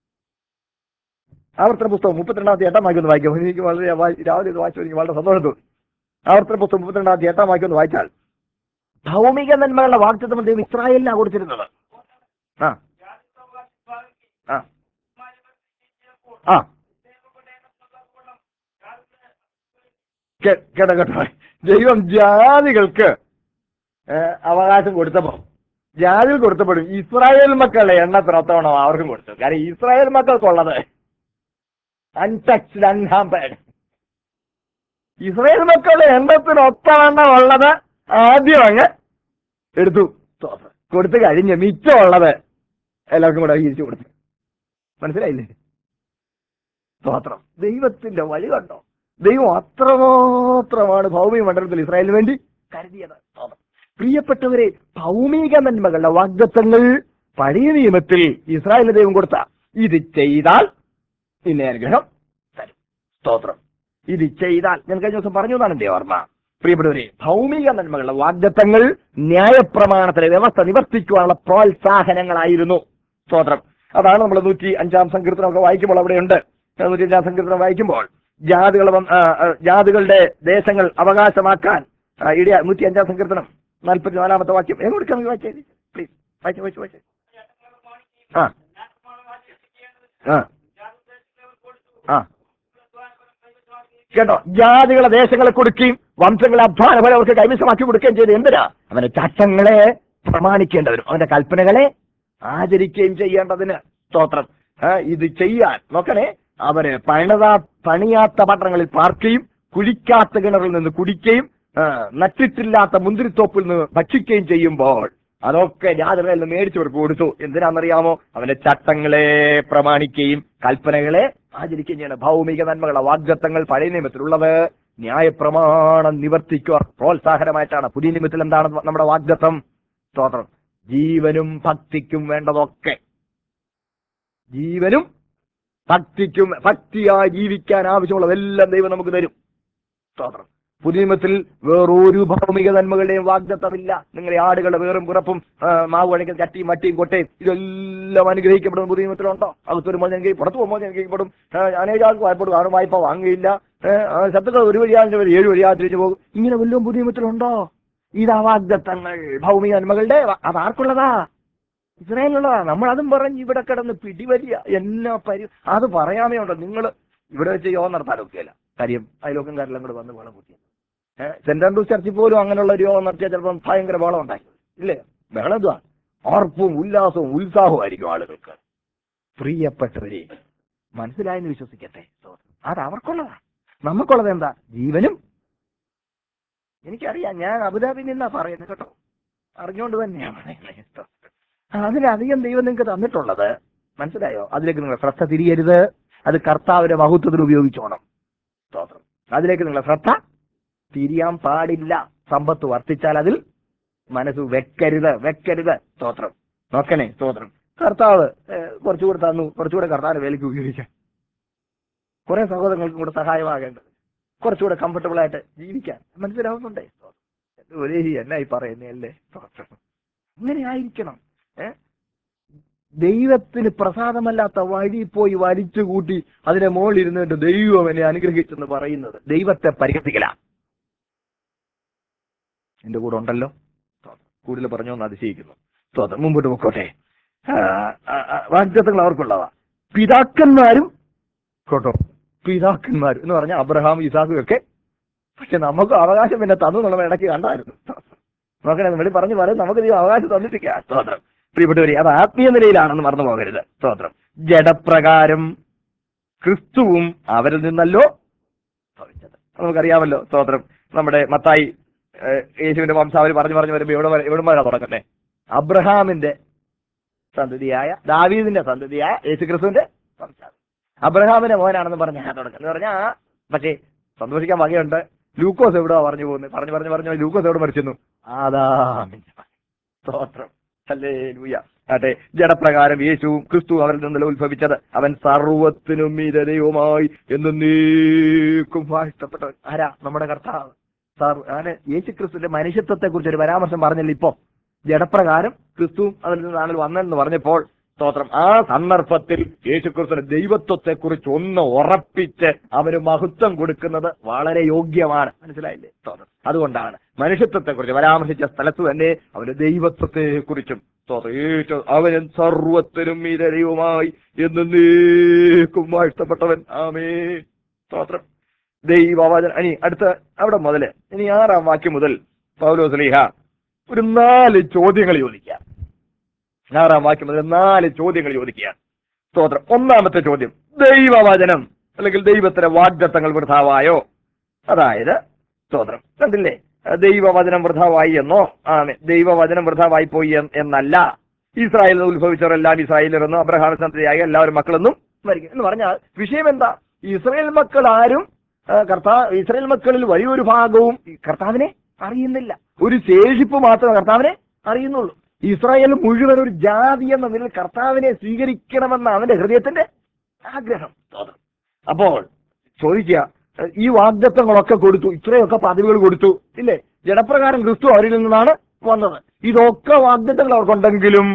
A: ആവർത്തന പുസ്തകം മുപ്പത്തിരണ്ടാമത്തെ എട്ടാം വാക്യം ഒന്ന് വായിക്കും. എനിക്ക് വളരെ വായി- രാവിലെ ഇത് വായിച്ചു എനിക്ക് വളരെ സന്തോഷം തോന്നി. ആവർത്തന പുസ്തകം മുപ്പത്തിരണ്ടാമത്തെ എട്ടാം വാക്യം ഒന്ന് വായിച്ചാൽ ഭൗമിക നന്മകളുടെ വാഗ്ദത്തം ദൈവം ഇസ്രായേലിനാണ് കൊടുത്തിരുന്നത്. ആ ആ ആ കേ- കേട്ടോ കേട്ടോ ദൈവം ജാതികൾക്ക് അവകാശം കൊടുത്തപ്പോ ജാതികൾ കൊടുത്തപ്പോഴും ഇസ്രായേൽ മക്കളുടെ എണ്ണത്തിനൊത്തവണ്ണം അവർക്കും കൊടുത്തു. കാരണം ഇസ്രായേൽ മക്കൾക്കുള്ളത് അൺടച്ച്ഡ് അൺഹാമ്പേഡ്. ഇസ്രായേൽ മക്കളുടെ എണ്ണത്തിനൊത്തവണ്ണം ഉള്ളത് ആദ്യം അങ്ങ് എടുത്തു കൊടുത്തു കഴിഞ്ഞ് മിച്ചമുള്ളത് എല്ലാവർക്കും കൂടെ തിരിച്ചു കൊടുത്തു. മനസ്സിലായില്ലേ? സ്തോത്രം. ദൈവത്തിന്റെ വഴി കണ്ടോ? ദൈവം അത്രമാത്രമാണ് ഭൗമിക മണ്ഡലത്തിൽ ഇസ്രായേലിന് വേണ്ടി കരുതിയത്. പ്രിയപ്പെട്ടവരെ, ഭൗമിക നന്മകളുടെ വാഗ്ദത്തങ്ങൾ പഴയ നിയമത്തിൽ ഇസ്രായേലിന് ദൈവം കൊടുത്ത ഇത് ചെയ്താൽ ഇന്ന അനുഗ്രഹം തരും. സ്തോത്രം. ഇത് ചെയ്താൽ ഞാൻ കഴിഞ്ഞ ദിവസം പറഞ്ഞു എന്നാണ് എന്റെ ഓർമ്മ. പ്രിയപ്പെട്ടവരെ, ഭൗമിക നന്മകളുടെ വാഗ്ദത്തങ്ങൾ ന്യായപ്രമാണത്തിലെ വ്യവസ്ഥ നിവർത്തിക്കുവാനുള്ള പ്രോത്സാഹനങ്ങളായിരുന്നു. സ്തോത്രം. അതാണ് നമ്മൾ നൂറ്റി അഞ്ചാം സങ്കീർത്തനമൊക്കെ വായിക്കുമ്പോൾ അവിടെയുണ്ട്. നൂറ്റി അഞ്ചാം സങ്കീർത്തനം വായിക്കുമ്പോൾ ജാതികൾ ജാതികളുടെ ദേശങ്ങൾ അവകാശമാക്കാൻ ഇടയ നൂറ്റി അഞ്ചാം സങ്കീർത്തനം നാൽപ്പത്തി നാലാമത്തെ വാക്യം എങ്ങോട്ട് വായിച്ചേ പ്ലീസ്. വായിച്ചു വായിച്ചു വായിച്ചു ആ ആ ആ കേട്ടോ. ജാതികളെ ദേശങ്ങളെ കൊടുക്കുകയും വംശങ്ങളെ അധ്വാന പോലെ അവർക്ക് കൈവശമാക്കി കൊടുക്കുകയും ചെയ്ത് എന്തിനാ? അവന്റെ ചട്ടങ്ങളെ പ്രമാണിക്കേണ്ടതിനും അവന്റെ കൽപ്പനകളെ ആചരിക്കുകയും ചെയ്യേണ്ടതിന്. സ്തോത്രം. ഇത് ചെയ്യാൻ നോക്കണേ, അവര് പണിതാ പണിയാത്ത പട്ടണങ്ങളിൽ പാർക്കുകയും കുഴിക്കാത്ത കിണറിൽ നിന്ന് കുടിക്കുകയും നട്ടിട്ടില്ലാത്ത മുന്തിരിത്തോപ്പിൽ നിന്ന് ഭക്ഷിക്കുകയും ചെയ്യുമ്പോൾ അതൊക്കെ ജാതികളിൽ നിന്ന് മേടിച്ചവർക്ക് കൊടുത്തു. എന്തിനാണെന്നറിയാമോ? അവന്റെ ചട്ടങ്ങളെ പ്രമാണിക്കുകയും കൽപ്പനകളെ ആചരിക്കുകയും ചെയ്യണം. ഭൗമിക നന്മകളുടെ വാഗ്ദത്തങ്ങൾ പഴയ നിയമത്തിലുള്ളത് ന്യായപ്രമാണം നിവർത്തിക്കുക പ്രോത്സാഹനമായിട്ടാണ്. പുതിയ നിയമത്തിൽ എന്താണ് നമ്മുടെ വാഗ്ദത്തം? സ്തോത്രം. ജീവനും ഭക്തിക്കും വേണ്ടതൊക്കെ, ജീവനും ഭക്തിക്കും ഭക്തിയായി ജീവിക്കാൻ ആവശ്യമുള്ളതെല്ലാം ദൈവം നമുക്ക് തരും. സ്തോത്രം. പുതിയ നിയമത്തിൽ വേറൊരു ഭൗമിക നന്മകളുടെയും വാഗ്ദത്തമില്ല. നിങ്ങളുടെ ആടുകളുടെ വേറും പുറപ്പും മാവ് കണിക്കുന്ന ചട്ടിയും മട്ടിയും കൊട്ടയും ഇതെല്ലാം അനുഗ്രഹിക്കപ്പെടുന്ന പുതിയ നിയമത്തിലുണ്ടോ? അകത്ത് വരുമ്പോൾ അനുഗ്രഹിക്കും, പുറത്തു പോകുമ്പോൾ അനുഗ്രഹിക്കപ്പെടും. അനേകാൾക്ക് വായ്പ കാണും, വായ്പ വാങ്ങുകയില്ല. ശത്രുക്കൾ ഒരു വഴിയാതിന് വരെ ഏഴ് വഴിയാ തിരിച്ചു പോകും. ഇങ്ങനെ വല്ലതും പുതിയ നിയമത്തിലുണ്ടോ? ഇതാ വാഗ്ദത്തങ്ങൾ, ഭൗമിക നന്മകളുടെ. അതാർക്കുള്ളതാ? ഇസ്രായേലിനുള്ളതാ. നമ്മൾ അതും പറഞ്ഞ് ഇവിടെ കിടന്ന് പിടിവലിയ എന്നാ പരി അത് പറയാമേ ഉണ്ടോ? നിങ്ങൾ ഇവിടെ വെച്ച് യോഗം നടത്താനൊക്കെയല്ല. കാര്യം അയലോക്കംകാരെല്ലാം കൂടെ വന്ന് വേണം കുത്തിയത്. ഏഹ് സെന്റ് ആൻഡ്രൂസ് ചർച്ചിൽ പോലും അങ്ങനെയുള്ള ഒരു യോഗം നടത്തിയാൽ ചിലപ്പം ഭയങ്കര ബഹളം ഉണ്ടായി ഇല്ലേ? ബഹളം എന്തുവാ? ആർപ്പും ഉല്ലാസവും ഉത്സാഹവും ആയിരിക്കും ആളുകൾക്ക്. പ്രിയപ്പെട്ടവരെ, മനസ്സിലായെന്ന് വിശ്വസിക്കട്ടെ. അത് അവർക്കുള്ളതാ. നമുക്കുള്ളത് എന്താ? ജീവനും. എനിക്കറിയാം, ഞാൻ അബുദാബിയിൽ നിന്നാ പറയുന്നത് കേട്ടോ, അറിഞ്ഞുകൊണ്ട് തന്നെയാണ് പറയുന്നത്. അതിലധികം ദൈവം നിങ്ങൾക്ക് തന്നിട്ടുള്ളത് മനസ്സിലായോ? അതിലേക്ക് നിങ്ങൾ ശ്രദ്ധ തിരിയരുത്. അത് കർത്താവിന്റെ മഹത്വത്തിന് ഉപയോഗിച്ചോണം. സ്തോത്രം. അതിലേക്ക് നിങ്ങളെ ശ്രദ്ധ തിരിയാൻ പാടില്ല. സമ്പത്ത് വർദ്ധിച്ചാൽ അതിൽ മനസ്സ് വെക്കരുത്, വെക്കരുത്. സ്തോത്രം. നോക്കണേ. സ്തോത്രം. കർത്താവ് കുറച്ചുകൂടെ തന്നു, കുറച്ചുകൂടെ കർത്താവിന്റെ വേലയ്ക്ക് ഉപയോഗിക്കാൻ. കുറെ സഹോദരങ്ങൾക്കും കൂടെ സഹായമാകേണ്ടത്, കുറച്ചുകൂടെ കംഫർട്ടബിൾ ആയിട്ട് ജീവിക്കാൻ മനസ്സിലാവുന്നുണ്ടേ. ഒരേ എന്നായി പറയുന്നേ അല്ലേ? സ്തോത്രം. അങ്ങനെ ആയിരിക്കണം. ഏഹ് ദൈവത്തിന് പ്രസാദമല്ലാത്ത വഴി പോയി വലിച്ചു കൂട്ടി അതിനെ മുകളിൽ ഇരുന്നിട്ട് ദൈവം എന്നെ അനുഗ്രഹിച്ചെന്ന് പറയുന്നത് ദൈവത്തെ പരിഹസിക്കല. എന്റെ കൂടെ ഉണ്ടല്ലോ. കൂടുതൽ പറഞ്ഞോന്ന് അതിശയിക്കുന്നു. സ്തോത്രം. മുമ്പോട്ട് പൊക്കോട്ടെ. വാഗ്ദത്തങ്ങൾ അവർക്കുള്ളതാ. പിതാക്കന്മാരും കേട്ടോ, പിതാക്കന്മാരും എന്ന് പറഞ്ഞാൽ അബ്രഹാം ഇസാഖും ഒക്കെ. പക്ഷെ നമുക്ക് അവകാശം പിന്നെ തന്നു എന്നുള്ള ഇടയ്ക്ക് കണ്ടായിരുന്നു. നോക്കണേ, വെളി പറഞ്ഞു പറയും നമുക്ക് ഈ അവകാശം തന്നിട്ടില്ല. സ്തോത്രം. പ്രിയപ്പെട്ടവരെ, അത് ആത്മീയ നിലയിലാണെന്ന് മറന്നു പോകരുത്. സ്തോത്രം. ജഡപ്രകാരം ക്രിസ്തുവും അവരിൽ നിന്നല്ലോ ഭവിച്ചത്. നമുക്കറിയാമല്ലോ. സ്തോത്രം. നമ്മുടെ മത്തായി യേശുവിന്റെ വംശാവലി പറഞ്ഞു പറഞ്ഞു വരുമ്പോ എവിടെ എവിടുമാരാ തുടങ്ങട്ടെ? അബ്രഹാമിന്റെ സന്തതിയായ ദാവീദിന്റെ സന്തതിയായ യേശു ക്രിസ്തുവിന്റെ വംശാവലി. അബ്രഹാമിന്റെ മോനാണെന്ന് പറഞ്ഞ തുടക്കം എന്ന് പറഞ്ഞാ, പക്ഷേ സന്തോഷിക്കാൻ വകയുണ്ട്. ലൂക്കോസ് എവിടെയാ പറഞ്ഞു പോകുന്നത്? പറഞ്ഞു പറഞ്ഞു പറഞ്ഞു ലൂക്കോസ് എവിടെ മരിച്ചു? ആദാമിന്റെ. സ്തോത്രം. ഹല്ലേലൂയ. അതെ, ജഡപ്രകാരം യേശുവും ക്രിസ്തു അവരിൽ നിന്നല്ല ഉത്ഭവിച്ചത്. അവൻ സർവത്തിനും മീതെ ദൈവമായി എന്നേക്കും വാഴ്ത്തപ്പെട്ടവൻ. ആരാ? നമ്മുടെ കർത്താവ്. അങ്ങനെ യേശു ക്രിസ്തുവിന്റെ മനുഷ്യത്വത്തെ കുറിച്ച് ഒരു പരാമർശം പറഞ്ഞില്ല ഇപ്പൊ. ജഡപ്രകാരം ക്രിസ്തുവും അതിൽ നിന്നാണ് വന്നതെന്ന് പറഞ്ഞപ്പോൾ സ്തോത്രം, ആ സന്ദർഭത്തിൽ യേശു ക്രിസ്തുവിന്റെ ദൈവത്വത്തെ കുറിച്ച് ഒന്ന് ഉറപ്പിച്ച് അവന് മഹത്വം കൊടുക്കുന്നത് വളരെ യോഗ്യമാണ്. മനസ്സിലായില്ലേ? സ്തോത്രം. അതുകൊണ്ടാണ് മനുഷ്യത്വത്തെ കുറിച്ച് പരാമർശിച്ച സ്ഥലത്ത് തന്നെ അവന്റെ ദൈവത്വത്തെ കുറിച്ചും സ്തോത്രം, അവൻ സർവത്തിനും മീതെ ദൈവമായി എന്നേക്കും വാഴ്ത്തപ്പെട്ടവൻ. ആമേൻ. സ്തോത്രം. ദൈവവചനം. ഇനി അടുത്ത അവിടെ മുതല് ഇനി ആറാം വാക്യം മുതൽ പൗലോസ് ശ്ലീഹ ഒരു നാല് ചോദ്യങ്ങൾ ചോദിക്കുക. ആറാം വാക്യം മുതൽ നാല് ചോദ്യങ്ങൾ ചോദിക്കുക. സ്തോത്രം. ഒന്നാമത്തെ ചോദ്യം, ദൈവവചനം അല്ലെങ്കിൽ ദൈവത്തിന്റെ വാഗ്ദത്തങ്ങൾ വൃഥാവായോ? അതായത് സ്തോത്രം കണ്ടില്ലേ, ദൈവവചനം വൃഥാവായി എന്നോ? ആണ്, ദൈവവചനം വൃഥാവായി പോയി എന്നല്ല. ഇസ്രായേലിൽ നിന്ന് ഉത്ഭവിച്ചവരെല്ലാം ഇസ്രായേലിലെന്നും അബ്രഹാം സന്തതിയായ എല്ലാവരും മക്കളെന്നും മരിക്കും എന്ന് പറഞ്ഞാൽ വിഷയം എന്താ? ഇസ്രായേൽ മക്കൾ ആരും കർത്താ ഇസ്രായേൽ മക്കളിൽ വലിയൊരു ഭാഗവും കർത്താവിനെ അറിയുന്നില്ല. ഒരു ശേഷിപ്പ് മാത്രമേ കർത്താവിനെ അറിയുന്നുള്ളൂ. ഇസ്രായേൽ മുഴുവൻ ഒരു ജാതി എന്ന നിലയിൽ കർത്താവിനെ സ്വീകരിക്കണമെന്ന അവന്റെ ഹൃദയത്തിന്റെ ആഗ്രഹം. അപ്പോൾ ചോദിക്കുക, ഈ വാഗ്ദത്തങ്ങളൊക്കെ കൊടുത്തു, ഇത്രയൊക്കെ പദവികൾ കൊടുത്തു ഇല്ലേ? ജനപ്രകാരം ക്രിസ്തു അവരിൽ നിന്നാണ് വന്നത്. ഇതൊക്കെ വാഗ്ദത്തങ്ങൾ അവർക്കുണ്ടെങ്കിലും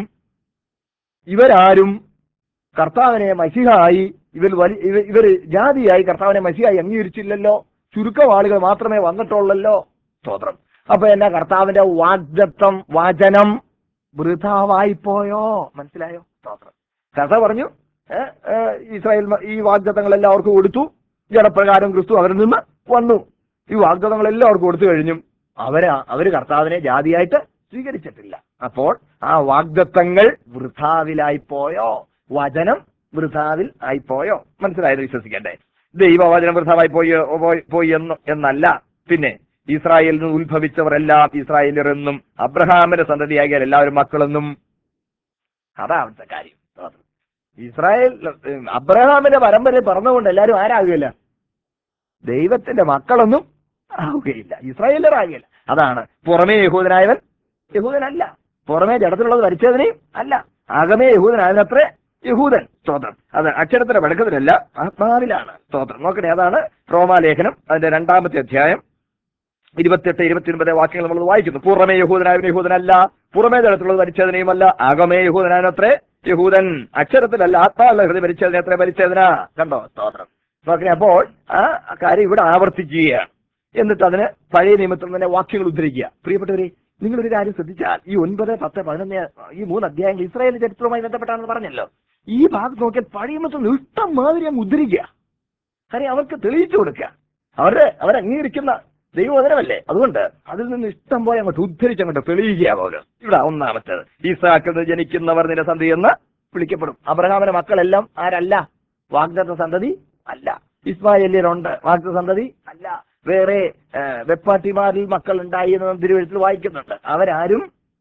A: ഇവരാരും കർത്താവിനെ മസിഹായി ഇവർ വലി ഇവർ ജാതിയായി കർത്താവിനെ മസിഹായി അംഗീകരിച്ചില്ലല്ലോ. ചുരുക്കം ആളുകൾ മാത്രമേ വന്നിട്ടുള്ളല്ലോ. സ്തോത്രം. അപ്പൊ എന്നാ കർത്താവിന്റെ വാഗ്ദത്തം വചനം വൃഥാവായി പോയോ? മനസ്സിലായോ? സ്തോത്രം. കർത്താവ് പറഞ്ഞു ഇസ്രായേൽ ഈ വാഗ്ദത്തങ്ങൾ എല്ലാവർക്കും കൊടുത്തു, ജനപ്രകാരം ക്രിസ്തു അവരിൽ നിന്ന് വന്നു. ഈ വാഗ്ദത്തങ്ങൾ എല്ലാവർക്കും കൊടുത്തു കഴിഞ്ഞും അവര് അവര് കർത്താവിനെ ജാതിയായിട്ട് സ്വീകരിച്ചിട്ടില്ല. അപ്പോൾ ആ വാഗ്ദത്തങ്ങൾ വൃഥാവിലായി പോയോ? വചനം വൃഥാവിൽ ആയിപ്പോയോ? മനസ്സിലായത്? വിശ്വസിക്കണ്ടേ? ദൈവവചനം വൃഥാവായി പോയി പോയി എന്ന് എന്നല്ല. പിന്നെ ഇസ്രായേലിൽ നിന്ന് ഉത്ഭവിച്ചവരെല്ലാം ഇസ്രായേലിയർ എന്നും അബ്രഹാമിന്റെ സന്തതിയാകിയാൽ എല്ലാവരും മക്കളെന്നും. അതാ അവിടുത്തെ കാര്യം. ഇസ്രായേൽ അബ്രഹാമിന്റെ പരമ്പരയിൽ പറഞ്ഞുകൊണ്ട് എല്ലാവരും ആരാകുകയില്ല, ദൈവത്തിന്റെ മക്കളൊന്നും ആവുകയില്ല, ഇസ്രായേലർ ആകുകയില്ല. അതാണ് പുറമേ യഹൂദനായവൻ യഹൂദനല്ല, പുറമേ ജഡത്തിലുള്ളത് പരിച്ഛേദനയും അല്ല, അകമേ യഹൂദനായവനത്രേ യഹൂദൻ. സ്തോത്രം. അത് അക്ഷരത്തിന്റെ വെടക്കത്തിലല്ല, ആത്മാവിലാണ്. സ്തോത്രം. നോക്കണേ, അതാണ് റോമാലേഖനം അതിന്റെ രണ്ടാമത്തെ അധ്യായം ഇരുപത്തിയെട്ട് ഇരുപത്തിയൊൻപത് വാക്യങ്ങൾ നമ്മൾ വായിക്കുന്നു. പുറമേ യഹൂദനായവൻ യഹൂദനല്ല, പുറമേ ജഡത്തിലുള്ളത് പരിച്ഛേദനയുമല്ല, അകമേ യഹൂദനായവനത്രേ യഹൂദൻ. അക്ഷരത്തിലല്ല, ആത്മാവല്ല ഹൃദയ പരിച്ഛേദന എത്ര പരിച്ഛേദന. കണ്ടോ? സ്തോത്രം. നോക്കണേ, അപ്പോൾ ആ കാര്യം ഇവിടെ ആവർത്തിക്കുകയാണ്. എന്നിട്ട് അതിന് പഴയ നിയമത്തിൽ തന്നെ വാക്യങ്ങൾ ഉദ്ധരിക്കുക. പ്രിയപ്പെട്ടവരെ, നിങ്ങളൊരു കാര്യം ശ്രദ്ധിച്ചാൽ ഈ ഒൻപത് പത്ത് പതിനൊന്ന് ഈ മൂന്ന് അധ്യായങ്ങൾ ഇസ്രായേൽ ചരിത്രവുമായി ബന്ധപ്പെട്ടാണെന്ന് പറഞ്ഞല്ലോ. ഈ ഭാഗത്ത് നോക്കിയാൽ പഴയ നിയമത്തിൽ ഇഷ്ടം മാതിരി അങ്ങ് ഉദ്ധരിക്കുക. കാര്യം അവർക്ക് തെളിയിച്ചു കൊടുക്കുക. അവരുടെ അവരെ അംഗീകരിക്കുന്ന ദൈവവചനമല്ലേ, അതുകൊണ്ട് അതിൽ നിന്ന് ഇഷ്ടം പോലെ അങ്ങോട്ട് ഉദ്ധരിച്ച് അങ്ങോട്ട് തെളിയിക്കുക പോലും. ഇവിടെ ഒന്നാമത്തേത്, ഈസാക്കിൽ നിന്ന് ജനിക്കുന്നവർ നിന്റെ സന്തതി എന്ന് വിളിക്കപ്പെടും. അബ്രഹാമിന്റെ മക്കളെല്ലാം ആരല്ല? വാഗ്ദത്ത സന്തതി അല്ല. ഇസ്മായേല്യരുണ്ട്, വാഗ്ദത്ത സന്തതി അല്ല. വേറെ വെപ്പാട്ടിമാരിൽ മക്കൾ ഉണ്ടായി എന്ന് തിരുവെഴുത്തിൽ വായിക്കുന്നുണ്ട്. അവരാരും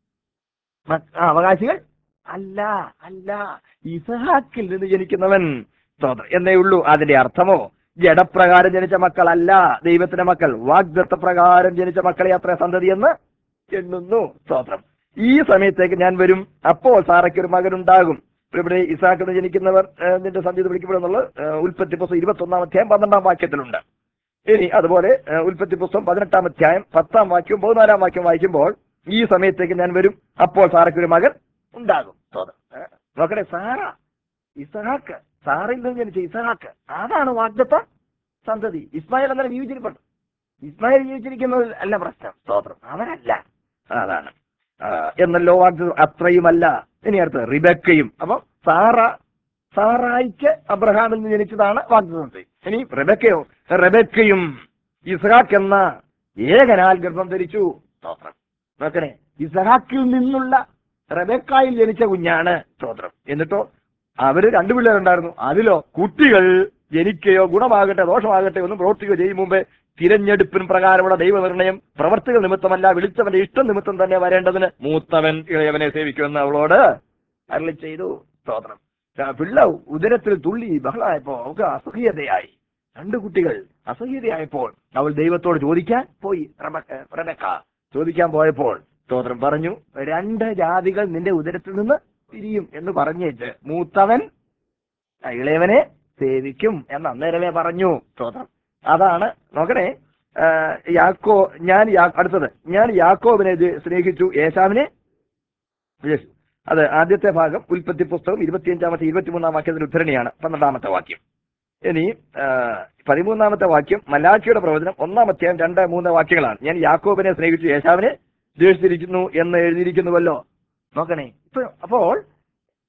A: അവകാശികൾ അല്ല അല്ല ഇസഹാക്കിൽ നിന്ന് ജനിക്കുന്നവൻ സ്തോത്രം എന്നേ ഉള്ളൂ. അതിന്റെ അർത്ഥമോ ജഡപ്രകാരം ജനിച്ച മക്കളല്ല ദൈവത്തിന്റെ മക്കൾ, വാഗ്ദത്ത പ്രകാരം ജനിച്ച മക്കളെ അത്ര സന്തതി എന്ന് എണ്ണുന്നു. സ്തോത്രം. ഈ സമയത്തേക്ക് ഞാൻ വരും, അപ്പോൾ സാറയ്ക്ക് ഒരു മകനുണ്ടാകും. ഇവിടെ ഇസാക്കിൽ നിന്ന് ജനിക്കുന്നവർ നിന്റെ സന്തതി വിളിക്കപ്പെടുന്നുള്ളത് ഉൽപ്പത്തി പുസ്തകം ഇരുപത്തി ഒന്നാം അധ്യായം പന്ത്രണ്ടാം വാക്യത്തിലുണ്ട്. ഇനി അതുപോലെ ഉൽപ്പത്തി പുസ്തകം പതിനെട്ടാം അധ്യായം പത്താം വാക്യവും പതിനാലാം വാക്യം വായിക്കുമ്പോൾ ഈ സമയത്തേക്ക് ഞാൻ വരും, അപ്പോൾ സാറയ്ക്ക് ഒരു മകൻ ഉണ്ടാകും. നോക്കണേ, സാറ ഇസഹാക്ക്, സാറയിൽ നിന്ന് ജനിച്ച ഇസഹാക്ക്, അതാണ് വാഗ്ദത്ത സന്തതി. ഇസ്മായിൽ അന്നേരം ജീവിച്ചിരിപ്പുണ്ട്. ഇസ്മായിൽ ജീവിച്ചിരിക്കുന്നത് അല്ല പ്രശ്നം. സ്തോത്രം. അവരല്ല, അതാണ് എന്നല്ലോ വാഗ്ദത്തം. അത്രയുമല്ല, ഇനി അടുത്ത് റിബക്കയും. അപ്പൊ സാറ സാറായിക്ക് അബ്രഹാമിൽ നിന്ന് ജനിച്ചതാണ് വാഗ്ദത്തം. ഇനി റെബക്കയോ, റെബക്കയും ഇസ്ഹാക്ക് എന്ന ഏകനാൽ ഗർഭം ധരിച്ചു. സ്തോത്രം. നോക്കണേ, ഇസ്ഹാക്കിൽ നിന്നുള്ള റെബക്കായിൽ ജനിച്ച കുഞ്ഞാണ്. സ്തോത്രം. എന്നിട്ടോ അവര് രണ്ടു പിള്ളേരുണ്ടായിരുന്നു. അതിലോ കുട്ടികൾ ജനിക്കുകയോ ഗുണമാകട്ടെ ദോഷമാകട്ടെ ഒന്നും പ്രവർത്തിക്കുകയോ ചെയ്യും മുമ്പേ തിരഞ്ഞെടുപ്പിന് പ്രകാരമുള്ള ദൈവനിർണയം പ്രവർത്തികൾ നിമിത്തമല്ല, വിളിച്ചവന്റെ ഇഷ്ടം നിമിത്തം തന്നെ വരേണ്ടതിന് മൂത്തവൻ ഇളയവനെ സേവിക്കുമെന്ന് അവളോട് അരുളി ചെയ്തു. സ്തോത്രം. പിള്ള ഉദരത്തിൽ തുള്ളി ബഹളമായപ്പോ അവൾക്ക് അസഹ്യതയായി. രണ്ടു കുട്ടികൾ അസഹ്യതയായപ്പോൾ അവൾ ദൈവത്തോട് ചോദിക്കാൻ പോയി. റെബക്ക ചോദിക്കാൻ പോയപ്പോൾ സ്തോത്രം പറഞ്ഞു, രണ്ട് ജാതികൾ നിന്റെ ഉദരത്തിൽ നിന്ന് പിരിയും എന്ന് പറഞ്ഞേച്ച് മൂത്തവൻ ഇളയവനെ സേവിക്കും എന്ന് അന്നേരമേ പറഞ്ഞു. സ്തോത്രം. അതാണ് നോക്കണേ, യാക്കോ ഞാൻ അടുത്തത് ഞാൻ യാക്കോബിനെ സ്നേഹിച്ചു, ഏശാവിനെ. അത് ആദ്യത്തെ ഭാഗം ഉൽപ്പത്തി പുസ്തകം ഇരുപത്തിയഞ്ചാമത്തെ ഇരുപത്തിമൂന്നാം വാക്യത്തിന്റെ ഉദ്ധരണിയാണ്. പന്ത്രണ്ടാമത്തെ വാക്യം. ഇനി പതിമൂന്നാമത്തെ വാക്യം മലാഖിയുടെ പ്രവചനം ഒന്നാം അധ്യായം രണ്ട് മൂന്ന് വാക്യങ്ങളാണ്. ഞാൻ യാക്കോബിനെ സ്നേഹിച്ചു, ഏശാവിനെ ദ്വേഷിച്ചിരിക്കുന്നു എന്ന് എഴുതിയിരിക്കുന്നുവല്ലോ. നോക്കണേ, ഇപ്പൊ അപ്പോൾ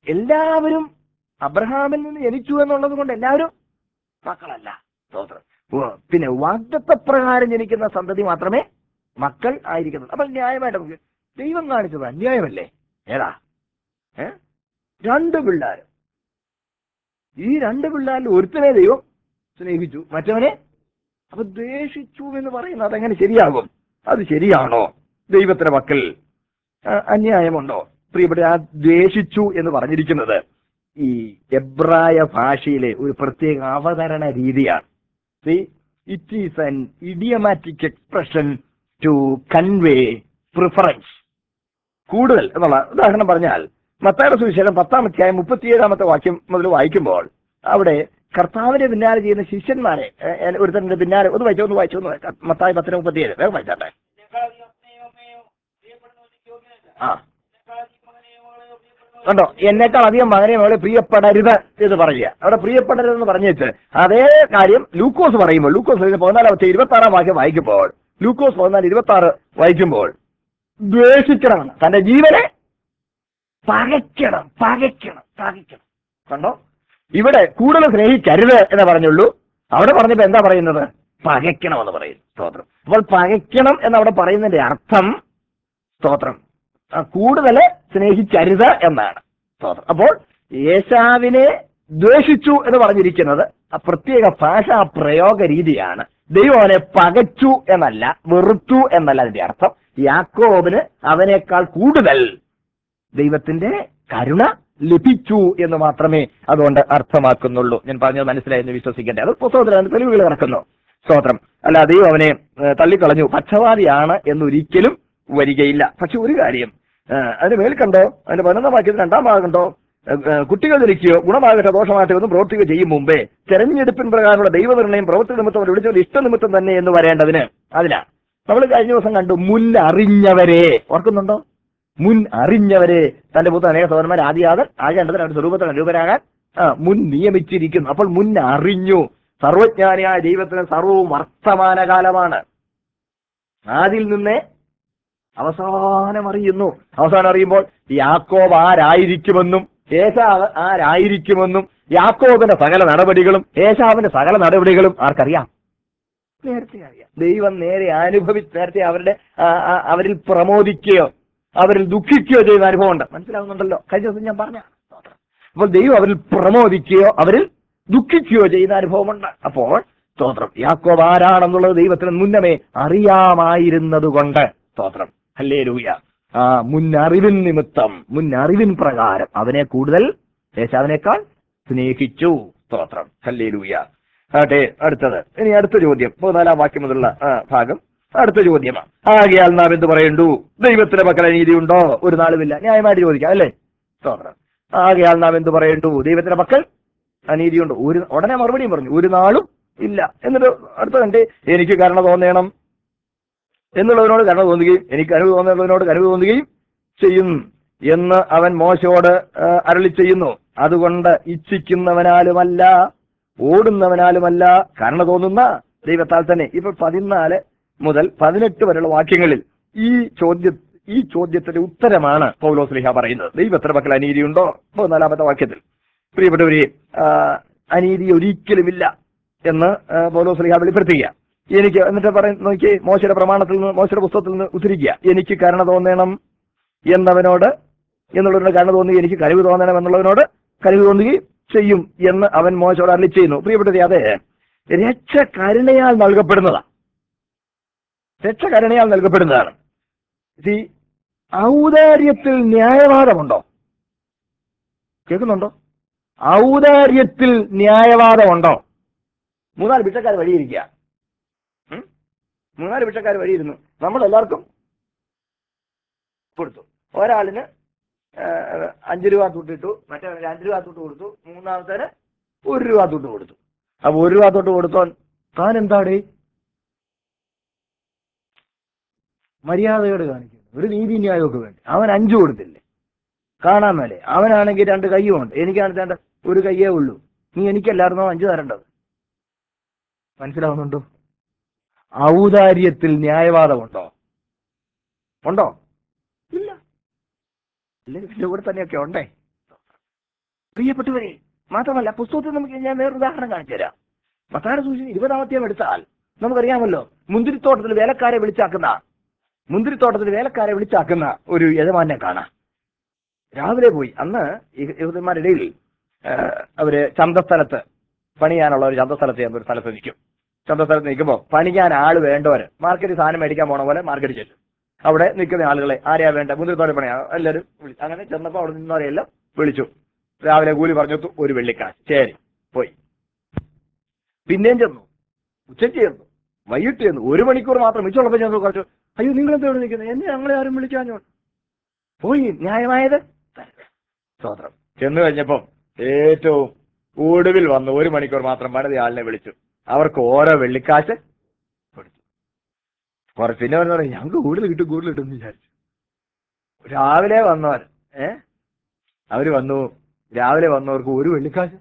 A: എല്ലാവരും അബ്രഹാമിൽ നിന്ന് ജനിച്ചു എന്നുള്ളത് കൊണ്ട് എല്ലാവരും മക്കളല്ല. സ്തോത്രം. പിന്നെ വാഗ്ദത്തപ്രകാരം ജനിക്കുന്ന സന്തതി മാത്രമേ മക്കൾ ആയിരിക്കുന്നത്. അപ്പൊ ന്യായമായിട്ട് നമുക്ക് ദൈവം കാണിച്ചത് അന്യായമല്ലേ? ഏതാ ഏ രണ്ട് പിള്ളേർ, ഈ രണ്ട് പിള്ളേരിൽ ഒരുത്തനെ ദൈവം സ്നേഹിച്ചു, മറ്റവനെ അപ്പൊ ദ്വേഷിച്ചു എന്ന് പറയുന്നത് അതെങ്ങനെ ശരിയാകും? അത് ശരിയാണോ? ദൈവത്തിന്റെ മക്കൾ അന്യായമുണ്ടോ? പ്രിയപ്പെട്ട, ആ ദ്വേഷിച്ചു എന്ന് പറഞ്ഞിരിക്കുന്നത് ഈ എബ്രായ ഭാഷയിലെ ഒരു പ്രത്യേക അവതരണ രീതിയാണ്. It is an idiomatic expression to convey preference. കൂടുതൽ എന്നുള്ള ഉദാഹരണം പറഞ്ഞാൽ, മത്തായിയുടെ സുവിശേഷം പത്താം അധ്യായം മുപ്പത്തിയേഴാമത്തെ വാക്യം മുതൽ വായിക്കുമ്പോൾ അവിടെ കർത്താവിനെ പിന്നാലെ ചെയ്യുന്ന ശിഷ്യന്മാരെ ഒരുത്തന്റെ പിന്നാലെ ഒന്ന് വായിച്ചോ ഒന്ന് വായിച്ചോ ഒന്ന് മത്തായി പത്തിന് മുപ്പത്തിയേഴ് വേഗം വായിച്ചാട്ടെ. ആ കണ്ടോ, എന്നേക്കാൾ അധികം മകനെ മകളെ പ്രിയപ്പെടരുത് എന്ന് പറയുക. അവിടെ പ്രിയപ്പെടരുതെന്ന് പറഞ്ഞിട്ട് അതേ കാര്യം ലൂക്കോസ് പറയുമ്പോൾ, ലൂക്കോസ് പതിനാലാമത്തെ ഇരുപത്തി ആറാം വാക്യം വായിക്കുമ്പോൾ, ലൂക്കോസ് പതിനാല് ഇരുപത്തി ആറ് വായിക്കുമ്പോൾ ദ്വേഷിക്കണം, തന്റെ ജീവനെ പകയ്ക്കണം പകയ്ക്കണം പകയ്ക്കണം. കണ്ടോ, ഇവിടെ കൂടുതൽ സ്നേഹിക്കരുത് എന്ന് പറഞ്ഞുള്ളൂ, അവിടെ പറഞ്ഞപ്പോ എന്താ പറയുന്നത്? പകയ്ക്കണം എന്ന് പറയുന്നു. സ്തോത്രം. അപ്പോൾ പകയ്ക്കണം എന്നവിടെ പറയുന്നതിന്റെ അർത്ഥം സ്തോത്രം കൂടുതൽ സ്നേഹിക്കരുത് എന്നാണ്. സ്തോത്രം. അപ്പോൾ ഏശാവിനെ ദ്വേഷിച്ചു എന്ന് പറഞ്ഞിരിക്കുന്നത് ആ പ്രത്യേക ഭാഷാ പ്രയോഗ രീതിയാണ്. ദൈവം അവനെ പകച്ചു എന്നല്ല, വെറുത്തു എന്നല്ല അതിന്റെ അർത്ഥം. യാക്കോബിന് അവനേക്കാൾ കൂടുതൽ ദൈവത്തിന്റെ കരുണ ലഭിച്ചു എന്ന് മാത്രമേ അതുകൊണ്ട് അർത്ഥമാക്കുന്നുള്ളൂ. ഞാൻ പറഞ്ഞത് മനസ്സിലായെന്ന് വിശ്വസിക്കട്ടെ. അത് പുസ്തകത്തിൽ തെളിവുകൾ കിടക്കുന്നു. സ്തോത്രം. അല്ല, ദൈവം അവനെ തള്ളിക്കളഞ്ഞു, പക്ഷപാതിയാണ് എന്നൊരിക്കലും വരികയില്ല. പക്ഷെ ഒരു കാര്യം അതിന് മേൽ കണ്ടോ, അതിന്റെ പതിനൊന്നാം വാക്യത്തിൽ രണ്ടാം ഭാഗം കണ്ടോ, കുട്ടികൾ ധരിക്കുകയോ ഗുണമാകട്ടെ ദോഷമാകട്ടെ ഒന്നും പ്രവർത്തിക്കുകയോ ചെയ്യും മുമ്പേ തെരഞ്ഞെടുപ്പിൻ പ്രകാരമുള്ള ദൈവനിർണ്ണയം പ്രവൃത്തി നിമിത്തം അവർ വിളിച്ചത് ഇഷ്ടനിമിത്തം തന്നെ എന്ന് വരേണ്ടതിന്. അതിനാ നമ്മൾ കഴിഞ്ഞ ദിവസം കണ്ടു, മുൻ അറിഞ്ഞവരെ ഓർക്കുന്നുണ്ടോ? മുൻ അറിഞ്ഞവരെ തന്റെ പുത്രൻ അനേക സഹോദരന്മാർ ആദിയാതൻ ആകേണ്ടതിന് അവരുടെ സ്വരൂപത്തിൽ അനുരൂപരാകാൻ ആ മുൻ നിയമിച്ചിരിക്കുന്നു. അപ്പോൾ മുൻ അറിഞ്ഞു. സർവജ്ഞാനിയായ ദൈവത്തിന് സർവവും വർത്തമാനകാലമാണ്. ആദിൽ നിന്നേ അവസാനം അറിയുന്നു. അവസാനം അറിയുമ്പോൾ യാക്കോബ് ആരായിരിക്കുമെന്നും ഏശാവ് ആരായിരിക്കുമെന്നും യാക്കോബിന്റെ സകല നടപടികളും ഏശാവിന്റെ സകല നടപടികളും ആർക്കറിയാം? നേരത്തെ അറിയാം. ദൈവം നേരെ അനുഭവിച്ച് നേരത്തെ അവരുടെ അവരിൽ പ്രമോദിക്കുകയോ അവരിൽ ദുഃഖിക്കുകയോ ചെയ്യുന്ന അനുഭവം ഉണ്ട്. മനസ്സിലാവുന്നുണ്ടല്ലോ? കഴിഞ്ഞ ദിവസം ഞാൻ പറഞ്ഞ. അപ്പോൾ ദൈവം അവരിൽ പ്രമോദിക്കുകയോ അവരിൽ ദുഃഖിക്കുകയോ ചെയ്യുന്ന അനുഭവമുണ്ട്. അപ്പോൾ സ്തോത്രം, യാക്കോബ് ആരാണെന്നുള്ളത് ദൈവത്തിന് മുന്നമേ അറിയാമായിരുന്നത് കൊണ്ട് സ്തോത്രം, ഹല്ലേലൂയ, ആ മുന്നറിവിൻ നിമിത്തം മുന്നറിവിൻ പ്രകാരം അവനെ കൂടുതൽ ഏശാവിനേക്കാൾ സ്നേഹിച്ചു. സ്തോത്രം, ഹല്ലേലൂയ. ആട്ടെ, അടുത്തത് ഇനി അടുത്ത ചോദ്യം പതിനാലാം വാക്യം മുതലുള്ള ഭാഗം അടുത്ത ചോദ്യമാണ്. ആകയാൽ നാം എന്ത് പറയണ്ടു? ദൈവത്തിന്റെ മക്കൾ അനീതിയുണ്ടോ? ഒരു നാളുമില്ല. ന്യായമായിട്ട് ചോദിക്കാം അല്ലേ? സ്തോത്രം. ആകയാൽ നാം എന്ത് പറയണ്ടു? ദൈവത്തിന്റെ മക്കൾ അനീതിയുണ്ടോ? ഒരു ഉടനെ മറുപടിയും പറഞ്ഞു, ഒരു നാളും ഇല്ല. എന്നിട്ട് അടുത്ത കണ്ടേ, എനിക്ക് കരുണ തോന്നണം എന്നുള്ളതിനോട് കരുണ തോന്നുകയും എനിക്ക് കരുവ് തോന്നുന്നതിനോട് കരുവ് തോന്നുകയും ചെയ്യും എന്ന് അവൻ മോശയോട് അരുളി ചെയ്യുന്നു. അതുകൊണ്ട് ഇച്ഛിക്കുന്നവനാലുമല്ല ഓടുന്നവനാലുമല്ല കരുണ തോന്നുന്ന ദൈവത്താൽ തന്നെ. ഇപ്പൊ പതിനാല് മുതൽ പതിനെട്ട് വരെയുള്ള വാക്യങ്ങളിൽ ഈ ചോദ്യ ഈ ചോദ്യത്തിന്റെ ഉത്തരമാണ് പൗലോസ് ശ്ലീഹ പറയുന്നത്. ദൈവത്തിന്റെ മക്കൾ അനീതിയുണ്ടോ? പതിനാലാമത്തെ വാക്യത്തിൽ പ്രിയപ്പെട്ടവരെ, അനീതി ഒരിക്കലുമില്ല എന്ന് പൗലോസ് ശ്ലീഹ വെളിപ്പെടുത്തുക. എനിക്ക് എന്നിട്ട് പറയും, നോക്കി, മോശയുടെ പ്രമാണത്തിൽ നിന്ന് മോശയുടെ പുസ്തകത്തിൽ നിന്ന് ഉദ്ധരിക്കുക. എനിക്ക് കരുണ തോന്നണം എന്നവനോട് എന്നുള്ളവനോട് കരുണ തോന്നുകയും എനിക്ക് കഴിവ് തോന്നണം എന്നുള്ളവനോട് കഴിവ് തോന്നുകയും ചെയ്യും എന്ന് അവൻ മോശയോട് അരുളി ചെയ്യുന്നു. പ്രിയപ്പെട്ടവരെ, അതെ, രക്ഷ കരുണയാൽ നൽകപ്പെടുന്നതാണ്. രക്ഷ കരുണയാൽ നൽകപ്പെടുന്നതാണ്. ഈ ഔദാര്യത്തിൽ ന്യായവാദമുണ്ടോ? കേൾക്കുന്നുണ്ടോ? ഔദാര്യത്തിൽ ന്യായവാദമുണ്ടോ? മൂന്നാല് ഭിക്ഷക്കാർ വഴിയിരിക്കുക. മൂന്നാല് ഭിക്ഷക്കാർ വഴിയിരുന്നു. നമ്മൾ എല്ലാവർക്കും കൊടുത്തു. ഒരാളിന് അഞ്ചു രൂപ തൊട്ടിട്ടു, മറ്റേ രണ്ട് രൂപ തൊട്ട് കൊടുത്തു, മൂന്നാമത്തേന് ഒരു രൂപ തൊട്ട് കൊടുത്തു. അപ്പൊ ഒരു രൂപ തൊട്ട് കൊടുത്തോ, താൻ എന്താടേ മര്യാദയോട് കാണിക്കുന്നു? ഒരു നീതി ന്യായമൊക്കെ വേണ്ടി അവൻ അഞ്ചു കൊടുത്തില്ലേ? കാണാൻ മേലെ. അവനാണെങ്കിൽ രണ്ട് കയ്യുമുണ്ട്, എനിക്കാണെങ്കിൽ രണ്ട് ഒരു കയ്യേ ഉള്ളൂ. നീ എനിക്കല്ലായിരുന്നോ അഞ്ചു തരേണ്ടത്? മനസ്സിലാവുന്നുണ്ടോ? ഔദാര്യത്തിൽ ന്യായവാദമുണ്ടോ? ഉണ്ടോ? ഇല്ല. ഇതിന്റെ കൂടെ തന്നെയൊക്കെ ഉണ്ടേ. പ്രിയപ്പെട്ടവരെ, മാത്രമല്ല പുസ്തകത്തിൽ നമുക്ക് ഞാൻ വേറൊരു ഉദാഹരണം കാണിച്ചു തരാം. മത്തായിയുടെ സുവിശേഷം ഇരുപതാമത്തെയും എടുത്താൽ നമുക്കറിയാമല്ലോ, മുന്തിരിത്തോട്ടത്തിൽ വേലക്കാരെ വിളിച്ചാക്കുന്ന മുന്തിരിത്തോട്ടത്തിൽ വേലക്കാരെ വിളിച്ചാക്കുന്ന ഒരു യജമാനെ കാണാം. രാവിലെ പോയി. അന്ന് യഹൂദന്മാരുടെ ഇടയിൽ അവര് ചന്തസ്ഥലത്ത് പണിയാനുള്ള ഒരു ചന്തസ്ഥലത്ത് ഒരു സ്ഥലത്ത് നിൽക്കും. ചന്തസ്ഥലത്ത് നിൽക്കുമ്പോൾ പണിയാൻ ആള് വേണ്ടവര് മാർക്കറ്റിൽ സാധനം മേടിക്കാൻ പോണ പോലെ മാർക്കറ്റിൽ ചെല്ലും. അവിടെ നിൽക്കുന്ന ആളുകളെ ആരെയാ വേണ്ട, മുന്തിരിത്തോട്ടം പണിയാ എല്ലാവരും വിളിച്ചു. അങ്ങനെ ചെന്നപ്പോൾ അവിടെ നിന്നവരെല്ലാം വിളിച്ചു. രാവിലെ കൂലി പറഞ്ഞു ഒരു വെള്ളിക്കാശ്. ശരി, പോയി. പിന്നെയും ചെന്നു, ഉച്ചയ്ക്ക് ചെന്നു, വൈകിട്ട് ചെന്നു. ഒരു മണിക്കൂർ മാത്രം മിച്ചമുള്ളപ്പോൾ ചെന്നു കുറച്ചു. അയ്യോ, നിങ്ങളെന്താ ഇവിടെ നിൽക്കുന്നത്? എന്നെ ഞങ്ങളെ ആരും വിളിക്കാഞ്ഞോ? പോയി. ന്യായമായത് സ്വതന്ത്രം. ചെന്നു കഴിഞ്ഞപ്പം ഏറ്റവും ഒടുവിൽ വന്ന് ഒരു മണിക്കൂർ മാത്രം പണിത ആളിനെ വിളിച്ചു. അവർക്ക് ഓരോ വെള്ളിക്കാശ് കൊടുത്തു. കുറച്ച് പിന്നെ പറഞ്ഞു പറയും, ഞങ്ങൾക്ക് കൂടുതൽ കിട്ടും കൂടുതൽ കിട്ടും എന്ന് വിചാരിച്ചു. രാവിലെ വന്നവർ ഏ അവര് വന്നു. രാവിലെ വന്നവർക്ക് ഒരു വെള്ളിക്കാശ്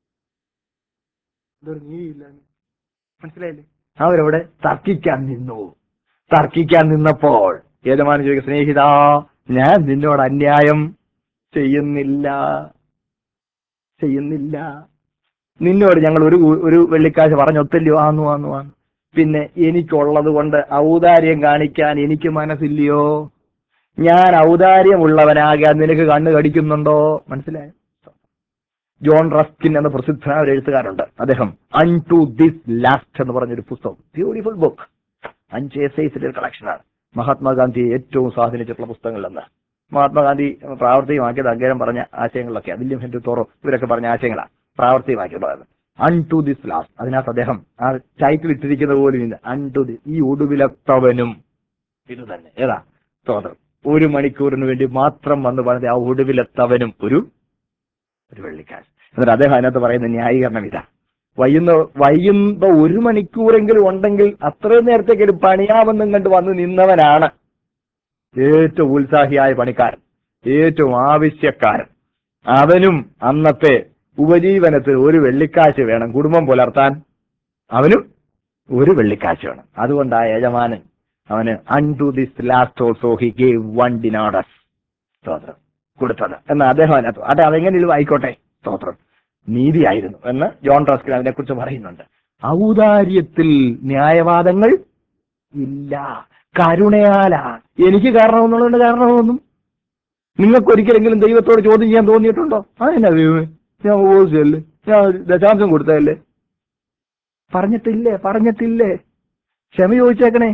A: നീയില്ല. മനസ്സിലായില്ലേ? അവരവിടെ തർക്കിക്കാൻ നിന്നു. തർക്കിക്കാൻ നിന്നപ്പോൾ യജമാനൻ ചോദിക്കും, സ്നേഹിതാ, ഞാൻ നിന്നോട് അന്യായം ചെയ്യുന്നില്ല ചെയ്യുന്നില്ല നിന്നോട് ഞങ്ങൾ ഒരു ഒരു വെള്ളിക്കാശ് പറഞ്ഞൊത്തല്ലോ. ആന്നു ആന്നു ആന്നു പിന്നെ എനിക്കുള്ളത് കൊണ്ട് ഔദാര്യം കാണിക്കാൻ എനിക്ക് മനസ്സില്ലയോ? ഞാൻ ഔദാര്യമുള്ളവനാകാൻ നിനക്ക് കണ്ണ് കടിക്കുന്നുണ്ടോ? മനസ്സിലായോ? ജോൺ റസ്കിൻ എന്ന പ്രസിദ്ധനായ ഒരു എഴുത്തുകാരുണ്ട്. അദ്ദേഹം അൺ ടു ദിസ് ലാസ്റ്റ് എന്ന് പറഞ്ഞൊരു പുസ്തകം, ബ്യൂട്ടിഫുൾ ബുക്ക്, അഞ്ച് എസ്സേസിന്റെ ഒരു കളക്ഷനാണ്. മഹാത്മാഗാന്ധിയെ ഏറ്റവും സ്വാധീനിച്ചിട്ടുള്ള പുസ്തകങ്ങളിലെന്ന്. മഹാത്മാഗാന്ധി പ്രാവർത്തികമാക്കിയത് അദ്ദേഹം പറഞ്ഞ ആശയങ്ങളിലൊക്കെ, വില്യം ഹെൻറി തോറോ ഇവരൊക്കെ പറഞ്ഞ ആശയങ്ങളാണ് പ്രാവർത്തികമാക്കിയിട്ടുള്ളത്. Unto this last. അതിനകത്ത് അദ്ദേഹം ആ ടൈറ്റിൽ ഇട്ടിരിക്കുന്ന പോലും അൺ ടു ദി, ഈ ഒടുവിലത്തവനും ഇത് തന്നെ. ഏതാ? സ്തോത്രം. ഒരു മണിക്കൂറിന് വേണ്ടി മാത്രം വന്ന് പറഞ്ഞ ആ ഒടുവിലത്തവനും ഒരു ഒരു വെള്ളിക്കാശ്. എന്നിട്ട് അദ്ദേഹം അതിനകത്ത് പറയുന്ന ന്യായീകരണം ഇതാ: വൈകുന്ന വൈകുമ്പോ ഒരു മണിക്കൂറെങ്കിലും ഉണ്ടെങ്കിൽ അത്രയും നേരത്തേക്ക് ഒരു പണിയാമെന്നും കണ്ട് വന്ന് നിന്നവനാണ് ഏറ്റവും ഉത്സാഹിയായ പണിക്കാരൻ, ഏറ്റവും ആവശ്യക്കാരൻ. അവനും അന്നത്തെ ഉപജീവനത്തിൽ ഒരു വെള്ളിക്കാശ് വേണം, കുടുംബം പുലർത്താൻ അവനും ഒരു വെള്ളിക്കാശ് വേണം. അതുകൊണ്ട് ആ യജമാനൻ അവന് unto this last also he gave one denarius സ്തോത്രം കൊടുത്തത് എന്ന് അദ്ദേഹം അതിനകത്ത്. അതെ, അതെങ്ങനെയും ആയിക്കോട്ടെ, സ്തോത്രം, നീതിയായിരുന്നു എന്ന് ജോൺ റസ്കിൻ അതിനെ കുറിച്ച് പറയുന്നുണ്ട്. ഔദാര്യത്തിൽ ന്യായവാദങ്ങൾ ഇല്ല, കരുണയാലാ. എനിക്ക് കാരണമെന്നുള്ളതുകൊണ്ട് കാരണമൊന്നും നിങ്ങൾക്ക് ഒരിക്കലെങ്കിലും ദൈവത്തോട് ചോദ്യം ചെയ്യാൻ തോന്നിയിട്ടുണ്ടോ? അതെന്നാ ദൈവമേ, ഞാൻ ഉപയോഗിച്ചല്ലേ, ഞാൻ ദശാംശം കൊടുത്തതല്ലേ? പറഞ്ഞിട്ടില്ലേ? പറഞ്ഞിട്ടില്ലേ? ക്ഷമ ചോദിച്ചേക്കണേ,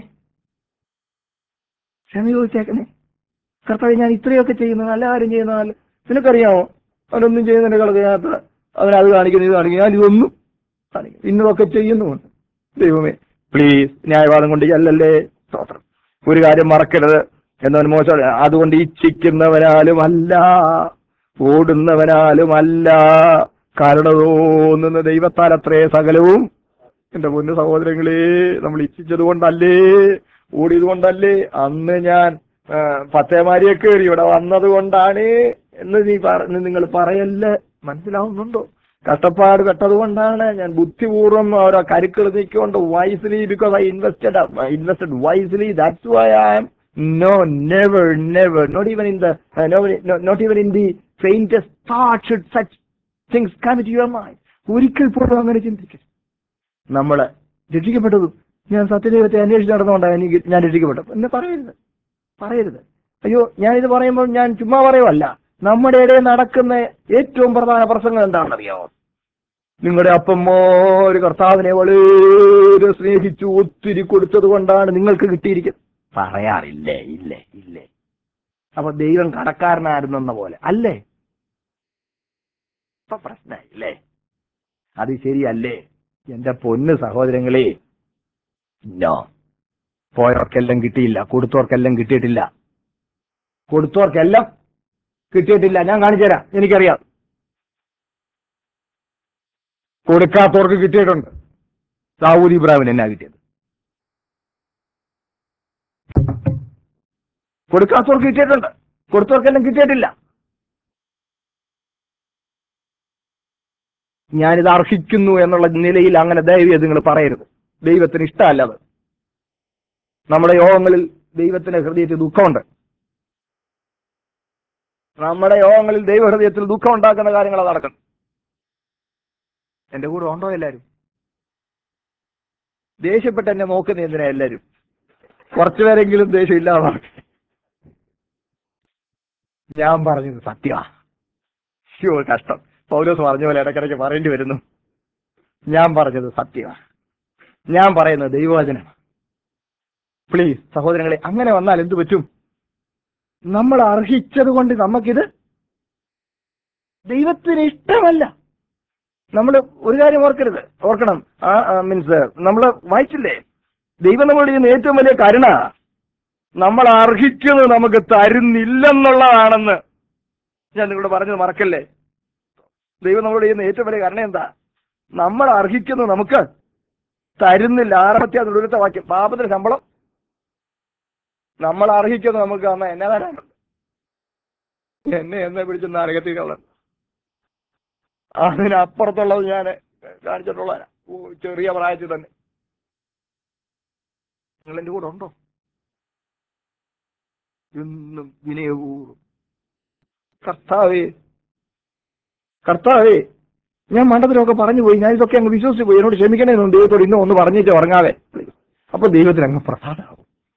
A: ക്ഷമ ചോദിച്ചേക്കണേ. കർത്താവ്, ഞാൻ ഇത്രയൊക്കെ ചെയ്യുന്നു, നല്ല കാര്യം ചെയ്യുന്ന, നല്ല, നിനക്കറിയാമോ അവനൊന്നും ചെയ്യുന്നതിന്റെ കളകയാത്ര, അവനത് കാണിക്കുന്നു, ഇത് കാണിക്കുന്നു, ഞാൻ ഇതൊന്നും കാണിക്കും, ഇന്നതൊക്കെ ചെയ്യുന്നുമുണ്ട്. ദൈവമേ പ്ലീസ്, ന്യായവാദം കൊണ്ട് അല്ലല്ലേ. സ്തോത്രം. ഒരു കാര്യം മറക്കരുത് എന്നവൻ മോശം. അതുകൊണ്ട് ഇച്ഛിക്കുന്നവനാലും അല്ല, ഓടുന്നവനാലും അല്ല, കരുണ തോന്നുന്ന ദൈവത്താൽ അത്രേ സകലവും. എന്റെ പൊന്നു സഹോദരങ്ങളെ, നമ്മൾ ഇച്ഛിച്ചത് കൊണ്ടല്ലേ, ഓടിയത് കൊണ്ടല്ലേ, അന്ന് ഞാൻ പത്തേമാരിയെ കയറി ഇവിടെ വന്നത് കൊണ്ടാണ് എന്ന് നീ പറഞ്ഞ് നിങ്ങൾ പറയല്ലേ. മനസ്സിലാവുന്നുണ്ടോ? കഷ്ടപ്പാട് പെട്ടത് കൊണ്ടാണ് ഞാൻ ബുദ്ധിപൂർവ്വം ഓരോ കരുക്കൾ നീക്കിക്കൊണ്ട് wisely, because I invested invested wisely, that's why I am no never never not even in the not even in the faintest thought should such things come to your mind. ഒരിക്കൽ പോലും അങ്ങനെ ചിന്തിക്കും. നമ്മള് രക്ഷിക്കപ്പെട്ടതും ഞാൻ സത്യദൈവത്തെ അന്വേഷിച്ച് നടന്നുകൊണ്ടാണ് എനിക്ക് ഞാൻ രക്ഷിക്കപ്പെട്ടു എന്നെ പറയരുത്, പറയരുത്. അയ്യോ, ഞാനിത് പറയുമ്പോൾ ഞാൻ ചുമ്മാ പറയുമല്ല. നമ്മുടെ ഇടയിൽ നടക്കുന്ന ഏറ്റവും പ്രധാന പ്രസംഗം എന്താണെന്നറിയാമോ? നിങ്ങളുടെ അപ്പന്മാര് കർത്താവിനെ വളരെ സ്നേഹിച്ചു ഒത്തിരി കൊടുത്തത് കൊണ്ടാണ് നിങ്ങൾക്ക് കിട്ടിയിരിക്കുന്നത്. പറയാറില്ലേ? ഇല്ലേ ഇല്ലേ അപ്പൊ ദൈവം കടക്കാരനായിരുന്നെന്ന പോലെ അല്ലേ? ഇപ്പൊ പ്രശ്നമില്ലേ? അത് ശരിയല്ലേ? എന്റെ പൊന്ന് സഹോദരങ്ങളെ, നോ. പോയവർക്കെല്ലാം കിട്ടിയില്ല, കൊടുത്തവർക്കെല്ലാം കിട്ടിയിട്ടില്ല, കൊടുത്തവർക്കെല്ലാം കിട്ടിയിട്ടില്ല. ഞാൻ കാണിച്ചു തരാം, എനിക്കറിയാം. കൊടുക്കാത്തവർക്ക് കിട്ടിയിട്ടുണ്ട്. ദാവൂദ് ഇബ്രാഹിമിന് എന്നാ കിട്ടിയത്? കൊടുക്കാത്തവർക്ക് കിട്ടിയിട്ടുണ്ട്, കൊടുത്തവർക്കെല്ലാം കിട്ടിയിട്ടില്ല. ഞാനിത് അർഹിക്കുന്നു എന്നുള്ള നിലയിൽ അങ്ങനെ ദയവ് നിങ്ങൾ പറയരുത്. ദൈവത്തിന് ഇഷ്ടമല്ല അത്. നമ്മുടെ യോഗങ്ങളിൽ ദൈവത്തിന്റെ ഹൃദയത്തിൽ ദുഃഖമുണ്ട്. നമ്മുടെ യോഗങ്ങളിൽ ദൈവഹൃദയത്തിൽ ദുഃഖം ഉണ്ടാക്കുന്ന കാര്യങ്ങളാണ് നടക്കുന്നത്. എന്റെ കൂടെ ഉണ്ടോ എല്ലാവരും? ദേഷ്യപ്പെട്ട് എന്നെ നോക്കുന്ന എന്തിനാ എല്ലാരും? കുറച്ചുപേരെങ്കിലും ദേഷ്യം ഇല്ലാതാണ്. ഞാൻ പറഞ്ഞത് സത്യമാ. യോ കഷ്ടം, പൗലോസ് പറഞ്ഞ പോലെ ഇടയ്ക്കിടയ്ക്ക് പറയേണ്ടി വരുന്നു. ഞാൻ പറഞ്ഞത് സത്യമാ, ഞാൻ പറയുന്നത് ദൈവവചനം. പ്ലീസ് സഹോദരങ്ങളെ, അങ്ങനെ വന്നാൽ എന്ത് പറ്റും? നമ്മൾ അർഹിച്ചത് കൊണ്ട് നമുക്കിത് ദൈവത്തിന് ഇഷ്ടമല്ല. നമ്മൾ ഒരു കാര്യം ഓർക്കരുത്, ഓർക്കണം. ആ മീൻസ് നമ്മൾ വായിച്ചില്ലേ, ദൈവം നമ്മളുടെ ചെയ്യുന്ന ഏറ്റവും വലിയ കരുണ നമ്മൾ അർഹിക്കുന്നത് നമുക്ക് തരുന്നില്ലെന്നുള്ളതാണെന്ന് ഞാൻ നിങ്ങളോട് പറഞ്ഞത് മറക്കല്ലേ. ദൈവം നമ്മളോട് ചെയ്യുന്ന ഏറ്റവും വലിയ കരുണ എന്താ? നമ്മൾ അർഹിക്കുന്നത് നമുക്ക് തരുന്നില്ല. ആറാമത്തെ തൊഴിലത്തെ വാക്യം, പാപത്തിന് ശമ്പളം നമ്മൾ അർഹിക്കുന്നത് നമുക്ക് അമ്മ എന്നെ തരാനുണ്ട്. എന്നെ എന്നെ പിടിച്ച് നരകത്തിലുള്ള അതിനപ്പുറത്തുള്ളത് ഞാൻ കാണിച്ചിട്ടുള്ള ചെറിയ പ്രായത്തിൽ തന്നെ. നിങ്ങൾ എൻ്റെ കൂടെ ഉണ്ടോ? എന്നും വിനയപൂർവ്വം കർത്താവേ കർത്താവേ ഞാൻ മണ്ടത്തിലൊക്കെ പറഞ്ഞു പോയി, ഞാൻ ഇതൊക്കെ അങ്ങ് വിശ്വസിച്ച് പോയി, എന്നോട് ക്ഷമിക്കണേന്ന് ദൈവത്തോട് ഇന്നും ഒന്ന് പറഞ്ഞിട്ട് ഉറങ്ങാതെ. അപ്പൊ ദൈവത്തിന് അങ്ങ് പ്രസാദമാകും.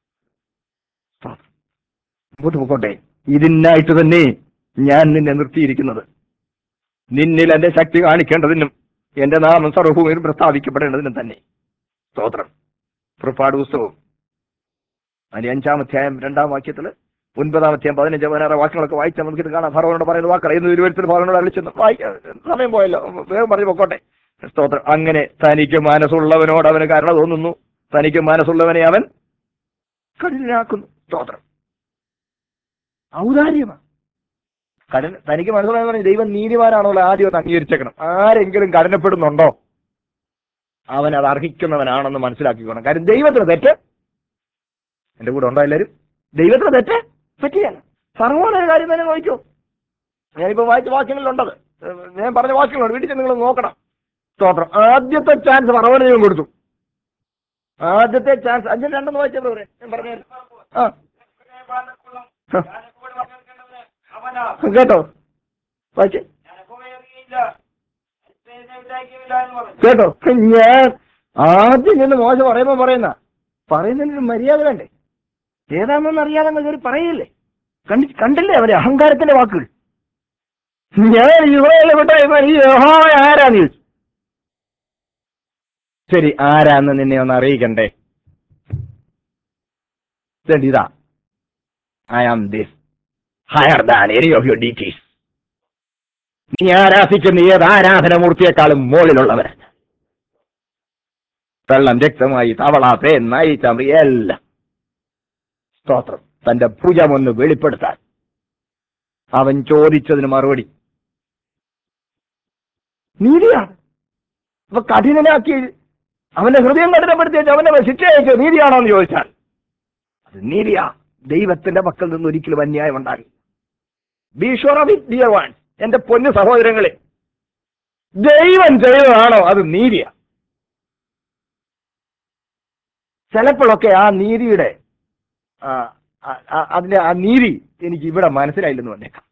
A: മുമ്പോട്ട് പോയിക്കോട്ടെ. ഇതിനായിട്ട് തന്നെ ഞാൻ നിന്നെ നിർത്തിയിരിക്കുന്നത്, നിന്നിൽ എന്റെ ശക്തി കാണിക്കേണ്ടതിനും എന്റെ നാമം സർവ്വഭൂമിയിൽ പ്രസ്താവിക്കപ്പെടേണ്ടതിനും തന്നെ. സ്തോത്രം. പുറപ്പാട് പുസ്തകവും അതിന്റെ അഞ്ചാം അധ്യായം രണ്ടാം വാക്യത്തില് ഒൻപതാം അധ്യായം പതിനഞ്ച് പതിനാറ് വാക്യങ്ങളൊക്കെ വായിച്ചാൽ നമുക്കിത് കാണാം. ഫറവോനോട് പറയുന്ന വാക്കൾ എന്ന് ഇരുവരുത്തിൽ ഫറവോനോട് അളിച്ചെന്ന് വായിക്കാൻ സമയം പോയല്ലോ, വേഗം പറഞ്ഞു പൊക്കോട്ടെ. സ്തോത്രം. അങ്ങനെ തനിക്ക് മനസ്സുള്ളവനോട് അവന് കരുണ തോന്നുന്നു, തനിക്ക് മനസ്സുള്ളവനെ അവൻ കഠിനാക്കുന്നു. സ്തോത്രം. ഔദാര്യമാണ്. കഠിന തനിക്ക് മനസ്സുള്ളവൻ പറഞ്ഞു, ദൈവം നീതിമാനാണോ ആദ്യം ഒന്ന് അംഗീകരിച്ചേക്കണം. ആരെങ്കിലും കഠിനപ്പെടുന്നുണ്ടോ അവൻ അത് അർഹിക്കുന്നവനാണെന്ന് മനസ്സിലാക്കിക്കോണം. കാര്യം ദൈവത്തിന് തെറ്റ്, എന്റെ കൂടെ ഉണ്ടോ എല്ലാവരും? ദൈവത്തിന് തെറ്റ് പറ്റിയല്ല. സർവ്വനൊരു കാര്യം തന്നെ നോക്കൂ. ഞാനിപ്പോ വായിച്ച വാക്യങ്ങളിലുണ്ടത്, ഞാൻ പറഞ്ഞ വാക്യങ്ങളുണ്ട്, വീട്ടിൽ നിങ്ങൾ നോക്കണം. സ്തോത്രം. ആദ്യത്തെ ചാൻസ് ഫറവോന് ദൈവം കൊടുത്തു. ആദ്യത്തെ ചാൻസ് അഞ്ചിൽ രണ്ടെന്ന് വായിച്ചത് ഞാൻ പറഞ്ഞു. ആ കേട്ടോ, വായിച്ചേ കേട്ടോ. ഞാൻ ആദ്യം ചെന്ന് മോശം പറയുമ്പോ പറയുന്ന പറയുന്നതിന് മര്യാദ വേണ്ടേ? ഏതാണെന്ന് അറിയാതെ കയറി പറയില്ലേ? കണ്ടി കണ്ടില്ലേ അവരെ അഹങ്കാരത്തിന്റെ വാക്കുകൾ? ഞാൻ ഇവിടെ വിട്ട ഈ യഹോവ ആരാന്ന് ചോദിച്ചു. ശരി, ആരാന്ന് നിന്നെ ഒന്ന് അറിയിക്കണ്ടേ? ഇതാ, I am this higher than any of your deities. നീ ആരാധിക്കുന്ന ഏത് ആരാധനമൂർത്തിയെക്കാളും മുകളിലുള്ളവൻ. വെള്ളം, രക്തമായി, തവള, തേൻ, നായി, ചാമ്പി എല്ലാം. സ്തോത്രം. തന്റെ ഭുജമൊന്ന് വെളിപ്പെടുത്താൻ അവൻ ചോദിച്ചതിന് മറുപടി നീതിയാണ്. അപ്പൊ കഠിനനാക്കി അവന്റെ ഹൃദയം കഠിനപ്പെടുത്തി അവന്റെ ശിക്ഷ അയച്ച് നീതിയാണോ എന്ന് ചോദിച്ചാൽ അത് നീതിയാ. ദൈവത്തിന്റെ മക്കളിൽ നിന്ന് ഒരിക്കലും അന്യായം ഉണ്ടാകും. Be sure of it dear ones. എന്റെ പൊന്നു സഹോദരങ്ങളെ, ദൈവം ചെയ്തതാണോ അത് നീതിയാ. ചിലപ്പോഴൊക്കെ ആ നീതിയുടെ അതിന്റെ ആ നീതി എനിക്ക് ഇവിടെ മനസ്സിലായില്ലെന്ന് വന്നേക്കാം.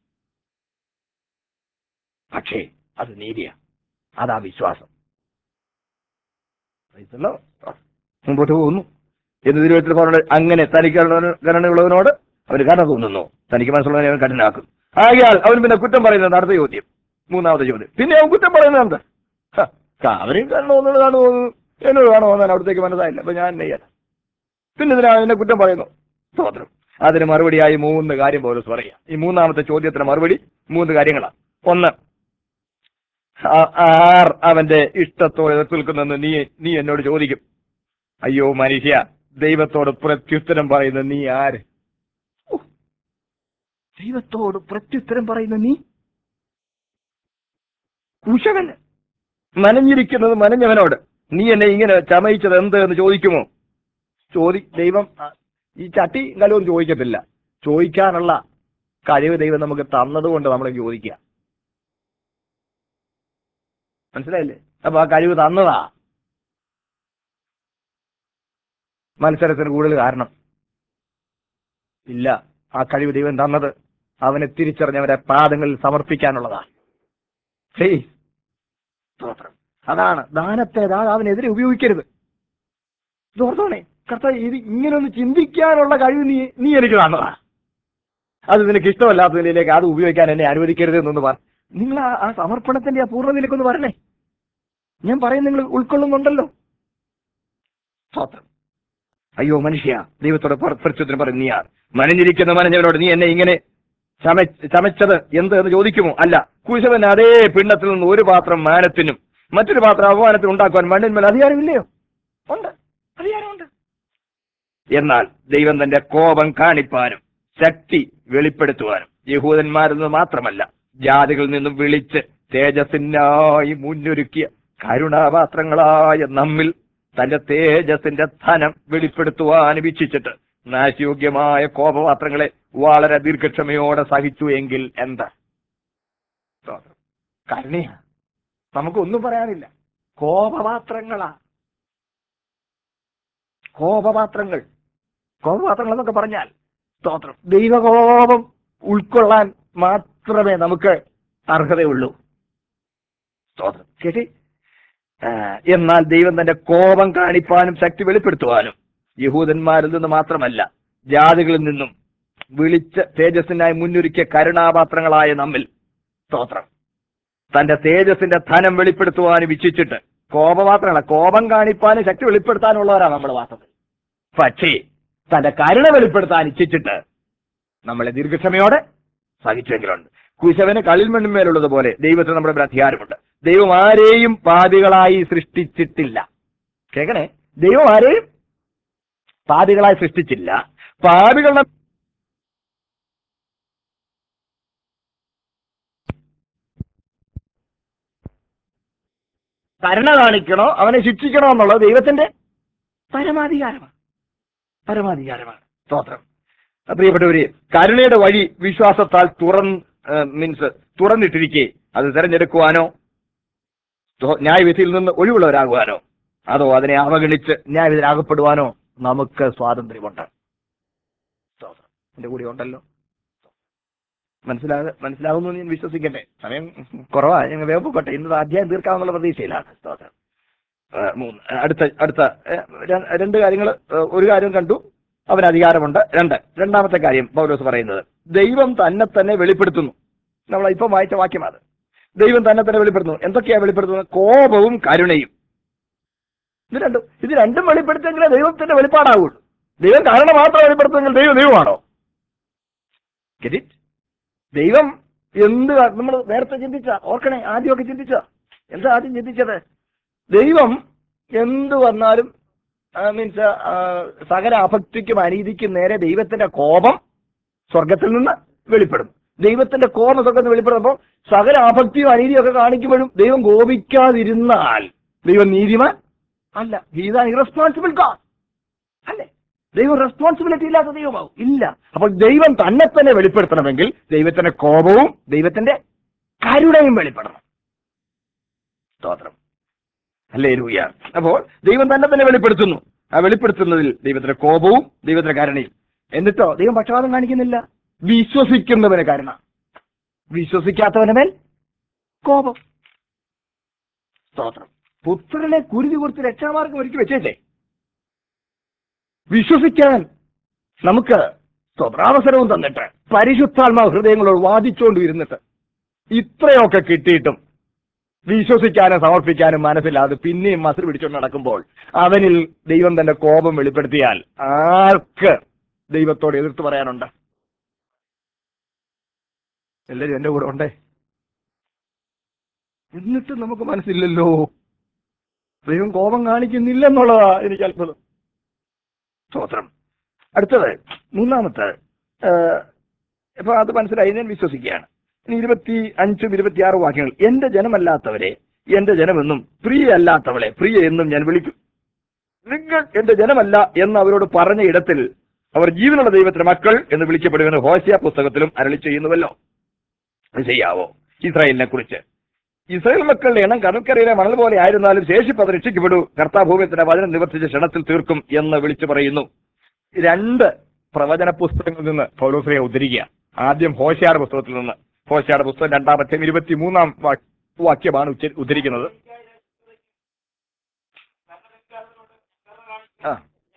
A: പക്ഷേ അത് നീതിയാ, അതാ വിശ്വാസം. മുമ്പോട്ട് പോകുന്നു എന്ന് തിരുവചനത്തിൽ പറഞ്ഞത്. അങ്ങനെ തനിക്ക് കരുണയുള്ളവനോട് അവന് കരുണ തോന്നുന്നു, തനിക്ക് മനസ്സുള്ളവനെ അവൻ കഠിനാക്കും. ആകയാൽ അവൻ പിന്നെ കുറ്റം പറയുന്നത് അടുത്ത ചോദ്യം, മൂന്നാമത്തെ ചോദ്യം. പിന്നെ അവൻ കുറ്റം പറയുന്നത് എന്താ? അവനും കരുണ തോന്നുന്നത് കാണു തോന്നുന്നു, എന്നോട് കാണു തോന്നാൻ അവിടത്തേക്ക് മനസ്സായില്ല, അപ്പൊ ഞാൻ നെയ്യാൻ. പിന്നെ ഇതിനാ എന്നെ കുറ്റം പറയുന്നു. സ്തോത്രം. അതിന് മറുപടിയായി മൂന്ന് കാര്യം പൗലോസ് പറയാം. ഈ മൂന്നാമത്തെ ചോദ്യത്തിന് മറുപടി മൂന്ന് കാര്യങ്ങളാണ്. ഒന്ന്, ആർ അവന്റെ ഇഷ്ടത്തോടെ നിൽക്കുന്നെന്ന് നീ നീ എന്നോട് ചോദിക്കും. അയ്യോ മനുഷ്യ, ദൈവത്തോട് പ്രത്യുത്തരം പറയുന്ന നീ ആര്? ദൈവത്തോട് പ്രത്യുത്തരം പറയുന്ന നീ കുശവന്. മനഞ്ഞിരിക്കുന്നത് മനഞ്ഞവനോട് നീ എന്നെ ഇങ്ങനെ ചമയിച്ചത് എന്ത് എന്ന് ചോദിക്കുമോ? ചോദി ദൈവം ഈ ചട്ടി കലവും ചോദിക്കത്തില്ല. ചോദിക്കാനുള്ള കഴിവ് ദൈവം നമുക്ക് തന്നതുകൊണ്ട് നമ്മൾ ചോദിക്കുക. മനസ്സിലായില്ലേ? അപ്പൊ ആ കഴിവ് തന്നതാ. മത്സരത്തിന് കൂടുതൽ കാരണം ഇല്ല. ആ കഴിവ് ദൈവം തന്നത് അവനെ തിരിച്ചറിഞ്ഞവരെ പാദങ്ങളിൽ സമർപ്പിക്കാനുള്ളതാണ്. സ്തോത്രം. അതാണ് ദാനത്തെ ദാതാവിനെതിരെ ഉപയോഗിക്കരുത്. ഇതോർത്തോണേ, കർത്താവ് ഇത് ഇങ്ങനൊന്ന് ചിന്തിക്കാനുള്ള കഴിവ് നീ നീ എനിക്ക് തന്നതാ. അത് നിനക്ക് ഇഷ്ടമല്ലാത്ത നിലയിലേക്ക് അത് ഉപയോഗിക്കാൻ എന്നെ അനുവദിക്കരുത് എന്നൊന്ന് പറ. നിങ്ങൾ ആ ആ സമർപ്പണത്തിന്റെ ആ പൂർണ്ണതയിലേക്കൊന്ന് വരണേ. ഞാൻ പറയും, നിങ്ങൾ ഉൾക്കൊള്ളുന്നുണ്ടല്ലോ. സ്തോത്രം. അയ്യോ മനുഷ്യ, ദൈവത്തോട് പരിശുദ്ധൻ പറയും, നീ ആർ മനഞ്ഞിരിക്കുന്ന മനഞ്ഞവനോട് നീ എന്നെ ഇങ്ങനെ ചമ ചമച്ചത് എന്ത് എന്ന് ചോദിക്കുമോ? അല്ല, കുശവൻ അതേ പിണ്ടത്തിൽ നിന്ന് ഒരു പാത്രം മാനത്തിനും മറ്റൊരു പാത്രം അപമാനത്തിനും ഉണ്ടാക്കുവാൻ മണ്ണിന്മേൽ അധികാരമില്ലയോ? ഉണ്ട്, അധികാരമുണ്ട്. എന്നാൽ ദൈവം തന്റെ കോപം കാണിപ്പാനും ശക്തി വെളിപ്പെടുത്തുവാനും യഹൂദന്മാരിൽ നിന്ന് മാത്രമല്ല ജാതികളിൽ നിന്നും വിളിച്ച് തേജസ്സിനായി മുന്നൊരുക്കിയ കരുണാപാത്രങ്ങളായ നമ്മിൽ തന്റെ തേജസ്സിന്റെ ധനം വെളിപ്പെടുത്തുവാൻ ഇച്ഛിച്ചിട്ട് നാശയോഗ്യമായ കോപപാത്രങ്ങളെ വളരെ ദീർഘക്ഷമയോടെ സഹിച്ചു എങ്കിൽ എന്താ? കരുണയാ, നമുക്കൊന്നും പറയാനില്ല. കോപപാത്രങ്ങളാ, കോപപാത്രങ്ങൾ. കോപപാത്രങ്ങൾ എന്നൊക്കെ പറഞ്ഞാൽ സ്തോത്രം, ദൈവകോപം ഉൾക്കൊള്ളാൻ മാത്രമേ നമുക്ക് അർഹതയുള്ളൂ. സ്തോത്രം. കേട്ടി? എന്നാൽ ദൈവം തന്റെ കോപം കാണിപ്പാനും ശക്തി വെളിപ്പെടുത്തുവാനും യഹൂദന്മാരിൽ നിന്ന് മാത്രമല്ല ജാതികളിൽ നിന്നും വിളിച്ച് തേജസ്സിനായി മുന്നൊരുക്കിയ കരുണാപാത്രങ്ങളായ നമ്മിൽ സ്തോത്രം തന്റെ തേജസ്സിന്റെ ധനം വെളിപ്പെടുത്തുവാനും ഇച്ഛിച്ചിട്ട്, കോപപാത്രങ്ങളാണ്, കോപം കാണിപ്പാനും ശക്തി വെളിപ്പെടുത്താനുള്ളവരാണ് നമ്മുടെ വാസ്തവത്തിൽ. പക്ഷേ തന്റെ കരുണ വെളിപ്പെടുത്താൻ ഇച്ഛിച്ചിട്ട് നമ്മളെ ദീർഘക്ഷമയോടെ സഹിച്ചെങ്കിലുണ്ട്. കുശവന് കളിൽ മണ്ണിന്മേലുള്ളത് പോലെ ദൈവത്തിന് നമ്മുടെ അധികാരമുണ്ട്. ദൈവം ആരെയും പാപികളായി സൃഷ്ടിച്ചിട്ടില്ല. കേൾക്കണേ, ദൈവം ആരെയും പാപികളായി സൃഷ്ടിച്ചില്ല. പാപികളുടെ കരുണ കാണിക്കണോ അവനെ ശിക്ഷിക്കണോ എന്നുള്ളത് ദൈവത്തിന്റെ പരമാധികാരമാണ്, പരമാധികാരമാണ്. സ്തോത്രം. പ്രിയപ്പെട്ടവര്, കരുണയുടെ വഴി വിശ്വാസത്താൽ തുറന്ന് മീൻസ് തുറന്നിട്ടിരിക്കെ അത് തിരഞ്ഞെടുക്കുവാനോ ന്യായവിധിയിൽ നിന്ന് ഒഴിവുള്ളവരാകുവാനോ അതോ അതിനെ അവഗണിച്ച് ന്യായവിധിയിലാകപ്പെടുവാനോ നമുക്ക് സ്വാതന്ത്ര്യമുണ്ട്. സ്തോത്രം. എന്റെ കൂടെ ഉണ്ടല്ലോ. മനസ്സിലാക മനസ്സിലാവുന്നു ഞാൻ വിശ്വസിക്കട്ടെ. സമയം കുറവാ, ഞങ്ങൾ വേഗം പോകട്ടെ. ഇന്നത് അധ്യായം തീർക്കാമെന്നുള്ള പ്രതീക്ഷയിലാണ്. സ്തോത്രം. മൂന്ന് അടുത്ത അടുത്ത രണ്ട് കാര്യങ്ങൾ. ഒരു കാര്യം കണ്ടു, അവന് അധികാരമുണ്ട്. രണ്ട് രണ്ടാമത്തെ കാര്യം പൗലോസ് പറയുന്നത് ദൈവം തന്നെ തന്നെ വെളിപ്പെടുത്തുന്നു. നമ്മൾ ഇപ്പം വായിച്ച വാക്യം അത്. ദൈവം തന്നെ തന്നെ വെളിപ്പെടുത്തുന്നു. എന്തൊക്കെയാ വെളിപ്പെടുത്തുന്നത്? കോപവും കരുണയും. ഇത് രണ്ടും ഇത് രണ്ടും വെളിപ്പെടുത്തെങ്കിലേ ദൈവത്തിന്റെ വെളിപ്പാടാവുള്ളൂ. ദൈവം കരുണ മാത്രം വെളിപ്പെടുത്തുമെങ്കിൽ ദൈവം ദൈവമാണോ? ദൈവം എന്ത് നമ്മൾ നേരത്തെ ചിന്തിച്ച ഓർക്കണേ, ആദ്യമൊക്കെ ചിന്തിച്ച എന്താ ആദ്യം ചിന്തിച്ചത്? ദൈവം എന്ത് വന്നാലും മീൻസ് സകല അഭക്തിക്കും അനീതിക്കും നേരെ ദൈവത്തിന്റെ കോപം സ്വർഗത്തിൽ നിന്ന് വെളിപ്പെടും. ദൈവത്തിന്റെ കോപം സ്വർഗത്തിൽ വെളിപ്പെടുമ്പോൾ സകല അഭക്തിയും അനീതിയും ഒക്കെ കാണിക്കുമ്പോഴും ദൈവം കോപിക്കാതിരുന്നാൽ ദൈവം നീതിമാൻ അല്ല. ഹീസ് ആൻ ഇറസ്പോൺസിബിൾ ഗോഡ് അല്ലേ? ദൈവം റെസ്പോൺസിബിലിറ്റി ഇല്ലാത്ത ദൈവമാവും ഇല്ല. അപ്പോൾ ദൈവം തന്നെ തന്നെ വെളിപ്പെടുത്തണമെങ്കിൽ ദൈവത്തിന്റെ കോപവും ദൈവത്തിന്റെ കരുണയും വെളിപ്പെടണം. സ്തോത്രം. ഹല്ലേലൂയ. അപ്പോൾ ദൈവം തന്നെ തന്നെ വെളിപ്പെടുത്തുന്നു. ആ വെളിപ്പെടുത്തുന്നതിൽ ദൈവത്തിന്റെ കോപവും ദൈവത്തിന്റെ കരുണയും. എന്നിട്ടോ ദൈവം പക്ഷപാതം കാണിക്കുന്നില്ല. വിശ്വസിക്കുന്നവന് കരുണ, വിശ്വസിക്കാത്തവന് മേൽ കോപം. സ്തോത്രം. പുത്രനെ കുരുതി കൊടുത്ത് രക്ഷാമാർഗം ഒരുക്കി വെച്ചേച്ചേ വിശ്വസിക്കാൻ നമുക്ക് സ്വപ്രാവസരവും തന്നിട്ട് പരിശുദ്ധാത്മാ ഹൃദയങ്ങളോട് വാദിച്ചുകൊണ്ട് ഇരുന്നിട്ട് ഇത്രയൊക്കെ കിട്ടിയിട്ടും വിശ്വസിക്കാനും സമർപ്പിക്കാനും മനസ്സിലാതെ പിന്നെയും മസിൽ പിടിച്ചുകൊണ്ട് നടക്കുമ്പോൾ അവനിൽ ദൈവം തന്റെ കോപം വെളിപ്പെടുത്തിയാൽ ആർക്ക് ദൈവത്തോട് എതിർത്ത് പറയാനുണ്ട്? എല്ലാവരും എന്റെ കൂടെ ഉണ്ടേ. എന്നിട്ടും നമുക്ക് മനസ്സില്ലല്ലോ, ദൈവം കോപം കാണിക്കുന്നില്ലെന്നുള്ളതാ എനിക്ക് അത്ഭുതം. സ്തോത്രം. അടുത്തത് മൂന്നാമത്തെ, ഇപ്പൊ അത് മനസ്സിലായി, ഞാൻ വിശ്വസിക്കുകയാണ്. ഇനി ഇരുപത്തി അഞ്ചും ഇരുപത്തിയാറും വാക്യങ്ങൾ. എന്റെ ജനമല്ലാത്തവരെ എന്റെ ജനമെന്നും പ്രിയ അല്ലാത്തവളെ പ്രിയ എന്നും ഞാൻ വിളിക്കും. നിങ്ങൾ എന്റെ ജനമല്ല എന്ന് അവരോട് പറഞ്ഞ ഇടത്തിൽ അവർ ജീവനുള്ള ദൈവത്തിന്റെ മക്കൾ എന്ന് വിളിക്കപ്പെടുമെന്ന് ഹോശേയ പുസ്തകത്തിലും അരുളി ചെയ്യുന്നുവല്ലോ. ചെയ്യാവോ? ഇസ്രായേലിനെ കുറിച്ച് ഇസ്രായേൽ മക്കളുടെ എണ്ണം കടൽക്കരയിലെ മണൽ പോലെ ആയിരുന്നാലും ശേഷിപ്പത് രക്ഷിക്കപ്പെടൂ, കർത്താഭൂമ്യത്തിന്റെ വചനം നിവർത്തിച്ച ക്ഷണത്തിൽ തീർക്കും എന്ന് വിളിച്ചു പറയുന്നു. രണ്ട് പ്രവചന പുസ്തകങ്ങളിൽ നിന്ന് പൗലോസിനെ ഉദ്ധരിക്കുക. ആദ്യം ഹോശേയയുടെ പുസ്തകത്തിൽ നിന്ന്. ഹോശേയയുടെ പുസ്തകം രണ്ടാമത്തെ ഇരുപത്തി മൂന്നാം വാക്യമാണ് ഉദ്ധരിക്കുന്നത്. ആ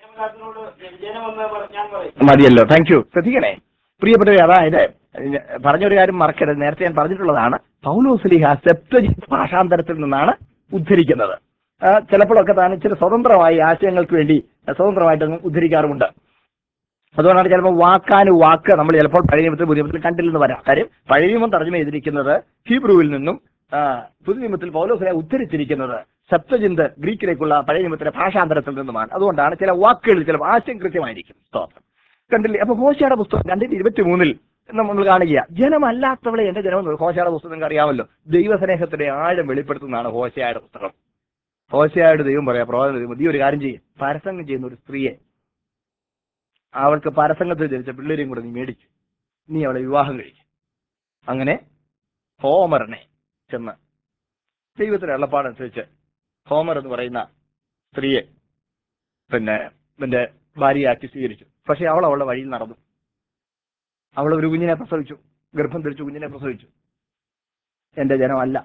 A: മതിയല്ലോ. Thank you. ശ്രദ്ധിക്കണേ പ്രിയപ്പെട്ടവരെ, അതായത് പറഞ്ഞൊരു കാര്യം മറക്കരുത്. നേരത്തെ ഞാൻ പറഞ്ഞിട്ടുള്ളതാണ്, പൗലോസ്ലീഹ സെപ്ത്വജിന്റ് ഭാഷാന്തരത്തിൽ നിന്നാണ് ഉദ്ധരിക്കുന്നത്. ആ, ചിലപ്പോഴൊക്കെ താൻ ഇച്ചിരി സ്വതന്ത്രമായി ആശയങ്ങൾക്ക് വേണ്ടി സ്വതന്ത്രമായിട്ട് ഉദ്ധരിക്കാറുമുണ്ട്. അതുകൊണ്ടാണ് ചിലപ്പോൾ വാക്കാന് വാക്ക് നമ്മൾ ചിലപ്പോൾ പഴയ നിയമത്തിൽ പുതിയ നിയമത്തിൽ കണ്ടില്ലെന്ന് വരാം. കാര്യം പഴയ നിയമം തർജ്ജമ ചെയ്തിരിക്കുന്നത് ഹീബ്രുവിൽ നിന്നും ആ, പുതിയ നിയമത്തിൽ പൗലോസ്ലീഹ ഉദ്ധരിച്ചിരിക്കുന്നത് സെപ്ത്വജിന്റ് ഗ്രീക്കിലേക്കുള്ള പഴയ നിയമത്തിലെ ഭാഷാന്തരത്തിൽ നിന്നുമാണ്. അതുകൊണ്ടാണ് ചില വാക്കുകളിൽ ചില ആശയം കൃത്യമായിരിക്കും. സ്തോത്രം. കണ്ടില്ലേ? അപ്പൊ ഹോശയുടെ പുസ്തകം രണ്ടിന്റെ ഇരുപത്തി മൂന്നിൽ നമ്മൾ കാണുക, ജനമല്ലാത്തവളെ എന്റെ ജനം. ഹോശയുടെ പുസ്തകം നിങ്ങൾക്ക് അറിയാമല്ലോ, ദൈവസ്നേഹത്തിന്റെ ആഴം വെളിപ്പെടുത്തുന്നതാണ് ഹോശയുടെ പുസ്തകം. ഹോശയുടെ ദൈവം പറയാ, പ്രവാചകൻ ദൈവം, നീ ഒരു കാര്യം ചെയ്യും, പരസംഗം ചെയ്യുന്ന ഒരു സ്ത്രീയെ, അവൾക്ക് പരസംഗത്തിൽ ജനിച്ച പിള്ളേരെയും കൂടെ നീ മേടിച്ചു, നീ അവളെ വിവാഹം കഴിക്കും. അങ്ങനെ ഹോമറിനെ ചെന്ന് ദൈവത്തിന്റെ അള്ളപ്പാടനുസരിച്ച് ഹോമർ എന്ന് പറയുന്ന സ്ത്രീയെ പിന്നെ എന്റെ ഭാര്യയാക്കി സ്വീകരിച്ചു. പക്ഷെ അവൾ അവളുടെ വഴിയിൽ നടന്നു. അവൾ ഒരു കുഞ്ഞിനെ പ്രസവിച്ചു, ഗർഭം ധരിച്ചു കുഞ്ഞിനെ പ്രസവിച്ചു. എന്റെ ജനമല്ല.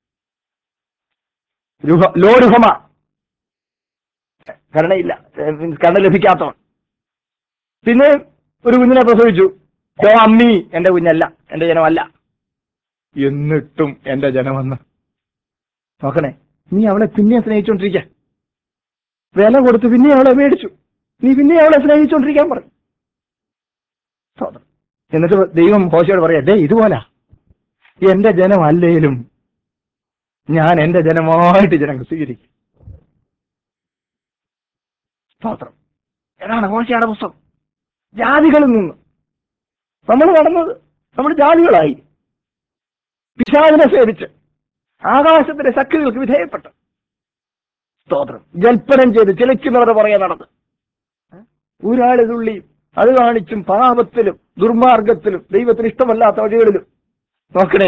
A: ലോരുഹമ, കരുണയില്ല, കരുണ ലഭിക്കാത്തവൻ. പിന്നെ ഒരു കുഞ്ഞിനെ പ്രസവിച്ചു, ലോ അമ്മി, എന്റെ കുഞ്ഞല്ല, എന്റെ ജനമല്ല. എന്നിട്ടും എന്റെ ജനമെന്ന് നോക്കണേ. നീ അവളെ പിന്നെ സ്നേഹിച്ചോണ്ടിരിക്ക, വില കൊടുത്ത് പിന്നെ അവളെ മേടിച്ചു, നീ പിന്നെ അവളെ സ്നേഹിച്ചോണ്ടിരിക്കാൻ പറഞ്ഞു. എന്നിട്ട് ദൈവം ഹോശയോട് പറയാ, ദേ ഇതുപോലെ എന്റെ ജനം അല്ലേലും ഞാൻ എന്റെ ജനമായിട്ട് ജനങ്ങൾ സ്വീകരിക്കും. സ്തോത്രം. ഏതാണ് ഹോശയുടെ പുസ്തകം? ജാതികളിൽ നിന്ന് നമ്മൾ കടന്നത്, നമ്മൾ ജാതികളായി പിശാചിനെ സേവിച്ച് ആകാശത്തിന്റെ ശക്തികൾക്ക് വിധേയപ്പെട്ട് സ്തോത്രം ജൽപ്പനം ചെയ്ത് ചിലയ്ക്കുന്നവരുടെ പുറകെ നടന്ന് ഊരാളിതുള്ളിയും അത് കാണിച്ചും പാപത്തിലും ദുർമാർഗത്തിലും ദൈവത്തിന് ഇഷ്ടമല്ലാത്ത വഴികളിലും നോക്കണേ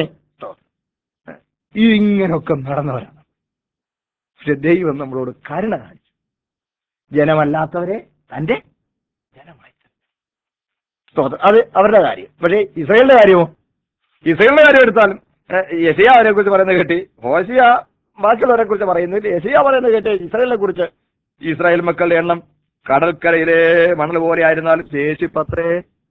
A: ഇങ്ങനൊക്കെ നടന്നവരാണ്. പക്ഷെ ദൈവം നമ്മളോട് കരുണ കാണിച്ചു, ജനമല്ലാത്തവരെ തന്റെ ജനമായി. സ്തോത്രം. അത് അവരുടെ കാര്യം. പക്ഷേ ഇസ്രായേലിന്റെ കാര്യമോ? ഇസ്രായേലിന്റെ കാര്യം എടുത്താലും യെശയ്യാ അവരെ കുറിച്ച് പറയുന്നത് കേട്ടി, ഹോശിയ ബാക്കിയുള്ളവരെ കുറിച്ച് പറയുന്നില്ല. യെശയ്യാ പറയുന്നത് കേട്ട് ഇസ്രായേലിനെ കുറിച്ച്, ഇസ്രായേൽ മക്കളുടെ എണ്ണം കടൽക്കരയിലെ മണൽ പോലെ ആയിരുന്നാലും ശേഷിപ്പത്രേ.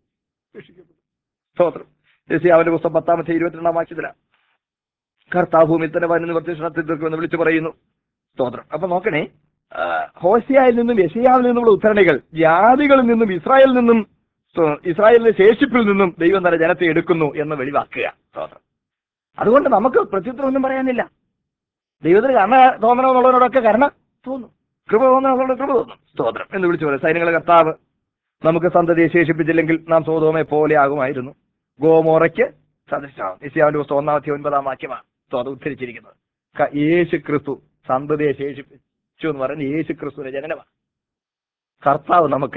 A: സ്തോത്രം. യെശയ്യാവിന്റെ പുസ്തകം പത്താമത്തെ ഇരുപത്തിരണ്ടാം വാക്യത്തിലാണ് കർത്താവ് ഭൂമിയിൽ തന്നെ വരുന്ന പ്രത്യക്ഷത്തിൽ തീർക്കുമെന്ന് വിളിച്ചു പറയുന്നു. സ്തോത്രം. അപ്പൊ നോക്കണേ, ഹോശിയായിൽ നിന്നും യെശയ്യാവിൽ നിന്നുമുള്ള ഉദ്ധരണികൾ ജാതികളിൽ നിന്നും ഇസ്രായേലിൽ നിന്നും ഇസ്രായേലിന്റെ ശേഷിപ്പിൽ നിന്നും ദൈവം തന്നെ ജനത്തെ എടുക്കുന്നു എന്ന് വെളിവാക്കുക. സ്തോത്രം. അതുകൊണ്ട് നമുക്ക് പ്രത്യുത്തരമൊന്നും പറയാനില്ല. ദൈവത്തിന് കരുണ തോന്നണമെന്നുള്ളവരോടൊക്കെ കരുണ തോന്നും, കൃപ തോന്നുന്നവരോട് കൃപ തോന്നും. സ്തോത്രം എന്ന് വിളിച്ചു പോലെ സൈന്യങ്ങളുടെ കർത്താവ് നമുക്ക് സന്തതിയെ ശേഷിപ്പിച്ചില്ലെങ്കിൽ നാം സോദോമെ പോലെ ആകുമായിരുന്നു, ഗോമോറയ്ക്ക് സദൃശമാകും. യെശയ്യാവിന്റെ പുസ്തകം ഒന്നാമത്തെ ഒൻപതാം വാക്യമാണ് അത് ഉദ്ധരിച്ചിരിക്കുന്നത്. യേശു ക്രിസ്തു സന്തതിയെ ശേഷിപ്പിച്ചു എന്ന് പറയുന്നത് യേശു ക്രിസ്തുവിന്റെ ജനനമാണ്. കർത്താവ് നമുക്ക്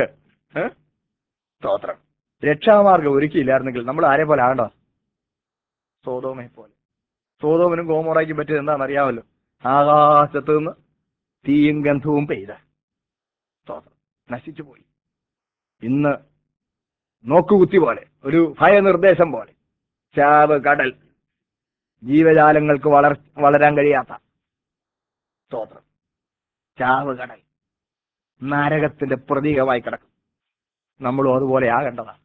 A: സ്തോത്രം രക്ഷാമാർഗം ഒരുക്കിയില്ലായിരുന്നെങ്കിൽ നമ്മൾ ആരെ പോലെ ആകണ്ടോ? സോദോമെ പോലെ. സോദോമിനും ഗോമോറയ്ക്കും പറ്റിയത് എന്താണെന്ന് അറിയാമല്ലോ. ആകാശത്ത് നിന്ന് തീയും ഗന്ധവും പെയ്ത് സ്തോത്രം നശിച്ചു പോയി. ഇന്ന് നോക്കുകുത്തി പോലെ, ഒരു ഭയനിർദ്ദേശം പോലെ, ചാവ് കടൽ, ജീവജാലങ്ങൾക്ക് വളർ വളരാൻ കഴിയാത്ത സ്തോത്രം ചാവ് കടൽ നരകത്തിന്റെ പ്രതീകമായി കിടക്കും. നമ്മളും അതുപോലെ ആകേണ്ടതാണ്.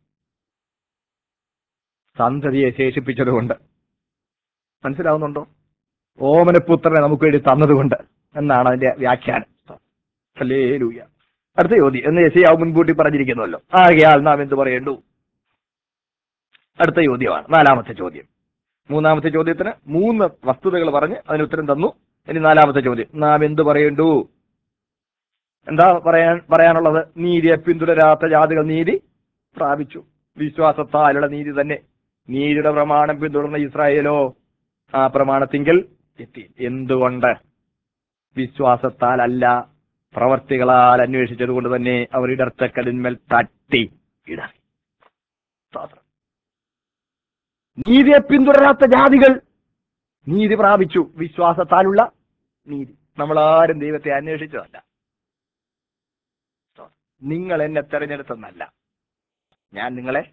A: സന്തതിയെ ശേഷിപ്പിച്ചതുകൊണ്ട്, മനസ്സിലാവുന്നുണ്ടോ? ഓമനപുത്രനെ നമുക്ക് വേണ്ടി തന്നതുകൊണ്ട് എന്നാണ് അതിന്റെ വ്യാഖ്യാനം. ഹല്ലേലൂയ. അടുത്ത ചോദ്യം എന്ന് യെശയ്യാവ് മുൻകൂട്ടി പറഞ്ഞിരിക്കുന്നുവല്ലോ, ആകയാൽ നാം എന്ത് പറയേണ്ടു? അടുത്ത ചോദ്യമാണ് നാലാമത്തെ ചോദ്യം. മൂന്നാമത്തെ ചോദ്യത്തിന് മൂന്ന് വസ്തുതകൾ പറഞ്ഞ് അതിന് ഉത്തരം തന്നു. ഇനി നാലാമത്തെ ചോദ്യം, നാം എന്ത് പറയേണ്ടു? എന്താ പറയാൻ പറയാനുള്ളത്? നീതിയെ പിന്തുടരാത്ത ജാതികൾ നീതി പ്രാപിച്ചു, വിശ്വാസത്താലുള്ള നീതി തന്നെ. നീതിയുടെ പ്രമാണം പിന്തുടർന്ന ഇസ്രായേലോ ആ പ്രമാണത്തിങ്കൽ എത്തി. എന്തുകൊണ്ട്? വിശ്വാസത്താൽ അല്ല, പ്രവർത്തികളാൽ അന്വേഷിച്ചത് കൊണ്ട് തന്നെ അവർ ഇടർച്ചക്കലിന്മേൽ തട്ടി ഇടറി. നീതിയെ പിന്തുടരാത്ത ജാതികൾ നീതി പ്രാപിച്ചു, വിശ്വാസത്താലുള്ള നീതി. നമ്മളാരും ദൈവത്തെ അന്വേഷിച്ചതല്ല, നിങ്ങൾ എന്നെ തെരഞ്ഞെടുത്തെന്നല്ല, ഞാൻ നിങ്ങളെ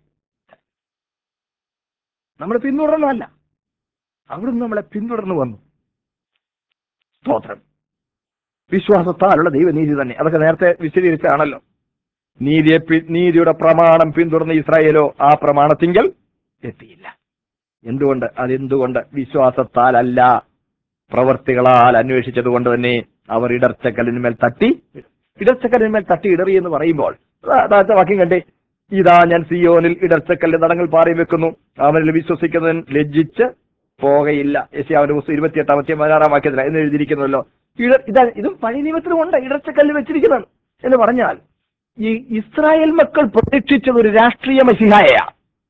A: നമ്മൾ പിന്തുടർന്നല്ല, അവിടുന്ന് നമ്മളെ പിന്തുടർന്നു വന്നു. സ്തോത്രം. വിശ്വാസത്താലുള്ള ദൈവനീതി തന്നെ. അതൊക്കെ നേരത്തെ വിശദീകരിച്ചാണല്ലോ. നീതിയെ പി- നീതിയുടെ പ്രമാണം പിന്തുടർന്ന ഇസ്രായേലോ ആ പ്രമാണത്തിങ്കൽ എത്തിയില്ല. എന്തുകൊണ്ട്? അതെന്തുകൊണ്ട്? വിശ്വാസത്താലല്ല, പ്രവർത്തികളാൽ അന്വേഷിച്ചത് കൊണ്ട് തന്നെ അവർ ഇടർച്ചക്കല്ലിന്മേൽ തട്ടി ഇടർച്ചക്കല്ലിന്മേൽ തട്ടി ഇടറി എന്ന് പറയുമ്പോൾ അതായത് വാക്യം കണ്ടേ, ഇതാ ഞാൻ സിയോനിൽ ഇടർച്ചക്കല്ല് തടങ്ങൾ പാറി വെക്കുന്നു, അവനിൽ വിശ്വസിക്കുന്നവൻ ലജ്ജിച്ച് പോകയില്ല. യെശയ്യാവിന്റെ പുസ്തകം ഇരുപത്തിയെട്ടാം അധ്യായം പതിനാറാം വാക്യത്തിൽ എന്ന് എഴുതിയിരിക്കുന്നല്ലോ. ഇട ഇതാ ഇതും പഴയ നിയമത്തിലുമുണ്ട്, ഇടർച്ചക്കല്ല് വെച്ചിരിക്കുന്നത് എന്ന് പറഞ്ഞാൽ ഈ ഇസ്രായേൽ മക്കൾ പ്രതീക്ഷിച്ചത് ഒരു രാഷ്ട്രീയ മസിഹായ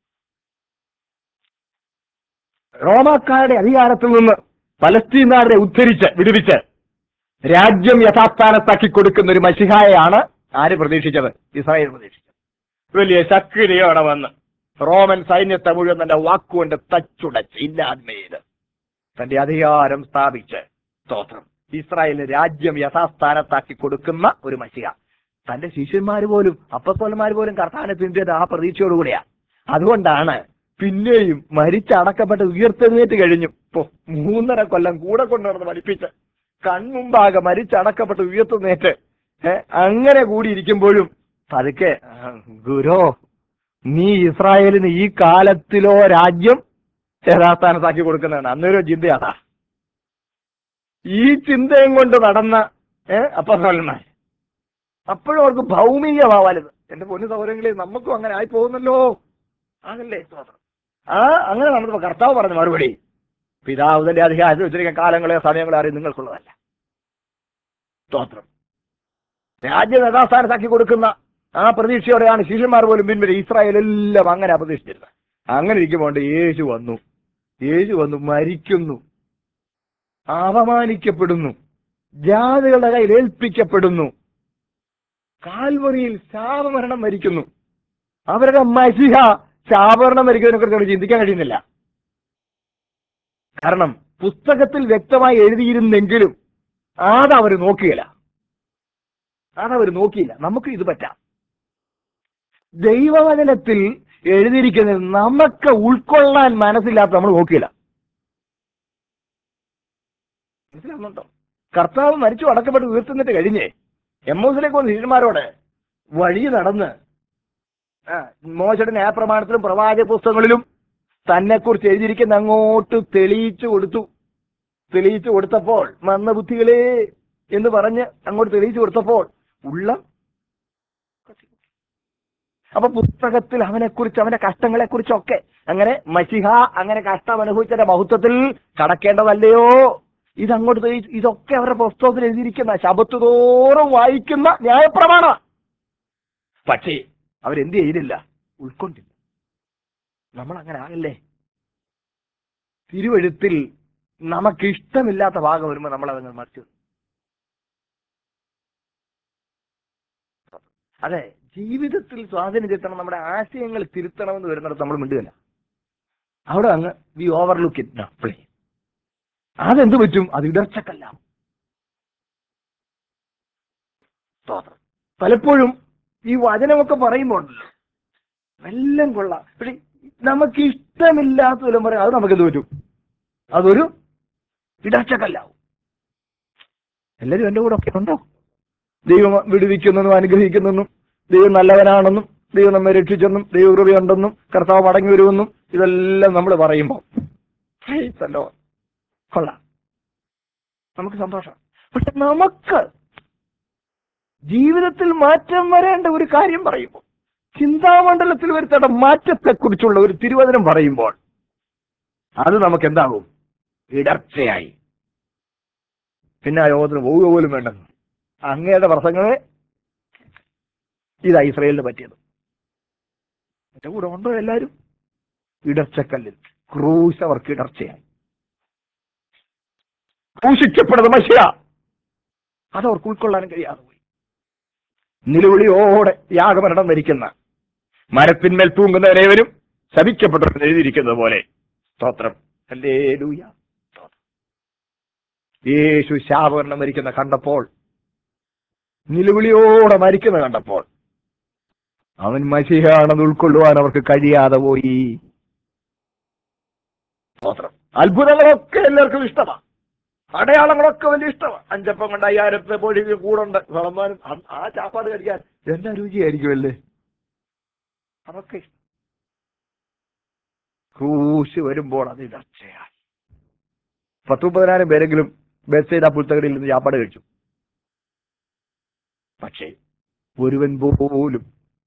A: റോമാക്കാരുടെ അധികാരത്തിൽ നിന്ന് പലസ്തീൻകാരെ ഉദ്ധരിച്ച് വിടുവിച്ച് രാജ്യം യഥാസ്ഥാനത്താക്കി കൊടുക്കുന്ന ഒരു മസിഹായാണ് ആര് പ്രതീക്ഷിച്ചത്? ഇസ്രായേൽ പ്രതീക്ഷിച്ചത്. വലിയ ശക്തിയോടെ വന്ന് റോമൻ സൈന്യത്തെ മുഴുവൻ തന്റെ വാക്കുകൊണ്ട് തച്ചുടച്ച് ഇല്ലായ്മയിൽ തന്റെ അധികാരം സ്ഥാപിച്ച് സ്തോത്രം ഇസ്രായേലിന് രാജ്യം യഥാസ്ഥാനത്താക്കി കൊടുക്കുന്ന ഒരു മസിഹ. തന്റെ ശിഷ്യന്മാർ പോലും അപ്പസ്തോലന്മാർ പോലും കർത്താവിനെ പിന്തുടരുന്നത് ആ പ്രതീക്ഷയോടുകൂടിയാ. അതുകൊണ്ടാണ് പിന്നെയും മരിച്ചടക്കപ്പെട്ട് ഉയർത്തെഴുന്നേറ്റ് കഴിഞ്ഞു ഇപ്പൊ മൂന്നര കൊല്ലം കൂടെ കൊണ്ടുവന്ന് പഠിപ്പിച്ച് കൺമുമ്പാകെ മരിച്ചടക്കപ്പെട്ട് ഉയർത്തുന്നേറ്റ് ഏഹ് അങ്ങനെ കൂടിയിരിക്കുമ്പോഴും പതുക്കെ ഗുരോ, നീ ഇസ്രായേലിന് ഈ കാലത്തിലോ രാജ്യം യഥാസ്ഥാനത്താക്കി കൊടുക്കുന്നതാണ്. അന്നൊരു ചിന്തയാതാ. ഈ ചിന്തയും കൊണ്ട് നടന്ന ഏഹ് അപ്പസ്തോലന്മാർ അപ്പോഴും അവർക്ക് ഭൗമികമാവരുത്. എന്റെ പൊന്നു സൗകര്യങ്ങളിൽ നമുക്കും അങ്ങനെ ആയി പോകുന്നല്ലോ. ആകല്ലേ സ്തോത്രം. ആ അങ്ങനെ നടന്നപ്പോ കർത്താവ് പറഞ്ഞ മറുപടി, പിതാവ് തന്റെ അധികാരത്തിൽ വെച്ചിരിക്കുന്ന കാലങ്ങളെ സമയങ്ങളെ അറിയും നിങ്ങൾക്കുള്ളതല്ല. സ്തോത്രം. രാജ്യം യഥാസ്ഥാനത്താക്കി കൊടുക്കുന്ന ആ പ്രതീക്ഷയോടെയാണ് ശിഷ്യന്മാർ പോലും പിൻവരി. ഇസ്രായേൽ എല്ലാം അങ്ങനെ പ്രതീക്ഷിച്ചിരുന്നത്. അങ്ങനെ ഇരിക്കുമ്പോൾ യേശു വന്നു യേശു വന്നു മരിക്കുന്നു, അപമാനിക്കപ്പെടുന്നു, ജാതികളുടെ കയ്യിൽ ഏൽപ്പിക്കപ്പെടുന്നു, കാൽവറിയിൽ ശാപമരണം മരിക്കുന്നു. അവരുടെ മസിഹ ശാപമരണം മരിക്കുന്നതിനെ കുറിച്ച് അവർ ചിന്തിക്കാൻ കഴിയുന്നില്ല. കാരണം പുസ്തകത്തിൽ വ്യക്തമായി എഴുതിയിരുന്നെങ്കിലും അതവർ നോക്കിയില്ല അതവർ നോക്കിയില്ല നമുക്ക് ഇത് പറ്റാം. ദൈവവചനത്തിൽ എഴുതിയിരിക്കുന്നത് നമുക്ക് ഉൾക്കൊള്ളാൻ മനസ്സില്ലാത്ത നമ്മൾ നോക്കിയില്ല. മനസ്സിലാവുന്നുണ്ടോ? കർത്താവ് മരിച്ചു അടക്കപ്പെട്ട് ഉയർത്തുന്നിട്ട് കഴിഞ്ഞ് എമ്മോസിലേക്ക് വന്ന ശിഷ്യന്മാരോട് വഴി നടന്ന് മോശയുടെ ന്യായപ്രമാണത്തിലും പ്രവാചക പുസ്തകങ്ങളിലും തന്നെ കുറിച്ച് എഴുതിയിരിക്കുന്ന അങ്ങോട്ട് തെളിയിച്ചു കൊടുത്തു. തെളിയിച്ചു കൊടുത്തപ്പോൾ മന്ദബുദ്ധികളെ എന്ന് പറഞ്ഞ് അങ്ങോട്ട് തെളിയിച്ചു കൊടുത്തപ്പോൾ ഉള്ള അപ്പൊ പുസ്തകത്തിൽ അവനെക്കുറിച്ച് അവന്റെ കഷ്ടങ്ങളെ കുറിച്ചൊക്കെ അങ്ങനെ മസിഹ അങ്ങനെ കഷ്ടം അനുഭവിച്ചതിന്റെ മഹത്വത്തിൽ കടക്കേണ്ടതല്ലയോ? ഇതങ്ങോട്ട് തെളിയിച്ചു. ഇതൊക്കെ അവരുടെ പുസ്തകത്തിൽ എഴുതിയിരിക്കുന്ന ശബത്ത് തോറും വായിക്കുന്ന ന്യായപ്രമാണം. പക്ഷേ അവരെന്ത് ചെയ്തില്ല? ഉൾക്കൊണ്ടില്ല. നമ്മൾ അങ്ങനെ ആകല്ലേ? തിരുവെഴുത്തിൽ നമുക്ക് ഇഷ്ടമില്ലാത്ത ഭാഗം വരുമ്പോൾ നമ്മൾ അതങ്ങ് മറിച്ചു. അതെ, ജീവിതത്തിൽ സ്വാധീനം ചെലുത്തണം, നമ്മുടെ ആശയങ്ങൾ തിരുത്തണമെന്ന് വരുന്നിടത്ത് നമ്മൾ മിണ്ടുകയില്ല. അവിടെ അങ്ങ് വി ഓവർലുക്ക് ഇറ്റ് പ്ലേ. അതെന്ത് പറ്റും? അത് ഇടർച്ചക്കല്ല. പലപ്പോഴും ഈ വചനമൊക്കെ പറയുമ്പോൾ എല്ലാം കൊള്ളാം, പക്ഷെ നമുക്ക് ഇഷ്ടമില്ലാത്ത വല്ലതും പറയാം, അത് നമുക്ക് എന്ത് പറ്റും? അതൊരു ഇടർച്ചക്കല്ലാവും. എല്ലാവരും എന്റെ കൂടെ ഒക്കെ ഉണ്ടോ? ദൈവം വിടുവിക്കുന്നെന്നും അനുഗ്രഹിക്കുന്നെന്നും ദൈവം നല്ലവനാണെന്നും ദൈവം നമ്മെ രക്ഷിച്ചെന്നും ദൈവകൃപയുണ്ടെന്നും കർത്താവ് മടങ്ങി വരുമെന്നും ഇതെല്ലാം നമ്മൾ പറയുമ്പോൾ കൊള്ളാം, നമുക്ക് സന്തോഷം. പക്ഷെ നമുക്ക് ജീവിതത്തിൽ മാറ്റം വരേണ്ട ഒരു കാര്യം പറയുമ്പോൾ, ചിന്താമണ്ഡലത്തിൽ വരുത്തേണ്ട മാറ്റത്തെക്കുറിച്ചുള്ള ഒരു തിരുവചനം പറയുമ്പോൾ അത് നമുക്ക് എന്താകും? ഇടർച്ചയായി. പിന്നെ ആ യോഗത്തിന് പോവുക പോലും വേണ്ടെന്ന്. അങ്ങയുടെ പ്രസംഗമേ ഇതാ ഇസ്രായേലിന് പറ്റിയത്. എന്റെ കൂടെ ഉണ്ടോ എല്ലാവരും? ഇടർച്ചക്കല്ലിൽ ക്രൂശ് അവർക്ക് ഇടർച്ചയായി. ക്രൂശിക്കപ്പെടുന്ന മനുഷ്യ അതവർക്ക് ഉൾക്കൊള്ളാനും കഴിയാതെ പോയി. നിലവിളിയോടെ യാഗമരണം വരിക്കുന്ന മരത്തിന്മേൽ തൂങ്ങുന്നവരേവരും ശപിക്കപ്പെട്ടവരെന്ന് എഴുതിയിരിക്കുന്നത് പോലെ. സ്തോത്രം, ഹല്ലേലൂയ. യേശു ശാപമരണം മരിക്കുന്ന കണ്ടപ്പോൾ, നിലവിളിയോടെ മരിക്കുന്ന കണ്ടപ്പോൾ അവൻ മശിഹാണെന്ന് ഉൾക്കൊള്ളുവാൻ അവർക്ക് കഴിയാതെ പോയി. സ്തോത്രം. അത്ഭുതങ്ങളൊക്കെ എല്ലാവർക്കും ഇഷ്ടമാണ്. അടയാളങ്ങളൊക്കെ വലിയ ഇഷ്ടമാണ്. അഞ്ചപ്പം കൊണ്ട് അയ്യായിരത്തെ പോയി കൂടുണ്ട് സളമാനും. ആ ചാപ്പാട് കഴിക്കാൻ എന്നാ രുചിയായിരിക്കുമല്ലേ. അതൊക്കെ ഇഷ്ടം. ക്രൂശ് വരുമ്പോൾ അത് ഇടർച്ചയായി. പത്ത് മുപ്പതിനായിരം പേരെങ്കിലും ബേത്സയിദ പുൽത്തകടിയിൽ നിന്ന് ചാപ്പാട് കഴിച്ചു. പക്ഷേ ഒരുവൻ പോലും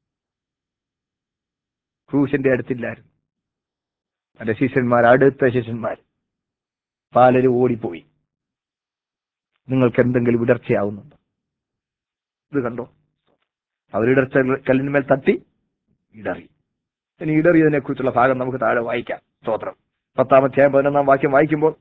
A: ക്രൂശിന്റെ അടുത്തില്ലായിരുന്നു. എന്റെ ശിഷ്യന്മാർ, അടുത്ത ശിഷ്യന്മാർ പലരും ഓടിപ്പോയി. നിങ്ങൾക്ക് എന്തെങ്കിലും ഇടർച്ചയാവുന്നുണ്ടോ? ഇത് കണ്ടോ, അവരിടർച്ച കല്ലിന്മേൽ തട്ടി ഇടറി. ഇനി ഇടറിയതിനെ കുറിച്ചുള്ള ഭാഗം നമുക്ക് താഴെ വായിക്കാം. സ്തോത്രം. പത്താമധ്യായം പതിനൊന്നാം വാക്യം വായിക്കുമ്പോൾ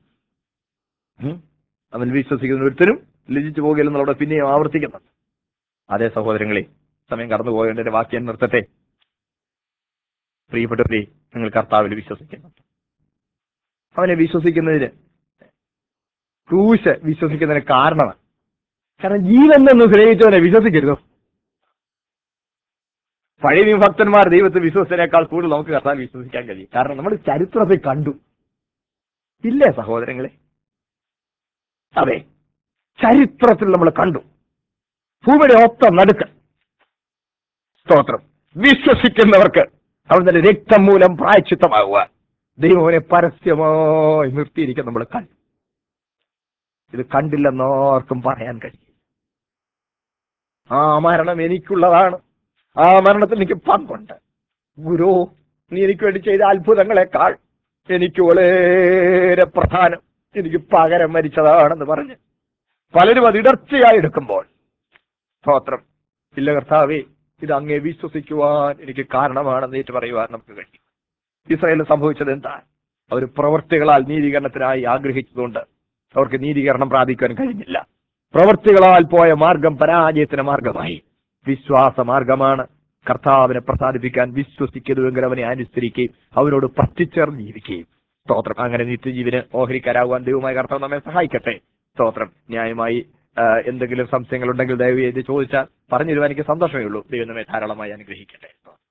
A: അവൻ വിശ്വസിക്കുന്ന ഒരുത്തരും ലജിച്ചു പോകുകയില്ലെന്നുള്ള പിന്നെയും ആവർത്തിക്കുന്നുണ്ട്. അതേ സഹോദരങ്ങളെ, സമയം കടന്നു പോയതിന്റെ വാക്യം നിർത്തട്ടെ. പ്രിയപ്പെട്ടവരെ, നിങ്ങൾ കർത്താവിൽ വിശ്വസിക്കുന്നുണ്ട്. അവനെ വിശ്വസിക്കുന്നതിന്, ക്രൂശ് വിശ്വസിക്കുന്നതിന് കാരണമാണ്. കാരണം ജീവൻ നിന്ന് സ്നേഹിച്ചവനെ വിശ്വസിക്കരുതോ? പഴയ ഭക്തന്മാർ ദൈവത്തെ വിശ്വസിച്ചതിനേക്കാൾ കൂടുതൽ നമുക്ക് കർത്താവിൽ വിശ്വസിക്കാൻ കഴിയും. കാരണം നമ്മൾ ചരിത്രത്തെ കണ്ടു. ഇല്ലേ സഹോദരങ്ങളെ? അതെ, ചരിത്രത്തിൽ നമ്മൾ കണ്ടു. ഭൂമിയുടെ ഒത്ത നടുക്ക് സ്തോത്രം വിശ്വസിക്കുന്നവർക്ക് അവൻ തന്നെ രക്തം മൂലം പ്രായശ്ചിത്തമാകുക ദൈവനെ പരസ്യമായി നിർത്തിയിരിക്കാൻ നമ്മൾ കണ്ടു. ഇത് കണ്ടില്ലെന്നോർക്കും പറയാൻ കഴിയും. ആ മരണം എനിക്കുള്ളതാണ്, ആ മരണത്തിൽ എനിക്ക് പങ്കുണ്ട്. ഗുരു, നീ എനിക്ക് വേണ്ടി ചെയ്ത അത്ഭുതങ്ങളെക്കാൾ എനിക്ക് വളരെ പ്രധാനം എനിക്ക് പകരം മരിച്ചതാണെന്ന് പറഞ്ഞ് പലരും അത് ഇടർച്ചയായി എടുക്കുമ്പോൾ സ്തോത്രം, ഇല്ല കർത്താവേ, ഇത് അങ്ങേ വിശ്വസിക്കുവാൻ എനിക്ക് കാരണമാണെന്ന് ഏറ്റു പറയുവാൻ നമുക്ക് കഴിയും. ഇസ്രായേലിൽ സംഭവിച്ചത് എന്താ? അവർ പ്രവൃത്തികളാൽ നീതീകരണത്തിനായി ആഗ്രഹിച്ചതുകൊണ്ട് അവർക്ക് നീതീകരണം പ്രാപിക്കാൻ കഴിഞ്ഞില്ല. പ്രവൃത്തികളാൽ പോയ മാർഗം പരാജയത്തിന് മാർഗമായി. വിശ്വാസ മാർഗമാണ് കർത്താവിനെ പ്രസാദിപ്പിക്കാൻ വിശ്വസിക്കുന്നുവെങ്കിൽ അവനെ അനുസരിക്കുകയും അവനോട് പറ്റിച്ചേർന്ന് ജീവിക്കുകയും. സ്തോത്രം. അങ്ങനെ നിത്യജീവന് ഓഹരിക്കാരാകുവാൻ ദൈവമായ കർത്താവ് നമ്മെ സഹായിക്കട്ടെ. സ്തോത്രം. ന്യായമായി എന്തെങ്കിലും സംശയങ്ങൾ ഉണ്ടെങ്കിൽ ദയവ് ചെയ്ത് ചോദിച്ചാൽ പറഞ്ഞു തരുവാൻ എനിക്ക് സന്തോഷമേ ഉള്ളൂ. ദൈവം നമ്മെ ധാരാളമായി അനുഗ്രഹിക്കട്ടെ.